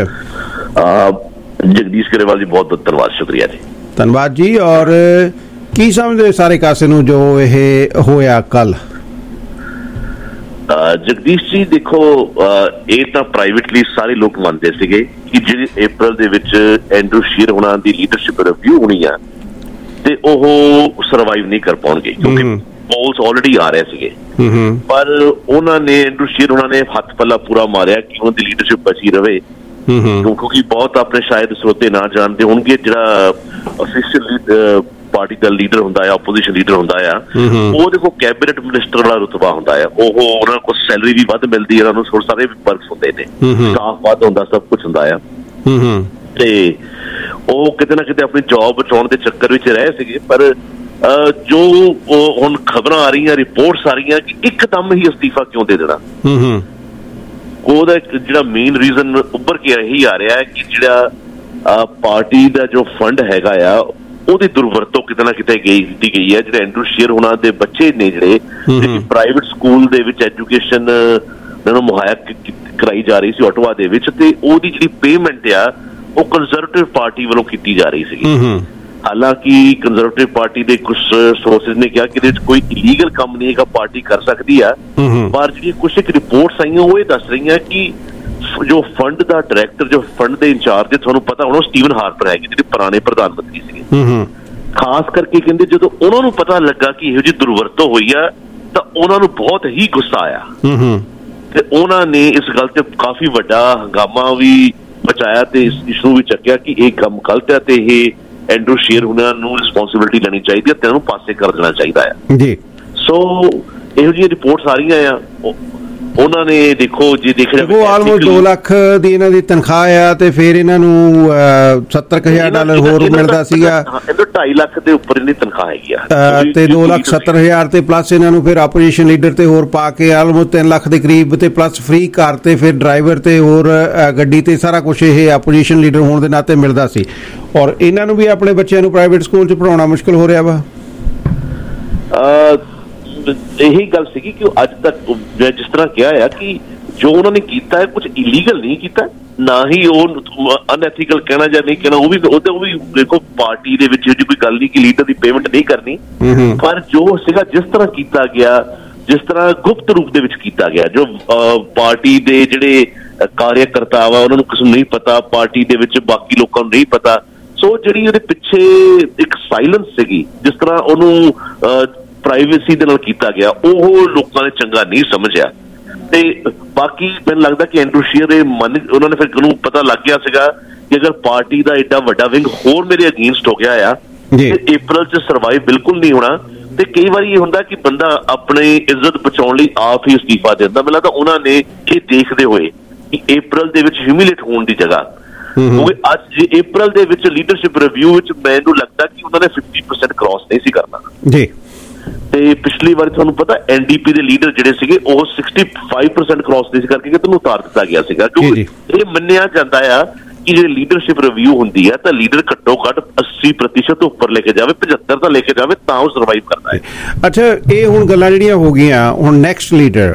ਜਗਦੀਸ਼ ਗਰੇਵਾਲ ਜੀ ਬਹੁਤ ਬਹੁਤ ਧੰਨਵਾਦ, ਸ਼ੁਕਰੀਆ ਜੀ। ਧੰਨਵਾਦ ਜੀ। ਔਰ ਕੀ ਸਮਝਦੇ ਸਾਰੇ ਕਾਸੇ ਨੂੰ ਜੋ ਇਹ ਹੋਇਆ ਕੱਲ? ਜਗਦੀਸ਼ ਜੀ ਦੇਖੋ, ਇਹ ਤਾਂ ਪ੍ਰਾਈਵੇਟਲੀ ਸਾਰੇ ਲੋਕ ਮੰਨਦੇ ਸੀਗੇ ਕਿ ਜਿਹੜੀ ਅਪ੍ਰੈਲ ਦੇ ਵਿੱਚ ਐਂਡਰੂ ਸ਼ੀਅਰ ਹੋਣਾ ਦੀ ਲੀਡਰਸ਼ਿਪ ਰਿਵਿਊ ਹੋਣੀ ਆ ਤੇ ਉਹ ਸਰਵਾਈਵ ਨਹੀਂ ਕਰ ਪਾਉਣਗੇ ਕਿਉਂਕਿ ਪੋਲਸ ਆਲਰੇਡੀ ਆ ਰਹੇ ਸੀਗੇ। ਪਰ ਉਹਨਾਂ ਨੇ ਐਂਡਰੂ ਸ਼ੀਅਰ ਹੋਣਾ ਨੇ ਹੱਥ ਪੱਲਾ ਪੂਰਾ ਮਾਰਿਆ ਕਿ ਉਹਨਾਂ ਦੀ ਲੀਡਰਸ਼ਿਪ ਬਚੀ ਰਵੇ ਕਿਉਂਕਿ ਬਹੁਤ ਆਪਣੇ ਸ਼ਾਇਦ ਸਰੋਤੇ ਨਾ ਜਾਣਦੇ ਹੋਣਗੇ ਜਿਹੜਾ ਅਫੀਸ਼ੀਅਲ ਪਾਰਟੀ ਦਾ ਲੀਡਰ ਹੁੰਦਾ ਆ, ਆਪੋਜੀਸ਼ਨ ਲੀਡਰ ਹੁੰਦਾ ਆ, ਉਹਦੇ ਕੋਲ ਕੈਬਨਿਟ ਮਿਨਿਸਟਰ ਵਾਲਾ ਰੁਤਬਾ ਹੁੰਦਾ ਆ। ਉਹ ਉਹਨਾਂ ਕੋਲ ਸੈਲਰੀ ਵੀ ਵੱਧ ਮਿਲਦੀ ਹੈ, ਉਹਨਾਂ ਨੂੰ ਸਾਰੇ ਪਰਕਸ ਹੁੰਦੇ ਨੇ, ਸਟਾਫ ਵੱਧ ਹੁੰਦਾ, ਸਭ ਕੁਛ ਹੁੰਦਾ ਆ। ਤੇ ਉਹ ਕਿਤੇ ਨਾ ਕਿਤੇ ਆਪਣੀ ਜੌਬ ਬਚਾਉਣ ਦੇ ਚੱਕਰ ਵਿੱਚ ਰਹੇ ਸੀਗੇ। ਪਰ ਜੋ ਹੁਣ ਖਬਰਾਂ ਆ ਰਹੀਆਂ, ਰਿਪੋਰਟਸ ਆ ਰਹੀਆਂ ਕਿ ਇੱਕਦਮ ਹੀ ਅਸਤੀਫਾ ਕਿਉਂ ਦੇ ਦੇਣਾ, ਉਹਦਾ ਜਿਹੜਾ ਮੇਨ ਰੀਜ਼ਨ ਉੱਭਰ ਕੇ ਇਹੀ ਆ ਰਿਹਾ ਹੈ ਕਿ ਜਿਹੜਾ ਪਾਰਟੀ ਦਾ ਜੋ ਫੰਡ ਹੈਗਾ ਆ ਉਹਦੀ ਦੁਰਵਰਤੋਂ ਕਿਤੇ ਨਾ ਕਿਤੇ ਗਈ ਕੀਤੀ ਗਈ ਹੈ। ਜਿਹੜੇ ਐਂਡਰੂ ਸ਼ੀਅਰ ਹੋਣਾ ਦੇ ਬੱਚੇ ਨੇ ਜਿਹੜੇ ਪ੍ਰਾਈਵੇਟ ਸਕੂਲ ਦੇ ਵਿੱਚ ਐਜੂਕੇਸ਼ਨ ਨੂੰ ਮੁਹੱਈਆ ਕਰਾਈ ਜਾ ਰਹੀ ਸੀ ਆਟੋਵਾ ਦੇ ਵਿੱਚ, ਤੇ ਉਹਦੀ ਜਿਹੜੀ ਪੇਮੈਂਟ ਆ ਉਹ ਕੰਜ਼ਰਵੇਟਿਵ ਪਾਰਟੀ ਵੱਲੋਂ ਕੀਤੀ ਜਾ ਰਹੀ ਸੀਗੀ। ਹਾਲਾਂਕਿ ਕੰਜ਼ਰਵੇਟਿਵ ਪਾਰਟੀ ਦੇ ਕੁਝ ਸੋਰਸਿਸ ਨੇ ਕਿਹਾ ਕਿ ਇਹਦੇ ਵਿੱਚ ਕੋਈ ਇਲੀਗਲ ਕੰਮ ਨਹੀਂ ਹੈਗਾ, ਪਾਰਟੀ ਕਰ ਸਕਦੀ ਆ। ਪਰ ਜਿਹੜੀ ਕੁਛ ਇੱਕ ਰਿਪੋਰਟਸ ਆਈਆਂ ਉਹ ਇਹ ਦੱਸ ਰਹੀਆਂ ਕਿ ਜੋ ਫੰਡ ਦਾ ਡਾਇਰੈਕਟਰ, ਜੋ ਫੰਡ ਦੇ ਇੰਚਾਰਜ, ਤੁਹਾਨੂੰ ਪਤਾ ਹੋਣਾ ਸਟੀਵਨ ਹਾਰਪਰ ਹੈਗੇ ਜਿਹੜੇ ਪੁਰਾਣੇ ਪ੍ਰਧਾਨ ਮੰਤਰੀ ਸੀਗੇ, ਖਾਸ ਕਰਕੇ ਕਹਿੰਦੇ ਜਦੋਂ ਉਹਨਾਂ ਨੂੰ ਪਤਾ ਲੱਗਾ ਕਿ ਇਹੋ ਜਿਹੀ ਦੁਰਵਰਤੋਂ ਹੋਈ ਆ ਤਾਂ ਉਹਨਾਂ ਨੂੰ ਬਹੁਤ ਹੀ ਗੁੱਸਾ ਆਇਆ ਤੇ ਉਹਨਾਂ ਨੇ ਇਸ ਗੱਲ ਤੇ ਕਾਫੀ ਵੱਡਾ ਹੰਗਾਮਾ ਵੀ ਬਚਾਇਆ ਤੇ ਇਸ ਇਸ਼ੂ ਵੀ ਚੱਕਿਆ ਕਿ ਇਹ ਕੰਮ ਗਲਤ ਹੈ ਤੇ ਇਹ ਐਂਡਰੂ ਸ਼ੀਅਰ ਉਹਨਾਂ ਨੂੰ ਰਿਸਪੌਂਸਿਬਿਲਿਟੀ ਲੈਣੀ ਚਾਹੀਦੀ ਹੈ ਤੇ ਉਹਨੂੰ ਪਾਸੇ ਕਰ ਦੇਣਾ ਚਾਹੀਦਾ ਹੈ ਜੀ। ਸੋ ਇਹੋ ਜਿਹੀਆਂ ਰਿਪੋਰਟਸ ਆ ਰਹੀਆਂ ਆ ਉਹਨਾਂ ਨੇ ਦੇਖੋ ਜੇ ਦੇਖਿਆ ਜਾਵੇ ਆਲਮੋਸਟ ਦੋ ਲੱਖ ਦੀ ਇਹਨਾਂ ਦੀ ਤਨਖਾਹ ਆ ਤੇ ਫਿਰ ਇਹਨਾਂ ਨੂੰ ਸੱਤਰ ਹਜ਼ਾਰ ਡਾਲਰ ਹੋਰ ਮਿਲਦਾ ਸੀਗਾ। ਇਹਨੂੰ ਢਾਈ ਲੱਖ ਦੇ ਉੱਪਰ ਇਹਦੀ ਤਨਖਾਹ ਹੈਗੀ ਆ ਤੇ ਦੋ ਲੱਖ ਸੱਤਰ ਹਜ਼ਾਰ ਤੇ ਪਲੱਸ ਇਹਨਾਂ ਨੂੰ ਫਿਰ ਆਪੋਜੀਸ਼ਨ ਲੀਡਰ ਤੇ ਹੋਰ ਪਾ ਕੇ ਆਲਮੋਸਟ ਤਿੰਨ ਲੱਖ ਦੇ ਕਰੀਬ ਤੇ ਪਲੱਸ ਫ੍ਰੀ ਕਾਰ ਤੇ ਫਿਰ ਡਰਾਈਵਰ ਤੇ ਹੋਰ ਗੱਡੀ ਤੇ ਸਾਰਾ ਕੁਝ ਇਹ ਆਪੋਜੀਸ਼ਨ ਲੀਡਰ ਹੋਣ ਦੇ ਨਾਤੇ ਮਿਲਦਾ ਸੀ। ਔਰ ਇਹਨਾਂ ਨੂੰ ਵੀ ਆਪਣੇ ਬੱਚਿਆਂ ਨੂੰ ਪ੍ਰਾਈਵੇਟ ਸਕੂਲ 'ਚ ਪੜਾਉਣਾ ਮੁਸ਼ਕਿਲ ਹੋ ਰਿਹਾ ਵਾ। ਇਹੀ ਗੱਲ ਸੀਗੀ ਕਿ ਅੱਜ ਤੱਕ ਜਿਸ ਤਰ੍ਹਾਂ ਕਿਹਾ ਆ ਕਿ ਜੋ ਉਹਨਾਂ ਨੇ ਕੀਤਾ ਹੈ ਕੁਝ ਇਲੀਗਲ ਨਹੀਂ ਕੀਤਾ, ਨਾ ਹੀ ਉਹ ਅਨਐਥੀਕਲ ਕਹਿਣਾ ਜਾਂ ਨਹੀਂ ਕਹਿਣਾ, ਉਹ ਵੀ ਉਹ ਵੀ ਦੇਖੋ ਪਾਰਟੀ ਦੇ ਵਿੱਚ ਕੋਈ ਗੱਲ ਨਹੀਂ ਕਿ ਲੀਡਰ ਦੀ ਪੇਮੈਂਟ ਨਹੀਂ ਕਰਨੀ, ਪਰ ਜੋ ਸੀਗਾ ਜਿਸ ਤਰ੍ਹਾਂ ਕੀਤਾ ਗਿਆ, ਜਿਸ ਤਰ੍ਹਾਂ ਗੁਪਤ ਰੂਪ ਦੇ ਵਿੱਚ ਕੀਤਾ ਗਿਆ, ਜੋ ਪਾਰਟੀ ਦੇ ਜਿਹੜੇ ਕਾਰਿਆਕਰਤਾ ਵਾ ਉਹਨਾਂ ਨੂੰ ਕਿਸੇ ਨੂੰ ਨਹੀਂ ਪਤਾ, ਪਾਰਟੀ ਦੇ ਵਿੱਚ ਬਾਕੀ ਲੋਕਾਂ ਨੂੰ ਨਹੀਂ ਪਤਾ, ਸੋ ਜਿਹੜੀ ਉਹਦੇ ਪਿੱਛੇ ਇੱਕ ਸਾਇਲੈਂਸ ਸੀਗੀ, ਜਿਸ ਤਰ੍ਹਾਂ ਉਹਨੂੰ ਪ੍ਰਾਈਵੇਸੀ ਦੇ ਨਾਲ ਕੀਤਾ ਗਿਆ, ਉਹ ਲੋਕਾਂ ਨੇ ਚੰਗਾ ਨਹੀਂ ਸਮਝਿਆ। ਤੇ ਬਾਕੀ ਮੈਨੂੰ ਲੱਗਦਾ ਕਿ ਐਂਡਰੂ ਸ਼ੀਅਰ ਇਹ ਮੰਨ ਉਹਨਾਂ ਨੇ ਫਿਰ ਉਹਨੂੰ ਪਤਾ ਲੱਗ ਗਿਆ ਸੀਗਾ ਕਿ ਅਗਰ ਪਾਰਟੀ ਦਾ ਏਡਾ ਵੱਡਾ ਵਿੰਗ ਹੋਰ ਮੇਰੇ ਅਗੇਂਸਟ ਹੋ ਗਿਆ ਆ ਤੇ ਅਪ੍ਰੈਲ 'ਚ ਸਰਵਾਈਵ ਬਿਲਕੁਲ ਨਹੀਂ ਹੋਣਾ। ਤੇ ਕਈ ਵਾਰੀ ਇਹ ਹੁੰਦਾ ਕਿ ਬੰਦਾ ਆਪਣੀ ਇੱਜ਼ਤ ਬਚਾਉਣ ਲਈ ਆਪ ਹੀ ਅਸਤੀਫਾ ਦਿੰਦਾ। ਮੈਨੂੰ ਲੱਗਦਾ ਉਹਨਾਂ ਨੇ ਇਹ ਦੇਖਦੇ ਹੋਏ ਕਿ ਅਪ੍ਰੈਲ ਦੇ ਵਿੱਚ ਹਿਊਮਿਲੇਟ ਹੋਣ ਦੀ ਜਗ੍ਹਾ, ਕਿਉਂਕਿ ਅੱਜ ਜੇ ਅਪ੍ਰੈਲ ਦੇ ਵਿੱਚ ਲੀਡਰਸ਼ਿਪ ਰਿਵਿਊ ਵਿੱਚ ਮੈਨੂੰ ਲੱਗਦਾ ਕਿ ਉਹਨਾਂ ਨੇ ਫਿਫਟੀ ਪਰਸੈਂਟ ਕ੍ਰਾਸ ਨਹੀਂ ਸੀ ਕਰਨਾ ਜੀ। ਤੇ ਪਿਛਲੀ ਵਾਰੀ ਤੁਹਾਨੂੰ ਪਤਾ ਐਨਡੀਪੀ ਦੇ ਲੀਡਰ ਜਿਹੜੇ ਸੀਗੇ ਉਹ ਸਿਕਸਟੀ ਫਾਈਵ ਪਰਸੈਂਟ ਕ੍ਰਾਸ ਨਹੀਂ ਸੀ ਕਰਕੇ ਤੁਹਾਨੂੰ ਉਤਾਰ ਦਿੱਤਾ ਗਿਆ ਸੀਗਾ, ਕਿਉਂਕਿ ਇਹ ਮੰਨਿਆ ਜਾਂਦਾ ਆ ਕਿ ਜੇ ਲੀਡਰਸ਼ਿਪ ਰਿਵਿਊ ਹੁੰਦੀ ਹੈ ਤਾਂ ਲੀਡਰ ਘੱਟੋ ਘੱਟ ਅੱਸੀ ਪ੍ਰਤੀਸ਼ਤ ਤੋਂ ਉੱਪਰ ਲੈ ਕੇ ਜਾਵੇ, ਪਝੱਤਰ ਤਾਂ ਲੈ ਕੇ ਜਾਵੇ, ਤਾਂ ਉਹ ਸਰਵਾਈਵ ਕਰਦਾ ਹੈ। ਅੱਛਾ, ਇਹ ਹੁਣ ਗੱਲਾਂ ਜਿਹੜੀਆਂ ਹੋ ਗਈਆਂ, ਹੁਣ ਨੈਕਸਟ ਲੀਡਰ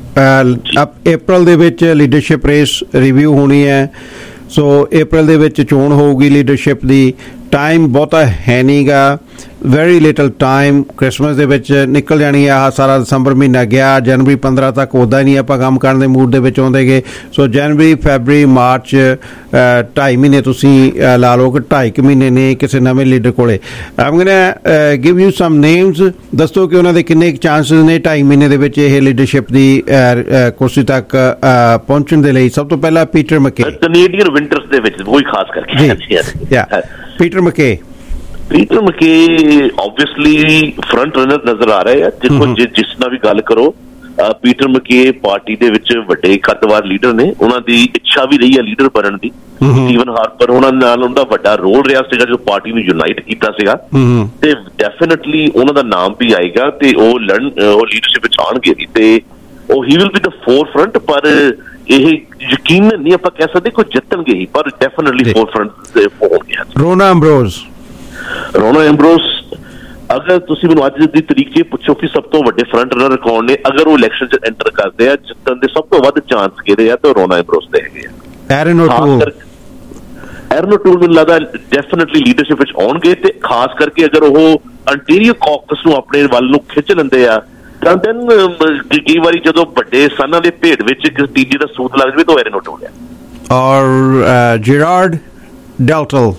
ਅਪ੍ਰੈਲ ਦੇ ਵਿੱਚ ਲੀਡਰਸ਼ਿਪ ਰੇਸ ਰਿਵਿਊ ਹੋਣੀ ਹੈ, ਸੋ ਅਪ੍ਰੈਲ ਦੇ ਵਿੱਚ ਚੋਣ ਹੋਊਗੀ ਲੀਡਰਸ਼ਿਪ ਦੀ। ਟਾਈਮ ਬਹੁਤਾ ਹੈ ਨਹੀਂ ਗਾ, ਵੈਰੀ ਲਿਟਲ ਟਾਈਮ, ਕ੍ਰਿਸਮਸ ਦੇ ਵਿੱਚ ਨਿਕਲ ਜਾਣੀ ਆ। ਆਹ ਸਾਰਾ ਦਸੰਬਰ ਮਹੀਨਾ ਗਿਆ, ਜਨਵਰੀ ਪੰਦਰਾਂ ਤੱਕ ਉੱਦਾਂ ਹੀ ਨਹੀਂ ਆਪਾਂ ਕੰਮ ਕਰਨ ਦੇ ਮੂਡ ਦੇ ਵਿੱਚ ਆਉਂਦੇ ਗਏ। ਸੋ ਜਨਵਰੀ, ਫੈਬਰਰੀ, ਮਾਰਚ, ਢਾਈ ਮਹੀਨੇ ਤੁਸੀਂ ਲਾ ਲਓ ਕਿ ਢਾਈ ਕੁ ਮਹੀਨੇ ਨੇ ਕਿਸੇ ਨਵੇਂ ਲੀਡਰ ਕੋਲੇ। I'm going give you some names, ਦੱਸੋ ਕਿ ਉਹਨਾਂ ਦੇ ਕਿੰਨੇ ਚਾਂਸਸ ਨੇ ਢਾਈ ਮਹੀਨੇ ਦੇ ਵਿੱਚ ਇਹ ਲੀਡਰਸ਼ਿਪ ਦੀ ਕੁਰਸੀ ਤੱਕ ਪਹੁੰਚਣ ਦੇ ਲਈ। ਸਭ ਤੋਂ ਪਹਿਲਾਂ ਪੀਟਰ ਮਕੇ, ਕੈਨੇਡੀਅਨ ਵਿੰਟਰਸ ਦੇ ਵਿੱਚ ਕੋਈ ਖਾਸ ਕਰਕੇ Peter MacKay Peter MacKay obviously front runner ਨਜ਼ਰ ਆ ਰਹੇ ਆ। ਦੇਖੋ ਜਿਸ ਨਾਲ ਵੀ ਗੱਲ ਕਰੋ, ਪੀਟਰ ਮਕੇ ਪਾਰਟੀ ਦੇ ਵਿੱਚ ਵੱਡੇ ਕੱਦਵਾਰ ਲੀਡਰ ਨੇ, ਉਹਨਾਂ ਦੀ ਇੱਛਾ ਵੀ ਰਹੀ ਹੈ ਲੀਡਰ ਬਣਨ ਦੀ। ਸਟੀਵਨ ਹਾਰਪਰ ਉਹਨਾਂ ਨਾਲ ਉਹਦਾ ਵੱਡਾ ਰੋਲ ਰਿਹਾ ਸੀਗਾ ਜੋ ਪਾਰਟੀ ਨੂੰ ਯੂਨਾਈਟ ਕੀਤਾ ਸੀਗਾ, ਤੇ ਡੈਫੀਨਿਟਲੀ ਉਹਨਾਂ ਦਾ ਨਾਮ ਵੀ ਆਏਗਾ ਤੇ ਉਹ ਲੜਨ ਉਹ ਲੀਡਰਸ਼ਿਪ ਵਿੱਚ ਆਉਣਗੇ ਵੀ, ਤੇ ਉਹ ਹੀ will be the forefront. ਪਰ ਇਹ ਯਕੀਨਨ ਨਹੀਂ ਆਪਾਂ ਕਹਿ ਸਕਦੇ ਕੋਈ ਜਿੱਤਣਗੇ ਹੀ, ਪਰ ਡੈਫੀਨਿਟਲੀ ਫੋਰ ਫਰੰਟ ਤੇ ਹੋਣਗੇ। ਰੋਨਾ ਐਮਬਰੋਜ਼ ਰੋਨਾ ਐਮਬਰੋਜ਼ ਅਗਰ ਤੁਸੀਂ ਮੈਨੂੰ ਅੱਜ ਦੀ ਤਰੀਕ 'ਚ ਪੁੱਛੋ ਕਿ ਸਭ ਤੋਂ ਵੱਡੇ ਫਰੰਟ ਰਨਰ ਕੌਣ ਨੇ, ਅਗਰ ਉਹ ਇਲੈਕਸ਼ਨ 'ਚ ਐਂਟਰ ਕਰਦੇ ਆ, ਜਿੱਤਣ ਦੇ ਸਭ ਤੋਂ ਵੱਧ ਚਾਂਸ ਕਿਹਦੇ ਆ ਤੇ ਰੋਨਾ ਐਮਬਰੋਜ਼ ਦੇ ਹੈਗੇ ਆ। ਐਰਨ ਓਟੂਲ ਐਰਨ ਓਟੂਲ ਮੈਨੂੰ ਲੱਗਦਾ ਡੈਫੀਨਿਟਲੀ ਲੀਡਰਸ਼ਿਪ ਵਿੱਚ ਆਉਣਗੇ, ਤੇ ਖਾਸ ਕਰਕੇ ਅਗਰ ਉਹ ਅੰਟੀਰੀਅਰ ਕਾਕਸ ਨੂੰ ਆਪਣੇ ਵੱਲ ਨੂੰ ਖਿੱਚ ਲੈਂਦੇ ਆ ਤਾਂ ਦੈਨ ਕਈ ਵਾਰੀ ਜਦੋਂ ਵੱਡੇ ਸਾਨਾਂ ਦੇ ਭੇਡ ਵਿੱਚ ਇੱਕ ਤੀਜੇ ਦਾ ਸੂਤ ਲੱਗ ਜਾਵੇ ਤਾਂ ਐਰਨ ਓਟੂਲ ਆ। ਔਰ ਜੈਰਾਰਡ ਡੈਲਟਲ,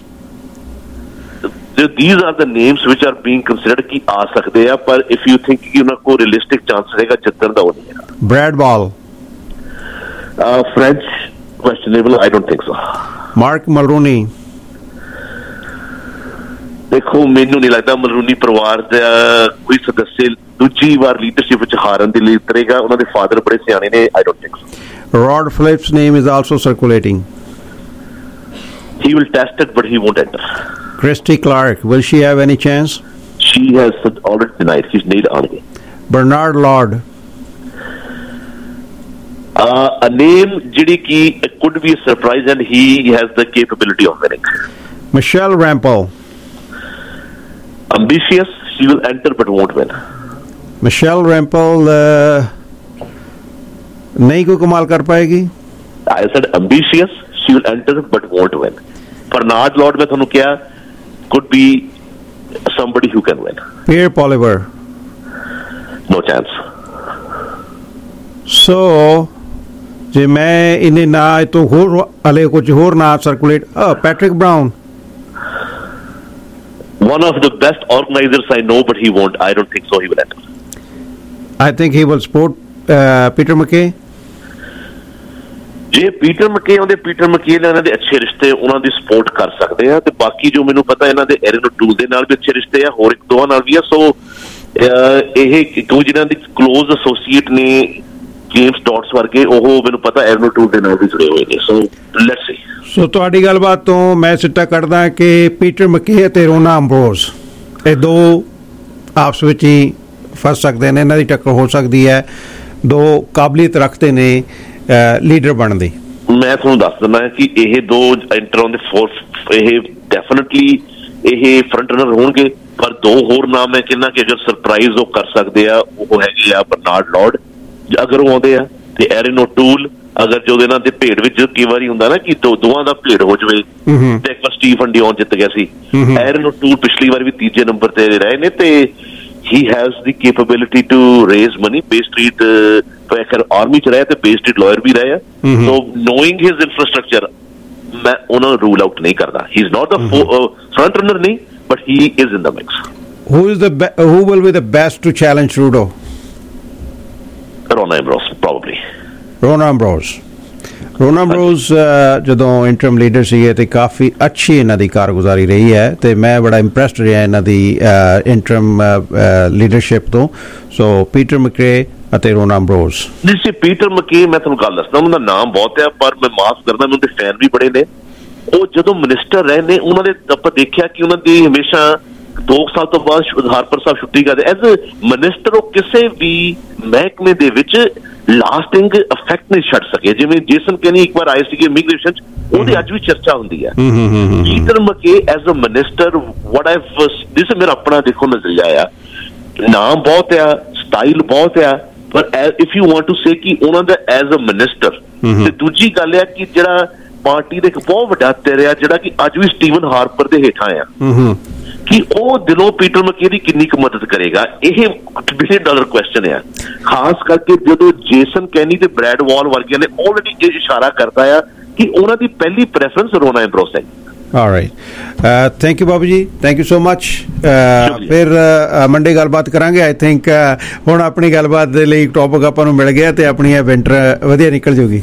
these are the names which are being considered ਕਿ ਆ ਸਕਦੇ ਆ, ਪਰ if you think ਕਿ ਉਹਨਾਂ ਕੋਲ realistic chance ਰਹੇਗਾ ਜਿੱਤਣ ਦਾ, ਉਹ ਨਹੀਂ ਹੈ। Brad Wall French questionable, I don't think so। Mark Mulroney, ਦੇਖੋ ਮੈਨੂੰ ਨਹੀਂ ਲੱਗਦਾ ਮਲਰੂਨੀ ਪਰਿਵਾਰ ਦਾ ਕੋਈ ਸਦੱਸਿਆ ਦੂਜੀ ਵਾਰ ਲੀਡਰਸ਼ਿਪ ਵਿੱਚ ਹਾਰਨ ਦੇ ਲਈ ਉਤਰੇਗਾ। ਉਹਨਾਂ ਦੇ ਫਾਦਰ ਬੜੇ ਸਿਆਣੇ ਨੇ, I don't think so। Rod Phillips name is also circulating। He will test it, but he won't enter। Christy Clark, will she have any chance? She has already denied, she's नहीं आएंगे। Bernard Lord, uh, a name जिड़ी की could be a surprise and he has the capability of winning। Michelle Rampel, ambitious, she will enter but won't win। Michelle Rampel uh, नहीं कोई कमाल कर पाएगी। I said ambitious, she will enter but won't win। Bernard Lord में थानू क्या could be somebody who can win। Pierre Poliver, no chance। So जे मैं इन्हें ना तो होर अले कुछ होर ना circulate, oh, Patrick Brown, one of the best organizers I know, but he won't, I don't think so he will enter। I think he will support uh, Peter MacKay। ਜੇ ਪੀਟਰ ਮਕੇ ਆਉਂਦੇ, Peter ਮਕੇ ਨਾਲ ਇਹਨਾਂ ਦੇ ਅੱਛੇ ਰਿਸ਼ਤੇ, ਉਹਨਾਂ ਦੀ support ਕਰ ਸਕਦੇ ਆ। ਤੇ ਬਾਕੀ ਜੋ ਮੈਨੂੰ ਪਤਾ ਇਹਨਾਂ ਦੇ ਐਰਨ ਓਟੂਲ ਦੇ ਨਾਲ ਵੀ ਅੱਛੇ ਰਿਸ਼ਤੇ ਆ, ਹੋਰ ਇੱਕ ਦੋਵਾਂ ਨਾਲ ਵੀ ਆ। ਸੋ ਇਹ ਕਿਉਂ ਜਿਹਨਾਂ ਦੀ ਕਲੋਜ਼ ਐਸੋਸੀਏਟ ਨੇ ਜੇਮਸ ਡੌਟਸ ਵਰਗੇ, ਉਹ ਮੈਨੂੰ ਪਤਾ ਐਰਨ ਓਟੂਲ ਦੇ ਨਾਲ ਵੀ ਜੁੜੇ ਹੋਏ ਨੇ। So let's see. ਸੋ ਤੁਹਾਡੀ ਗੱਲਬਾਤ ਤੋਂ ਮੈਂ ਸਿੱਟਾ ਕੱਢਦਾ ਕਿ ਪੀਟਰ ਮਕੇ ਅਤੇ ਰੋਨਾ ਅੰਬਰੋਜ਼ ਇਹ ਦੋ ਆਪਸ ਵਿੱਚ ਹੀ ਫਸ ਸਕਦੇ ਨੇ, ਇਹਨਾਂ ਦੀ ਟੱਕਰ ਹੋ ਸਕਦੀ ਹੈ, ਦੋ ਕਾਬਲੀਅਤ ਰੱਖਦੇ ਨੇ ਲੀਡਰ ਬਣਨ ਦੀ। ਮੈਂ ਤੁਹਾਨੂੰ ਦੱਸ ਦਿੰਦਾ ਕਿ ਇਹ ਦੋ ਐਂਟਰ ਔਨ ਦ ਫੋਰਥ, ਇਹ ਡੈਫੀਨਿਟਲੀ ਇਹ ਫਰੰਟ ਰਨਰ ਹੋਣਗੇ। ਪਰ ਦੋ ਹੋਰ ਨਾਮ ਮੈਂ ਕਹਿੰਦਾ ਕਿ ਅਗਰ ਸਰਪ੍ਰਾਈਜ਼ ਉਹ ਕਰ ਸਕਦੇ ਆ, ਉਹ ਹੈਗੇ ਆ ਬਰਨਾਰਡ ਲੌਰਡ ਅਗਰ ਉਹ ਆਉਂਦੇ ਆ, ਤੇ ਐਰਨ ਓਟੂਲ ਅਗਰ ਜੋ ਇਹਨਾਂ ਦੇ ਭੇਡ ਵਿੱਚ ਕਈ ਵਾਰੀ ਹੁੰਦਾ ਨਾ ਕਿ ਦੋ ਦੋਵਾਂ ਦਾ ਭੇਡ ਹੋ ਜਾਵੇ। ਤੇ ਇੱਕ ਵਾਰ ਸਟੀਫਨ ਡਿਓਨ ਜਿੱਤ ਗਿਆ ਸੀ, ਐਰਨ ਓਟੂਲ ਪਿਛਲੀ ਵਾਰ ਵੀ ਤੀਜੇ ਨੰਬਰ ਤੇ ਰਹੇ ਨੇ ਤੇ he has the capability to raise money। Bay Street uh, army ਚ ਰਹੇ ਤੇ Bay Street lawyer ਵੀ ਰਹੇ ਆ। so knowing his infrastructure ਮੈਂ ਉਹਨਾਂ ਨੂੰ rule out ਨਹੀਂ ਕਰਦਾ। he is not the mm-hmm. uh, front runner ਨਹੀਂ, but he is in the mix। who is the be- who will be the best to challenge Trudeau? Rona Ambrose probably। Rona Ambrose ਰੋਨਾ ਅੰਬਰੋਜ਼ ਜਦੋਂ interim leader ਸੀਗੇ ਤੇ ਕਾਫੀ ਅੱਛੀ ਇਹਨਾਂ ਦੀ ਕਾਰਗੁਜ਼ਾਰੀ ਰਹੀ ਹੈ ਤੇ ਮੈਂ ਬੜਾ ਇੰਪ੍ਰੈਸਡ ਰਿਹਾ ਇਹਨਾਂ ਦੀ ਇੰਟਰਮ ਲੀਡਰਸ਼ਿਪ ਤੋਂ। ਸੋ ਪੀਟਰ ਮਕੇ ਅਤੇ ਰੋਨਾ ਅੰਬਰੋਜ਼। ਜੀ ਪੀਟਰ ਮਕੇ ਮੈਂ ਤੁਹਾਨੂੰ ਗੱਲ ਦੱਸਦਾ, ਉਹਨਾਂ ਦਾ ਨਾਮ ਬਹੁਤ ਹੈ ਪਰ ਮੈਂ ਮਾਫ ਕਰਦਾ, ਮੈਨੂੰ ਤੇ ਫੈਨ ਵੀ ਬੜੇ ਨੇ। ਉਹ ਜਦੋਂ ਮਿਨਿਸਟਰ ਰਹੇ ਨੇ ਉਹਨਾਂ ਦੇ ਆਪਾਂ ਦੇਖਿਆ ਕਿ ਉਹਨਾਂ ਦੀ ਹਮੇਸ਼ਾ ਦੋ ਸਾਲ ਤੋਂ ਬਾਅਦ ਹਾਰਪਰ ਸਾਹਿਬ ਛੁੱਟੀ ਕਰਦੇ ਐਜ਼ ਮਿਨਿਸਟਰ। ਉਹ ਕਿਸੇ ਵੀ ਮਹਿਕਮੇ ਦੇ ਵਿੱਚ ਲਾਸਟਿੰਗ ਇਫੈਕਟ ਨਹੀਂ ਛੱਡ ਸਕੇ। ਜਿਵੇਂ ਜੇਸਨ ਕੈਨੀ ਇੱਕ ਵਾਰ ਆਏ ਸੀਗੇ ਇਮੀਗ੍ਰੇਸ਼ਨ ਚ, ਉਹਦੀ ਅੱਜ ਵੀ ਚਰਚਾ ਹੁੰਦੀ ਹੈ। Peter MacKay as a minister what I this ਮੇਰਾ ਆਪਣਾ ਦੇਖੋ ਨਜ਼ਰੀਆ ਆ, ਨਾਮ ਬਹੁਤ ਆ, ਸਟਾਈਲ ਬਹੁਤ ਆ, ਪਰ if you want to say ਕਿ ਉਹਨਾਂ ਦਾ ਐਜ਼ ਅ ਮਿਨਿਸਟਰ। ਤੇ ਦੂਜੀ ਗੱਲ ਆ ਕਿ ਜਿਹੜਾ ਪਾਰਟੀ ਦਾ ਇੱਕ ਬਹੁਤ ਵੱਡਾ ਧਿਰ ਆ ਜਿਹੜਾ ਕਿ ਅੱਜ ਵੀ ਸਟੀਵਨ ਹਾਰਪਰ ਦੇ ਹੇਠਾਂ ਆ, ਕਿ ਉਹ ਦਿਲੋਂ ਪੀਟਰ ਮਕੇ ਦੀ ਕਿੰਨੀ ਕੁ ਮਦਦ ਕਰੇਗਾ, ਇਹ ਬਿਲੀਅਨ ਡਾਲਰ ਕੁਐਸਚਨ ਹੈ। ਖਾਸ ਕਰਕੇ ਜਦੋਂ ਜੇਸਨ ਕੈਨੀ ਤੇ ਬ੍ਰੈਡ ਵਾਲ ਵਰਗਿਆਂ ਨੇ ਆਲਰੇਡੀ ਇਹ ਇਸ਼ਾਰਾ ਕਰਤਾ ਆ ਕਿ ਉਹਨਾਂ ਦੀ ਪਹਿਲੀ ਪ੍ਰੈਫਰੈਂਸ ਰੋਨਾ ਐਮਬਰੋਸ ਹੈ। ਆਲਰਾਈਟ, ਥੈਂਕ ਯੂ ਬਾਬੂ ਜੀ, ਥੈਂਕ ਯੂ ਸੋ ਮਚ। ਫਿਰ ਮੰਡੇ ਗੱਲਬਾਤ ਕਰਾਂਗੇ। ਆਈ ਥਿੰਕ ਹੁਣ ਆਪਣੀ ਗੱਲਬਾਤ ਦੇ ਲਈ ਟੌਪਿਕ ਆਪਾਂ ਨੂੰ ਮਿਲ ਗਿਆ ਤੇ ਆਪਣੀ ਇਹ ਵਿੰਟਰ ਵਧੀਆ ਨਿਕਲ ਜੂਗੀ।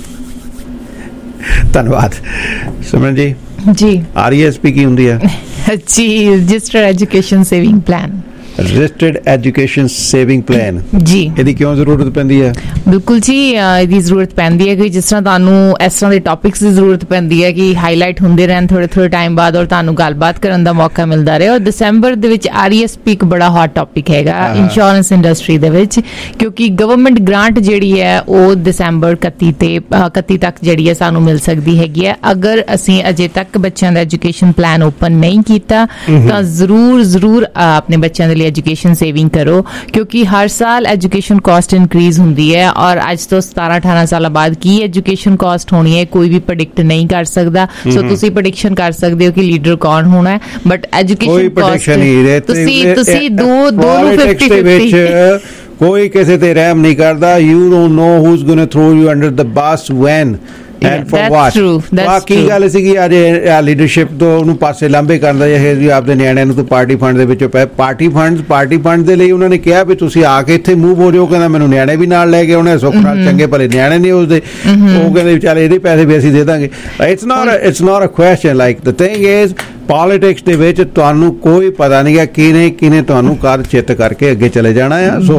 ਧੰਨਵਾਦ ਸਿਮਰਨ ਜੀ। ਜੀ ਆਰ ਈ ਐਸ ਪੀ ਕੀ ਹੁੰਦੀ ਹੈ? ਜੀ registered education saving plan. Registered education saving plan ਜੀ, ਇਹਦੀ ਕਿਉਂ ਜ਼ਰੂਰਤ ਪੈਂਦੀ ਹੈ? ਬਿਲਕੁਲ ਜੀ, ਇਹਦੀ ਜ਼ਰੂਰਤ ਪੈਂਦੀ ਹੈ ਕਿ ਜਿਸ ਤਰ੍ਹਾਂ ਤੁਹਾਨੂੰ ਇਸ ਤਰ੍ਹਾਂ ਦੇ ਟੌਪਿਕਸ ਦੀ ਜ਼ਰੂਰਤ ਪੈਂਦੀ ਹੈ ਕਿ ਹਾਈਲਾਈਟ ਹੁੰਦੇ ਰਹਿਣ ਥੋੜੇ ਥੋੜੇ ਟਾਈਮ ਬਾਅਦ ਔਰ ਤੁਹਾਨੂੰ ਗੱਲਬਾਤ ਕਰਨ ਦਾ ਮੌਕਾ ਮਿਲਦਾ ਰਹੇ। ਔਰ ਦਸੰਬਰ ਦੇ ਵਿੱਚ ਆਰ ਈ ਐਸ ਪੀ ਇੱਕ ਬੜਾ ਹੌਟ ਟੌਪਿਕ ਹੈਗਾ ਇੰਸ਼ੋਰੈਂਸ ਇੰਡਸਟਰੀ ਦੇ ਵਿੱਚ, ਕਿਉਂਕਿ ਗਵਰਨਮੈਂਟ ਗ੍ਰਾਂਟ ਜਿਹੜੀ ਹੈ ਉਹ ਦਸੰਬਰ ਇਕੱਤੀ ਤੇ ਇਕੱਤੀ ਤੱਕ ਜਿਹੜੀ ਹੈ ਸਾਨੂੰ ਮਿਲ ਸਕਦੀ ਹੈਗੀ ਹੈ। ਅਗਰ ਅਸੀਂ ਅਜੇ ਤੱਕ ਬੱਚਿਆਂ ਦਾ ਐਜੂਕੇਸ਼ਨ ਪਲਾਨ ਓਪਨ ਨਹੀਂ ਕੀਤਾ ਤਾਂ ਜ਼ਰੂਰ ਜ਼ਰੂਰ ਆਪਣੇ ਬੱਚਿਆਂ ਦੇ ਐਜੂਕੇਸ਼ਨ ਸੇਵਿੰਗ ਕਰੋ, ਕਿਉਂਕਿ ਹਰ ਸਾਲ ਐਜੂਕੇਸ਼ਨ ਕਾਸਟ ਇਨਕਰੀਜ਼ ਹੁੰਦੀ ਹੈ ਔਰ ਅੱਜ ਤੋਂ ਸਤਾਰਾਂ ਅਠਾਰਾਂ ਸਾਲਾਂ ਬਾਅਦ ਕੀ ਐਜੂਕੇਸ਼ਨ ਕਾਸਟ ਹੋਣੀ ਹੈ ਕੋਈ ਵੀ ਪ੍ਰੈਡਿਕਟ ਨਹੀਂ ਕਰ ਸਕਦਾ। ਸੋ ਤੁਸੀਂ ਪ੍ਰੈਡਿਕਸ਼ਨ ਕਰ ਸਕਦੇ ਹੋ ਕਿ ਲੀਡਰ ਕੌਣ ਹੋਣਾ ਹੈ, ਬਟ ਐਜੂਕੇਸ਼ਨ ਕਾਸਟ ਤੁਸੀਂ ਤੁਸੀਂ ਦੋ ਦੋ ਨੂੰ ਫਿਫਟੀ ਫਿਫਟੀ ਕੋਈ ਕਿਸੇ ਤੇ ਰਹਿਮ ਨਹੀਂ ਕਰਦਾ। You don't know who is going to throw you under the bus when and for what। ਬਾਕੀ ਗੱਲ ਸੀਗੀ ਅੱਜ ਲੀਡਰਸ਼ਿਪ ਤੋਂ ਉਹਨੂੰ ਪਾਸੇ ਲਾਂਭੇ ਕਰਦਾ ਇਹ ਵੀ ਆਪਦੇ ਨਿਆਣਿਆਂ ਨੂੰ ਤਾਂ ਪਾਰਟੀ ਫੰਡ ਦੇ ਵਿੱਚੋਂ ਪੈ ਪਾਰਟੀ ਫੰਡ ਪਾਰਟੀ ਫੰਡ ਦੇ ਲਈ ਉਹਨਾਂ ਨੇ ਕਿਹਾ ਵੀ ਤੁਸੀਂ ਆ ਕੇ ਇੱਥੇ ਮੂਵ ਹੋ ਜਾਓ। ਕਹਿੰਦਾ ਮੈਨੂੰ ਨਿਆਣੇ ਵੀ ਨਾਲ ਲੈ ਕੇ ਉਹਨੇ ਸੁੱਖ ਨਾਲ ਚੰਗੇ ਭਲੇ ਨਿਆਣੇ ਨੇ ਉਸਦੇ, ਉਹ ਕਹਿੰਦੇ ਚੱਲ ਇਹਦੇ ਪੈਸੇ ਵੀ ਅਸੀਂ ਦੇ ਦਾਂਗੇ। It's not it's not a question like the thing is politics ਦੇ ਵਿੱਚ ਤੁਹਾਨੂੰ ਕੋਈ ਪਤਾ ਨਹੀਂ ਹੈ ਕਿਨੇ ਕਿਨੇ ਤੁਹਾਨੂੰ ਕਰ ਚਿੱਤ ਕਰਕੇ ਅੱਗੇ ਚਲੇ ਜਾਣਾ ਆ। ਸੋ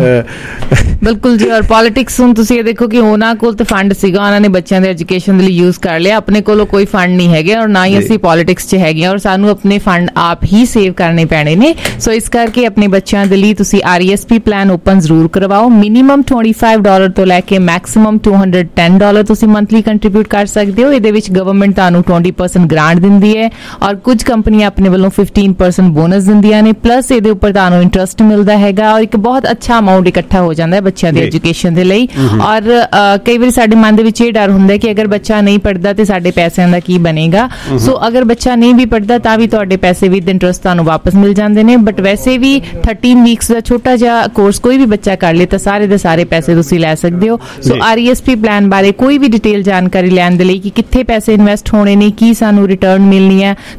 ਬਿਲਕੁਲ ਜੀ, ਔਰ ਪੋਲੀਟਿਕਸ ਹੁਣ ਤੁਸੀਂ ਇਹ ਦੇਖੋ ਕਿ ਉਹਨਾਂ ਕੋਲ ਤੇ ਫੰਡ ਸੀਗਾ, ਉਹਨਾਂ ਨੇ ਬੱਚਿਆਂ ਦੇ ਐਜੂਕੇਸ਼ਨ ਦੇ ਲਈ ਯੂਜ਼ ਕਰ ਲਿਆ, ਆਪਣੇ ਕੋਲੋਂ ਕੋਈ ਫੰਡ ਨਹੀਂ ਹੈਗੇ ਔਰ ਨਾ ਹੀ ਅਸੀਂ ਪੋਲੀਟਿਕਸ 'ਚ ਹੈਗੇ ਔਰ ਸਾਨੂੰ ਆਪਣੇ ਫੰਡ ਆਪ ਹੀ ਸੇਵ ਕਰਨੇ ਪੈਣੇ ਨੇ। ਸੋ ਇਸ ਕਰਕੇ ਆਪਣੇ ਬੱਚਿਆਂ ਦੇ ਲਈ ਤੁਸੀਂ R E S P plan open ਜ਼ਰੂਰ ਕਰਵਾਓ। ਮਿਨੀਮਮ ਪੱਚੀ ਡਾਲਰ ਤੋਂ ਲੈ ਕੇ ਮੈਕਸਿਮਮ ਦੋ ਸੌ ਦਸ ਡਾਲਰ ਤੁਸੀਂ ਮੰਥਲੀ ਕੰਟਰੀਬਿਊਟ ਕਰ ਸਕਦੇ ਹੋ। ਇਹਦੇ ਵਿੱਚ ਗਵਰਨਮੈਂਟ ਤੁਹਾਨੂੰ ਵੀਹ ਪਰਸੈਂਟ ਗ੍ਰਾਂਟ ਦਿੰਦੀ ਹੈ ਔਰ ਕੁਝ ਕੰਪਨੀਆਂ ਆਪਣੇ ਵੱਲੋਂ ਪੰਦਰਾਂ ਪਰਸੈਂਟ ਬੋਨਸ ਦਿੰਦੀਆਂ ਨੇ, ਪਲੱਸ ਇਹਦੇ ਉੱਪਰ ਤੁਹਾਨੂੰ ਇੰਟਰਸਟ ਮਿਲਦਾ ਹੈਗਾ ਔਰ ਇੱਕ ਬਹੁਤ ਅੱਛਾ ਅਮਾਉਂਟ ਇਕੱਠਾ ਹੋ ਜਾਂਦਾ ਹੈ ਬੱਚਿਆਂ ਦੀ ਐਜੂਕੇਸ਼ਨ ਦੇ ਲਈ। ਔਰ ਕਈ ਵਾਰੀ ਸਾਡੇ ਮਨ ਦੇ ਵਿੱਚ ਇਹ ਡਰ ਹੁੰਦਾ ਕਿ ਅਗਰ ਬੱਚਾ ਨਹੀਂ ਪੜ੍ਹਦਾ ਤੇ ਸਾਡੇ ਪੈਸਿਆਂ ਦਾ ਕੀ ਬਣੇਗਾ। ਸੋ ਅਗਰ ਬੱਚਾ ਨਹੀਂ ਵੀ ਪੜ੍ਹਦਾ ਤਾਂ ਵੀ ਤੁਹਾਡੇ ਪੈਸੇ ਵਿਦ ਇੰਟਰਸਟ ਤੁਹਾਨੂੰ ਵਾਪਸ ਮਿਲ ਜਾਂਦੇ ਨੇ। ਬਟ ਵੈਸੇ ਵੀ ਤੇਰ੍ਹਾਂ ਵੀਕਸ ਦਾ ਛੋਟਾ ਜਿਹਾ ਕੋਰਸ ਕੋਈ ਵੀ ਬੱਚਾ ਕਰ ਲੇ ਤਾਂ ਸਾਰੇ ਦੇ ਸਾਰੇ ਪੈਸੇ ਤੁਸੀਂ ਲੈ ਸਕਦੇ ਹੋ। So R E S P plan ਬਾਰੇ ਕੋਈ ਵੀ ਡਿਟੇਲ ਜਾਣਕਾਰੀ ਲੈਣ ਦੇ ਲਈ ਕਿ ਕਿੱਥੇ ਪੈਸੇ ਇਨਵੈਸਟ ਹੋਣੇ ਨੇ, ਕੀ ਸਾਨੂੰ ਰਿਟਰਨ ਮਿਲਣੀ ਹੈ,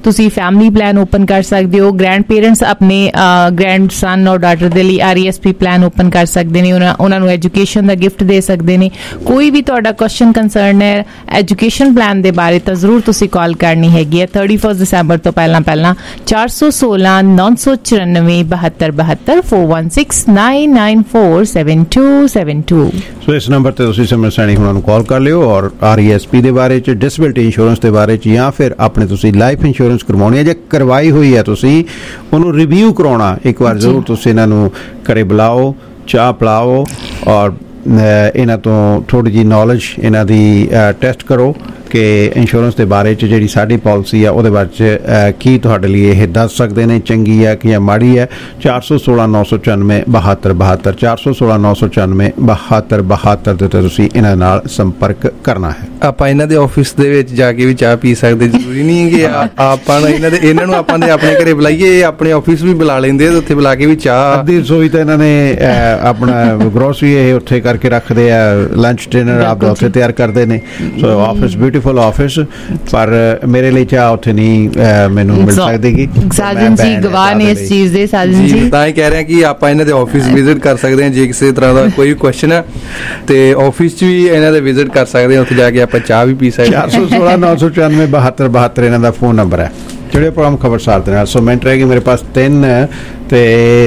ਤੁਸੀਂ ਫੈਮਿਲੀ ਪਲਾਨ ਓਪਨ ਕਰ ਸਕਦੇ ਹੋ। ਗ੍ਰੈਂਡ ਪੇਰੈਂਟਸ ਆਪਣੇ ਗ੍ਰੈਂਡ ਸਨ ਔਰ ਡਾਟਰ ਦੇ ਲਈ R E S P plan open ਕਰ ਸਕਦੇ ਨੇ, ਉਹਨਾਂ ਉਹਨਾਂ ਨੂੰ ਐਜੂਕੇਸ਼ਨ ਦਾ ਗਿਫਟ ਦੇ ਸਕਦੇ ਨੇ। ਕੋਈ ਵੀ ਤੁਹਾਡਾ ਕੁਐਸਚਨ ਕੰਸਰਨ ਹੈ ਐਜੂਕੇਸ਼ਨ ਪਲਾਨ ਦੇ ਬਾਰੇ ਤਾਂ ਜ਼ਰੂਰ ਤੁਸੀਂ ਕਾਲ ਕਰਨੀ ਹੈਗੀ ਹੈ ਥਰਟੀ ਫਸਟ ਦਸੰਬਰ ਤੋਂ ਪਹਿਲਾਂ ਪਹਿਲਾਂ ਚਾਰ ਸੌ ਸੋਲਾਂ ਨੌ ਸੌ ਚੁਰਾਨਵੇਂ ਬਹੱਤਰ ਬਹੱਤਰ four one six nine nine four seven two seven two। ਸੋ ਇਸ ਨੰਬਰ ਤੇ ਤੁਸੀਂ ਸਿਮਰਨ ਸੈਣੀ ਉਹਨਾਂ ਨੂੰ ਕਾਲ ਕਰ ਲਿਓ ਔਰ ਆਰ ਈ ਐਸ ਪੀ ਦੇ ਬਾਰੇ ਚ, ਡਿਸੇਬਿਲਟੀ ਇੰਸ਼ੋਰੈਂਸ ਦੇ ਬਾਰੇ ਚ, ਜਾਂ ਫਿਰ ਆਪਣੇ ਤੁਸੀਂ ਲਾਈਫ ਇੰਸ਼ੋਰੈਂਸ ਕਰਵਾਉਣੀ ਹੈ ਜਾਂ ਕਰਵਾਈ ਹੋਈ ਹੈ ਤੁਸੀਂ ਉਹਨੂੰ ਰਿਵਿਊ ਕਰਾਉਣਾ, ਇੱਕ ਵਾਰ ਜ਼ਰੂਰ ਤੁਸੀਂ ਇਹਨਾਂ ਨੂੰ ਘਰੇ ਬੁਲਾਓ, ਚਾਹ ਪਿਲਾਓ ਔਰ ਇਹਨਾਂ ਤੋਂ ਥੋੜ੍ਹੀ ਜਿਹੀ ਨੌਲੇਜ ਇਹਨਾਂ ਦੀ ਟੈਸਟ ਕਰੋ ਕਿ ਇੰਸ਼ੋਰੈਂਸ ਦੇ ਬਾਰੇ 'ਚ ਜਿਹੜੀ ਸਾਡੀ ਪਾਲਿਸੀ ਆ ਉਹਦੇ ਬਾਰੇ 'ਚ ਕੀ ਤੁਹਾਡੇ ਲਈ ਇਹ ਦੱਸ ਸਕਦੇ ਨੇ, ਚੰਗੀ ਹੈ ਕਿ ਜਾਂ ਮਾੜੀ ਹੈ। ਚਾਰ ਸੌ ਸੋਲਾਂ ਨੌ ਸੌ ਚੁਰਾਨਵੇਂ ਬਹੱਤਰ ਬਹੱਤਰ ਚਾਰ ਸੌ ਸੋਲਾਂ ਨੌ ਸੌ ਚੁਰਾਨਵੇਂ ਬਹੱਤਰ ਬਹੱਤਰ ਦੇ ਉੱਤੇ ਤੁਸੀਂ ਇਹਨਾਂ ਨਾਲ ਸੰਪਰਕ ਕਰਨਾ ਹੈ। ਆਪਾਂ ਇਹਨਾਂ ਦੇ ਆਫਿਸ ਦੇ ਵਿੱਚ ਜਾ ਕੇ ਵੀ ਚਾਹ ਪੀ ਸਕਦੇ, ਜ਼ਰੂਰੀ ਨਹੀਂ ਕਿ ਆਪਾਂ ਇਹਨਾਂ ਦੇ ਇਹਨਾਂ ਨੂੰ ਆਪਾਂ ਦੇ ਆਪਣੇ ਘਰੇ ਬੁਲਾਈਏ, ਇਹ ਆਪਣੇ ਆਫਿਸ ਵੀ ਬੁਲਾ ਲੈਂਦੇ ਆ, ਉੱਥੇ ਬੁਲਾ ਕੇ ਵੀ ਚਾਹ। ਅੱਧੀ ਰਸੋਈ ਤਾਂ ਇਹਨਾਂ ਨੇ ਆਪਣਾ ਗਰੋਸਰੀ ਇਹ ਉੱਥੇ ਕਰਕੇ ਰੱਖਦੇ ਆ, ਲੰਚ ਡਿਨਰ ਆਪ ਉੱਥੇ ਤਿਆਰ ਕਰਦੇ ਨੇ। ਸੋ ਆਫਿਸ ਬਿਊਟੀਫੁਲ ਆਫਿਸ, ਪਰ ਮੇਰੇ ਲਈ ਚਾਹ ਉੱਥੇ ਨਹੀਂ ਮੈਨੂੰ ਮਿਲ ਸਕਦੀ। ਸਾਜਨ ਜੀ ਗਵਾਹ ਨੇ ਇਸ ਚੀਜ਼ ਦੇ। ਸਾਜਨ ਜੀ ਤਾਂ ਹੀ ਕਹਿ ਰਹੇ ਕਿ ਆਪਾਂ ਇਹਨਾਂ ਦੇ ਆਫਿਸ ਵਿਜ਼ਿਟ ਕਰ ਸਕਦੇ ਹਾਂ ਜੇ ਕਿਸੇ ਤਰ੍ਹਾਂ ਦਾ ਕੋਈ ਕੁਐਸਚਨ ਹੈ, ਤੇ ਆਫਿਸ 'ਚ ਵੀ ਇਹਨਾਂ ਦੇ ਵਿਜ਼ਿਟ ਕਰ ਸਕਦੇ ਹਾਂ, ਉੱਥੇ ਜਾ ਕੇ ਆਪਾਂ ਚਾਹ ਵੀ ਪੀ ਸਕਦੇ ਹਾਂ। ਚਾਰ ਸੌ ਸੋਲਾਂ ਨੌ ਸੌ ਚੁਰਾਨਵੇਂ ਬਹੱਤਰ ਬਹੱਤਰ ਇਹਨਾਂ ਦਾ ਫੋਨ ਨੰਬਰ ਹੈ। ਜਿਹੜੇ ਪ੍ਰੋਗਰਾਮ ਖਬਰਸਾਰ ਦੇ ਨਾਲ ਸੋ ਮਿੰਟ रहेगी मेरे पास ਤਿੰਨ ਤੇ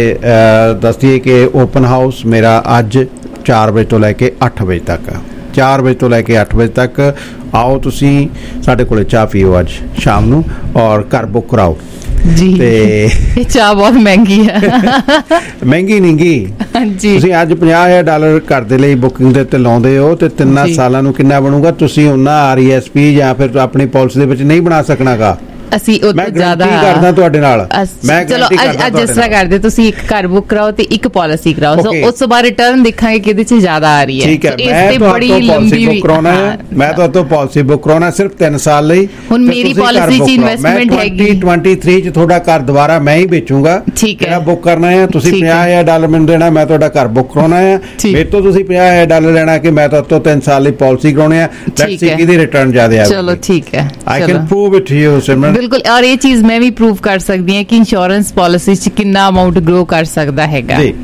ਦੱਸ ਦਈਏ ਕਿ ਓਪਨ ਹਾਊਸ ਮੇਰਾ ਅੱਜ ਚਾਰ ਵਜੇ ਤੋਂ ਲੈ ਕੇ ਅੱਠ ਵਜੇ ਤੱਕ, ਚਾਰ ਵਜੇ ਤੋਂ ਲੈ ਕੇ ਅੱਠ ਵਜੇ ਤੱਕ ਆਓ ਤੁਸੀਂ ਸਾਡੇ ਕੋਲੇ ਚਾਹ ਪੀਓ ਅੱਜ ਸ਼ਾਮ ਨੂੰ ਔਰ ਘਰ ਬੁੱਕ ਕਰਾਓ ਜੀ। ਤੇ ਇਹ ਚਾਹ ਬਹੁਤ ਮਹਿੰਗੀ ਹੈ। ਮਹਿੰਗੀ ਨਹੀਂ ਗੀ ਜੀ, ਤੁਸੀਂ ਅੱਜ ਪੰਜਾਹ ਹਜ਼ਾਰ ਡਾਲਰ ਘਰ ਦੇ ਲਈ ਬੁਕਿੰਗ ਦੇ ਉੱਤੇ ਲਾਉਂਦੇ ਹੋ ਤੇ ਤਿੰਨਾਂ ਸਾਲਾਂ ਨੂੰ ਕਿੰਨਾ ਬਣੂਗਾ? ਤੁਸੀਂ ਉਹਨਾਂ ਆਰ ਈ ਐਸ ਪੀ ਜਾਂ ਫਿਰ ਆਪਣੀ ਪਾਲਿਸੀ ਦੇ ਵਿੱਚ ਨਹੀਂ ਬਣਾ ਸਕਣਾਗਾ। ਅਸੀਂ ਉਹ ਤੋਂ ਜ਼ਿਆਦਾ ਕਰਦਾ ਤੁਹਾਡੇ ਨਾਲ। ਮੈਂ ਚਲੋ ਅੱਜ ਜਿਸ ਤਰ੍ਹਾਂ ਕਰਦੇ ਤੁਸੀਂ ਇੱਕ ਘਰ ਬੁੱਕ ਕਰਾਓ ਤੇ ਇੱਕ ਪਾਲਿਸੀ ਕਰਾਓ, ਸੋ ਉਸ ਤੋਂ ਬਾਅਦ ਰਿਟਰਨ ਦੇਖਾਂਗੇ ਕਿਹਦੇ 'ਚ ਜ਼ਿਆਦਾ ਆ ਰਹੀ ਹੈ। ਠੀਕ ਹੈ, ਮੈਂ ਬੜੀ ਲੰਬੀ ਬੁੱਕ ਕਰਾਉਣਾ ਹੈ, ਮੈਂ ਤੁਹਾਡੇ ਤੋਂ ਪਾਲਿਸੀ ਬੁੱਕ ਕਰਾਉਣਾ ਸਿਰਫ ਤਿੰਨ ਸਾਲ ਲਈ। ਹੁਣ ਮੇਰੀ ਪਾਲਿਸੀ 'ਚ ਇਨਵੈਸਟਮੈਂਟ ਹੈਗੀ twenty twenty-three 'ਚ ਤੁਹਾਡਾ ਘਰ ਦੁਬਾਰਾ ਮੈਂ ਹੀ ਵੇਚੂੰਗਾ। ਠੀਕ ਹੈ, ਬੁੱਕ ਕਰਨਾ ਹੈ, ਤੁਸੀਂ ਪੰਜਾਹ ਹਜ਼ਾਰ ਡਾਲਰ ਮੈਨੂੰ ਦੇਣਾ, ਮੈਂ ਤੁਹਾਡਾ ਘਰ ਬੁੱਕ ਕਰਾਉਣਾ ਹੈ। ਮੇਰੇ ਤੋਂ ਤੁਸੀਂ ਪੰਜਾਹ ਹਜ਼ਾਰ ਡਾਲਰ ਲੈਣਾ ਕਿ ਮੈਂ ਤੁਹਾਡੇ ਤੋਂ ਤਿੰਨ ਸਾਲ ਲਈ ਪਾਲਿਸੀ ਕਰਾਉਣੀ ਹੈ। ਲੈਟਸ ਸੀ ਕਿਹਦੀ ਰਿਟਰਨ ਜ਼ਿਆਦਾ ਆਵੇ। ਚਲੋ ਠੀਕ ਹੈ, I can prove it to you Simran. ਬਿਲਕੁਲ, ਔਰ ਇਹ ਚੀਜ਼ ਮੈਂ ਵੀ ਪ੍ਰੂਵ ਕਰ ਸਕਦੀ ਹਾਂ ਕਿ ਇੰਸ਼ੋਰੈਂਸ ਪਾਲਿਸੀ 'ਚ ਕਿੰਨਾ ਅਮਾਉਂਟ ਗਰੋ ਕਰ ਸਕਦਾ ਹੈਗਾ। ਜੀ,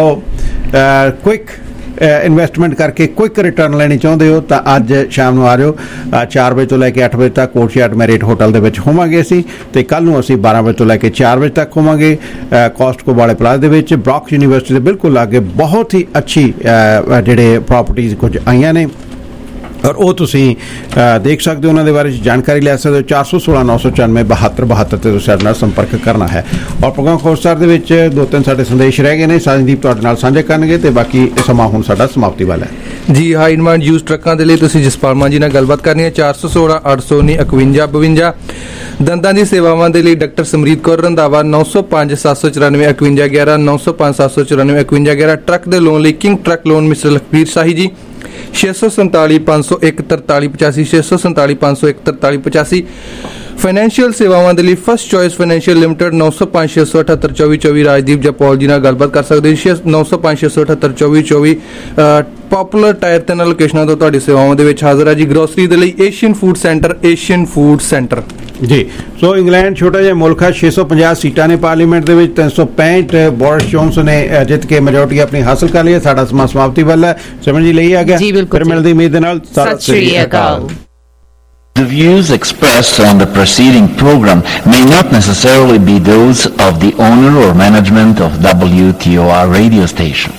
ਤਾਂ ਕੁਇਕ ਇਨਵੈਸਟਮੈਂਟ ਕਰਕੇ ਕੁਇਕ ਰਿਟਰਨ ਲੈਣੀ ਚਾਹੁੰਦੇ ਹੋ ਤਾਂ ਅੱਜ ਸ਼ਾਮ ਨੂੰ ਆ ਜਾਓ। ਚਾਰ ਵਜੇ ਤੋਂ ਲੈ ਕੇ ਅੱਠ ਵਜੇ ਤੱਕ ਕੋਰਟਯਾਰਡ ਮੈਰਿਟ ਹੋਟਲ ਦੇ ਵਿੱਚ ਹੋਵਾਂਗੇ ਅਸੀਂ, ਤੇ ਕੱਲ ਨੂੰ ਅਸੀਂ ਬਾਰਾਂ ਵਜੇ ਤੋਂ ਲੈ ਕੇ ਚਾਰ ਵਜੇ ਤੱਕ ਹੋਵਾਂਗੇ ਕਾਸਟਕੋ ਵਾਲੇ ਪਲਾਜ਼ਾ ਦੇ ਵਿੱਚ, ਬ੍ਰੌਕ ਯੂਨੀਵਰਸਿਟੀ ਦੇ ਬਿਲਕੁਲ ਲਾਗੇ। ਬਹੁਤ ਹੀ ਅੱਛੀ ਜਿਹੜੇ ਪ੍ਰਾਪਰਟੀਜ਼ ਕੁਝ ਆਈਆਂ ਨੇ ਔਰ ਉਹ ਤੁਸੀਂ ਦੇਖ ਸਕਦੇ ਹੋ, ਉਹਨਾਂ ਦੇ ਬਾਰੇ ਜਾਣਕਾਰੀ ਲੈ ਸਕਦੇ ਹੋ। ਚਾਰ ਸੌ ਸੋਲਾਂ ਨੌ ਸੌ ਚੁਰਾਨਵੇਂ ਬਹੱਤਰ ਬਹੱਤਰ ਤੇ ਤੁਸੀਂ ਸਾਡੇ ਨਾਲ ਸੰਪਰਕ ਕਰਨਾ ਹੈ। ਔਰ ਪ੍ਰੋਗਰਾਮ ਖਬਰਸਾਰ ਦੇ ਵਿੱਚ ਦੋ ਤਿੰਨ ਸਾਡੇ ਸੰਦੇਸ਼ ਰਹਿ ਗਏ ਨੇ, ਸਾਜਨਦੀਪ ਤੁਹਾਡੇ ਨਾਲ ਸਾਂਝੇ ਕਰਨਗੇ ਤੇ ਬਾਕੀ ਸਮਾਂ ਹੁਣ ਸਾਡਾ ਸਮਾਪਤੀ ਵਾਲਾ ਹੈ। ਜੀ, ਹਾਈ ਡਿਮਾਂਡ ਯੂਜ਼ ਟਰੱਕਾਂ ਦੇ ਲਈ ਤੁਸੀਂ ਜਸਪਾਲ ਮਾਨ ਜੀ ਨਾਲ ਗੱਲਬਾਤ ਕਰਨੀ ਹੈ। ਚਾਰ ਸੌ ਸੋਲਾਂ ਅੱਠ ਸੌ ਉੱਨੀ ਇਕਵੰਜਾ ਬਵੰਜਾ। ਦੰਦਾਂ ਦੀ ਸੇਵਾਵਾਂ ਦੇ ਲਈ ਡਾਕਟਰ ਸਮਰੀਤ ਕੌਰ ਰੰਧਾਵਾ ਨੌ ਸੌ ਪੰਜ ਸੱਤ ਸੌ ਚੁਰਾਨਵੇਂ ਇਕਵੰਜਾ ਗਿਆਰਾਂ ਨੌ ਸੌ ਪੰਜ ਸੱਤ ਸੌ ਚੁਰਾਨਵੇਂ ਇਕਵੰਜਾ ਗਿਆਰਾਂ। ਟਰੱਕ ਦੇ ਲੋਨ ਲਈ King truck loan Mister Lakhbir Shahi ji ਛੇ ਸੌ ਸੰਤਾਲੀ ਪੰਜ ਸੌ ਇੱਕ ਤਰਤਾਲੀ ਪਚਾਸੀ ਛੇ ਸੌ ਸੰਤਾਲੀ ਪੰਜ ਸੌ ਇੱਕ ਤਰਤਾਲੀ ਪਚਾਸੀ। ਫਾਈਨੈਂਸ਼ੀਅਲ ਸੇਵਾਵਾਂ ਦੇ ਲਈ ਫਸਟ ਚੋਇਸ ਫਾਈਨੈਂਸ਼ੀਅਲ ਲਿਮਟਿਡ ਨੌ ਸੌ ਪੰਜ ਛੇ ਸੌ ਅਠੱਤਰ ਚੌਵੀ ਚੌਵੀ। ਰਾਜਦੀਪ ਜਪੌਲ ਜੀ ਨਾਲ ਗੱਲਬਾਤ ਕਰ ਸਕਦੇ ਹੋ ਨੌ ਸੌ ਪੰਜ ਛੇ ਸੌ ਅਠੱਤਰ ਚੌਵੀ ਚੌਵੀ। ਪਪੂਲਰ ਟਾਇਰ ਤਿੰਨ ਲੋਕੇਸ਼ਨਾਂ ਤੋਂ ਤੁਹਾਡੀ ਸੇਵਾਵਾਂ ਦੇ ਵਿੱਚ ਹਾਜ਼ਰ ਹੈ ਜੀ। ਗਰੋਸਰੀ ਦੇ ਲਈ Asian food centre, Asian food centre ਜੀ। ਸੋ ਇੰਗਲੈਂਡ ਛੋਟਾ ਜਿਹਾ ਮੁਲਕ ਹੈ, ਛੇ ਸੌ ਪੰਜਾਹ ਸੀਟਾਂ ਨੇ ਪਾਰਲੀਮੈਂਟ ਦੇ ਵਿੱਚ, ਤਿੰਨ ਸੌ ਪੈਂਹਠ ਬੋਰਿਸ ਜੌਨਸਨ ਨੇ ਜਿੱਤ ਕੇ ਮੈਜੋਰਟੀ ਆਪਣੀ ਹਾਸਲ ਕਰ ਲਈ ਹੈ। ਸਾਡਾ ਸਮਾਂ ਸਮਾਪਤੀ ਵੱਲ ਹੈ। ਸਮਝ ਜੀ ਲਈ ਆ ਗਿਆ, ਫਿਰ ਮਿਲਦੀ ਉਮੀਦ ਦੇ ਨਾਲ। ਸਤਿ ਸ਼੍ਰੀ ਅਕਾਲ। The views expressed on the preceding program may not necessarily be those of the owner or management of W T O R radio station.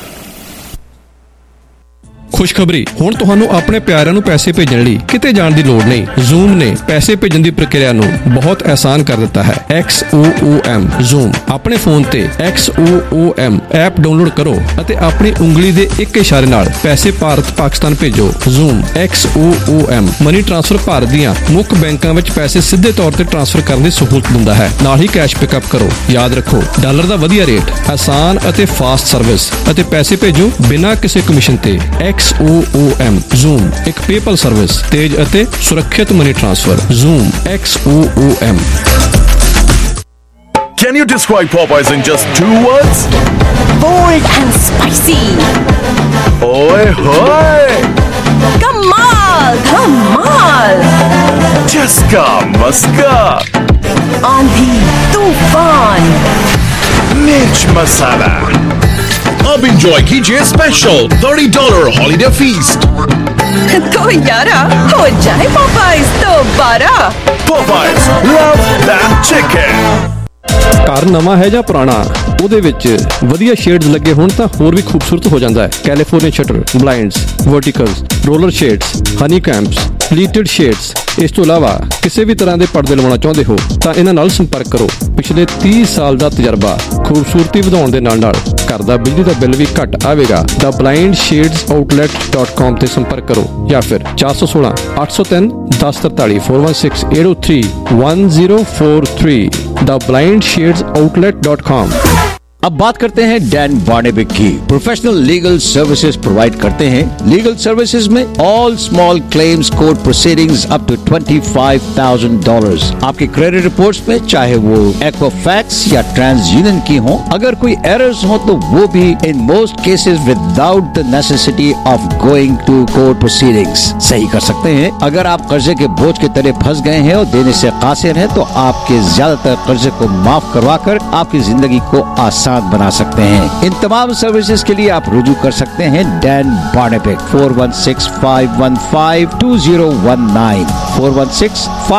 ਖੁਸ਼ਖਬਰੀ, ਹੁਣ ਤੁਹਾਨੂੰ ਆਪਣੇ ਪਿਆਰਿਆਂ ਨੂੰ ਪੈਸੇ ਭੇਜਣ ਲਈ ਕਿਤੇ ਜਾਣ ਦੀ ਲੋੜ ਨਹੀਂ। Zoom ਨੇ ਪੈਸੇ ਭੇਜਣ ਦੀ ਪ੍ਰਕਿਰਿਆ ਨੂੰ ਬਹੁਤ ਆਸਾਨ ਕਰ ਦਿੱਤਾ ਹੈ। X O O M Zoom ਆਪਣੇ ਫੋਨ ਤੇ X O O M app download ਕਰੋ ਅਤੇ ਆਪਣੀ ਉਂਗਲੀ ਦੇ ਇੱਕ ਇਸ਼ਾਰੇ ਨਾਲ ਪੈਸੇ ਭਾਰਤ ਪਾਕਿਸਤਾਨ ਭੇਜੋ। Zoom X O O M money transfer Bharat ਦੀਆਂ ਮੁੱਖ ਬੈਂਕਾਂ ਵਿੱਚ ਪੈਸੇ ਸਿੱਧੇ ਤੌਰ ਤੇ ਟ੍ਰਾਂਸਫਰ ਕਰਨ ਦੀ ਸਹੂਲਤ ਦਿੰਦਾ ਹੈ, ਨਾਲ ਹੀ ਕੈਸ਼ ਪਿਕਅਪ ਕਰੋ। ਯਾਦ ਰੱਖੋ, ਡਾਲਰ ਦਾ ਵਧੀਆ ਰੇਟ, ਆਸਾਨ ਅਤੇ ਫਾਸਟ ਸਰਵਿਸ ਅਤੇ ਪੈਸੇ ਭੇਜੋ ਬਿਨਾਂ ਕਿਸੇ ਕਮਿਸ਼ਨ ਤੇ। X O O M Zoom ਇੱਕ ਪੇਪਲ ਸਰਵਿਸ, ਤੇਜ਼ ਅਤੇ ਸੁਰੱਖਿਅਤ money transfer. Zoom X O O M। Can you describe Popeyes in just two words? Bold and spicy. Oi hoy! Kamal, Kamal. Chaska Muska. आंधी तूफान मिर्च मसाला। अब enjoy कीजिए special thirty dollar holiday feast. तो यारा हो जाए पॉपाइज दोबारा। Popeyes love that chicken. ਘਰ ਨਵਾਂ ਹੈ ਜਾਂ ਪੁਰਾਣਾ, ਉਹਦੇ ਵਿੱਚ ਵਧੀਆ ਸ਼ੇਡਸ ਲੱਗੇ ਹੋਣ ਤਾਂ ਹੋਰ ਵੀ ਖੂਬਸੂਰਤ ਹੋ ਜਾਂਦਾ ਹੈ। California shutter, blinds, verticals, roller shades, honeycombs, pleated shades. ਇਸ ਤੋਂ ਇਲਾਵਾ ਕਿਸੇ ਵੀ ਤਰ੍ਹਾਂ ਦੇ ਪਰਦੇ ਲਵਾਉਣਾ ਚਾਹੁੰਦੇ ਹੋ ਤਾਂ ਇਹਨਾਂ ਨਾਲ ਸੰਪਰਕ ਕਰੋ। ਪਿਛਲੇ ਤੀਹ ਸਾਲ ਦਾ ਤਜਰਬਾ, ਖੂਬਸੂਰਤੀ ਵਧਾਉਣ ਦੇ ਨਾਲ ਨਾਲ ਘਰ ਦਾ ਬਿਜਲੀ ਦਾ ਬਿੱਲ ਵੀ ਘੱਟ ਆਵੇਗਾ। The blind shades outlet dot com ਤੇ ਸੰਪਰਕ ਕਰੋ ਜਾਂ ਫਿਰ ਚਾਰ ਸੌ ਸੋਲਾਂ ਅੱਠ ਸੌ ਤਿੰਨ ਦਸ ਤਰਤਾਲੀ four one six eight O three one zero four three the blind shades outlet dot com. अब बात करते हैं डैन बार्नेविक की। प्रोफेशनल लीगल सर्विसेज प्रोवाइड करते हैं। लीगल सर्विसेज में all small claims court proceedings up to twenty five thousand dollars. आपके credit reports में चाहे वो एक्वाफैक्स या ट्रांस यूनियन की हो, अगर कोई एरर्स हो तो वो भी in most cases without the necessity of going to court proceedings सही कर सकते हैं। अगर आप कर्जे के बोझ के तले फंस गए हैं और देने से कासिर हैं तो आपके ज्यादातर कर्जे को माफ करवाकर आपकी जिंदगी को आसान बना सकते हैं। इन तमाम सर्विसेज के लिए आप रुजू कर सकते हैं Dan Barnevik four one six five one five two zero one nine four one six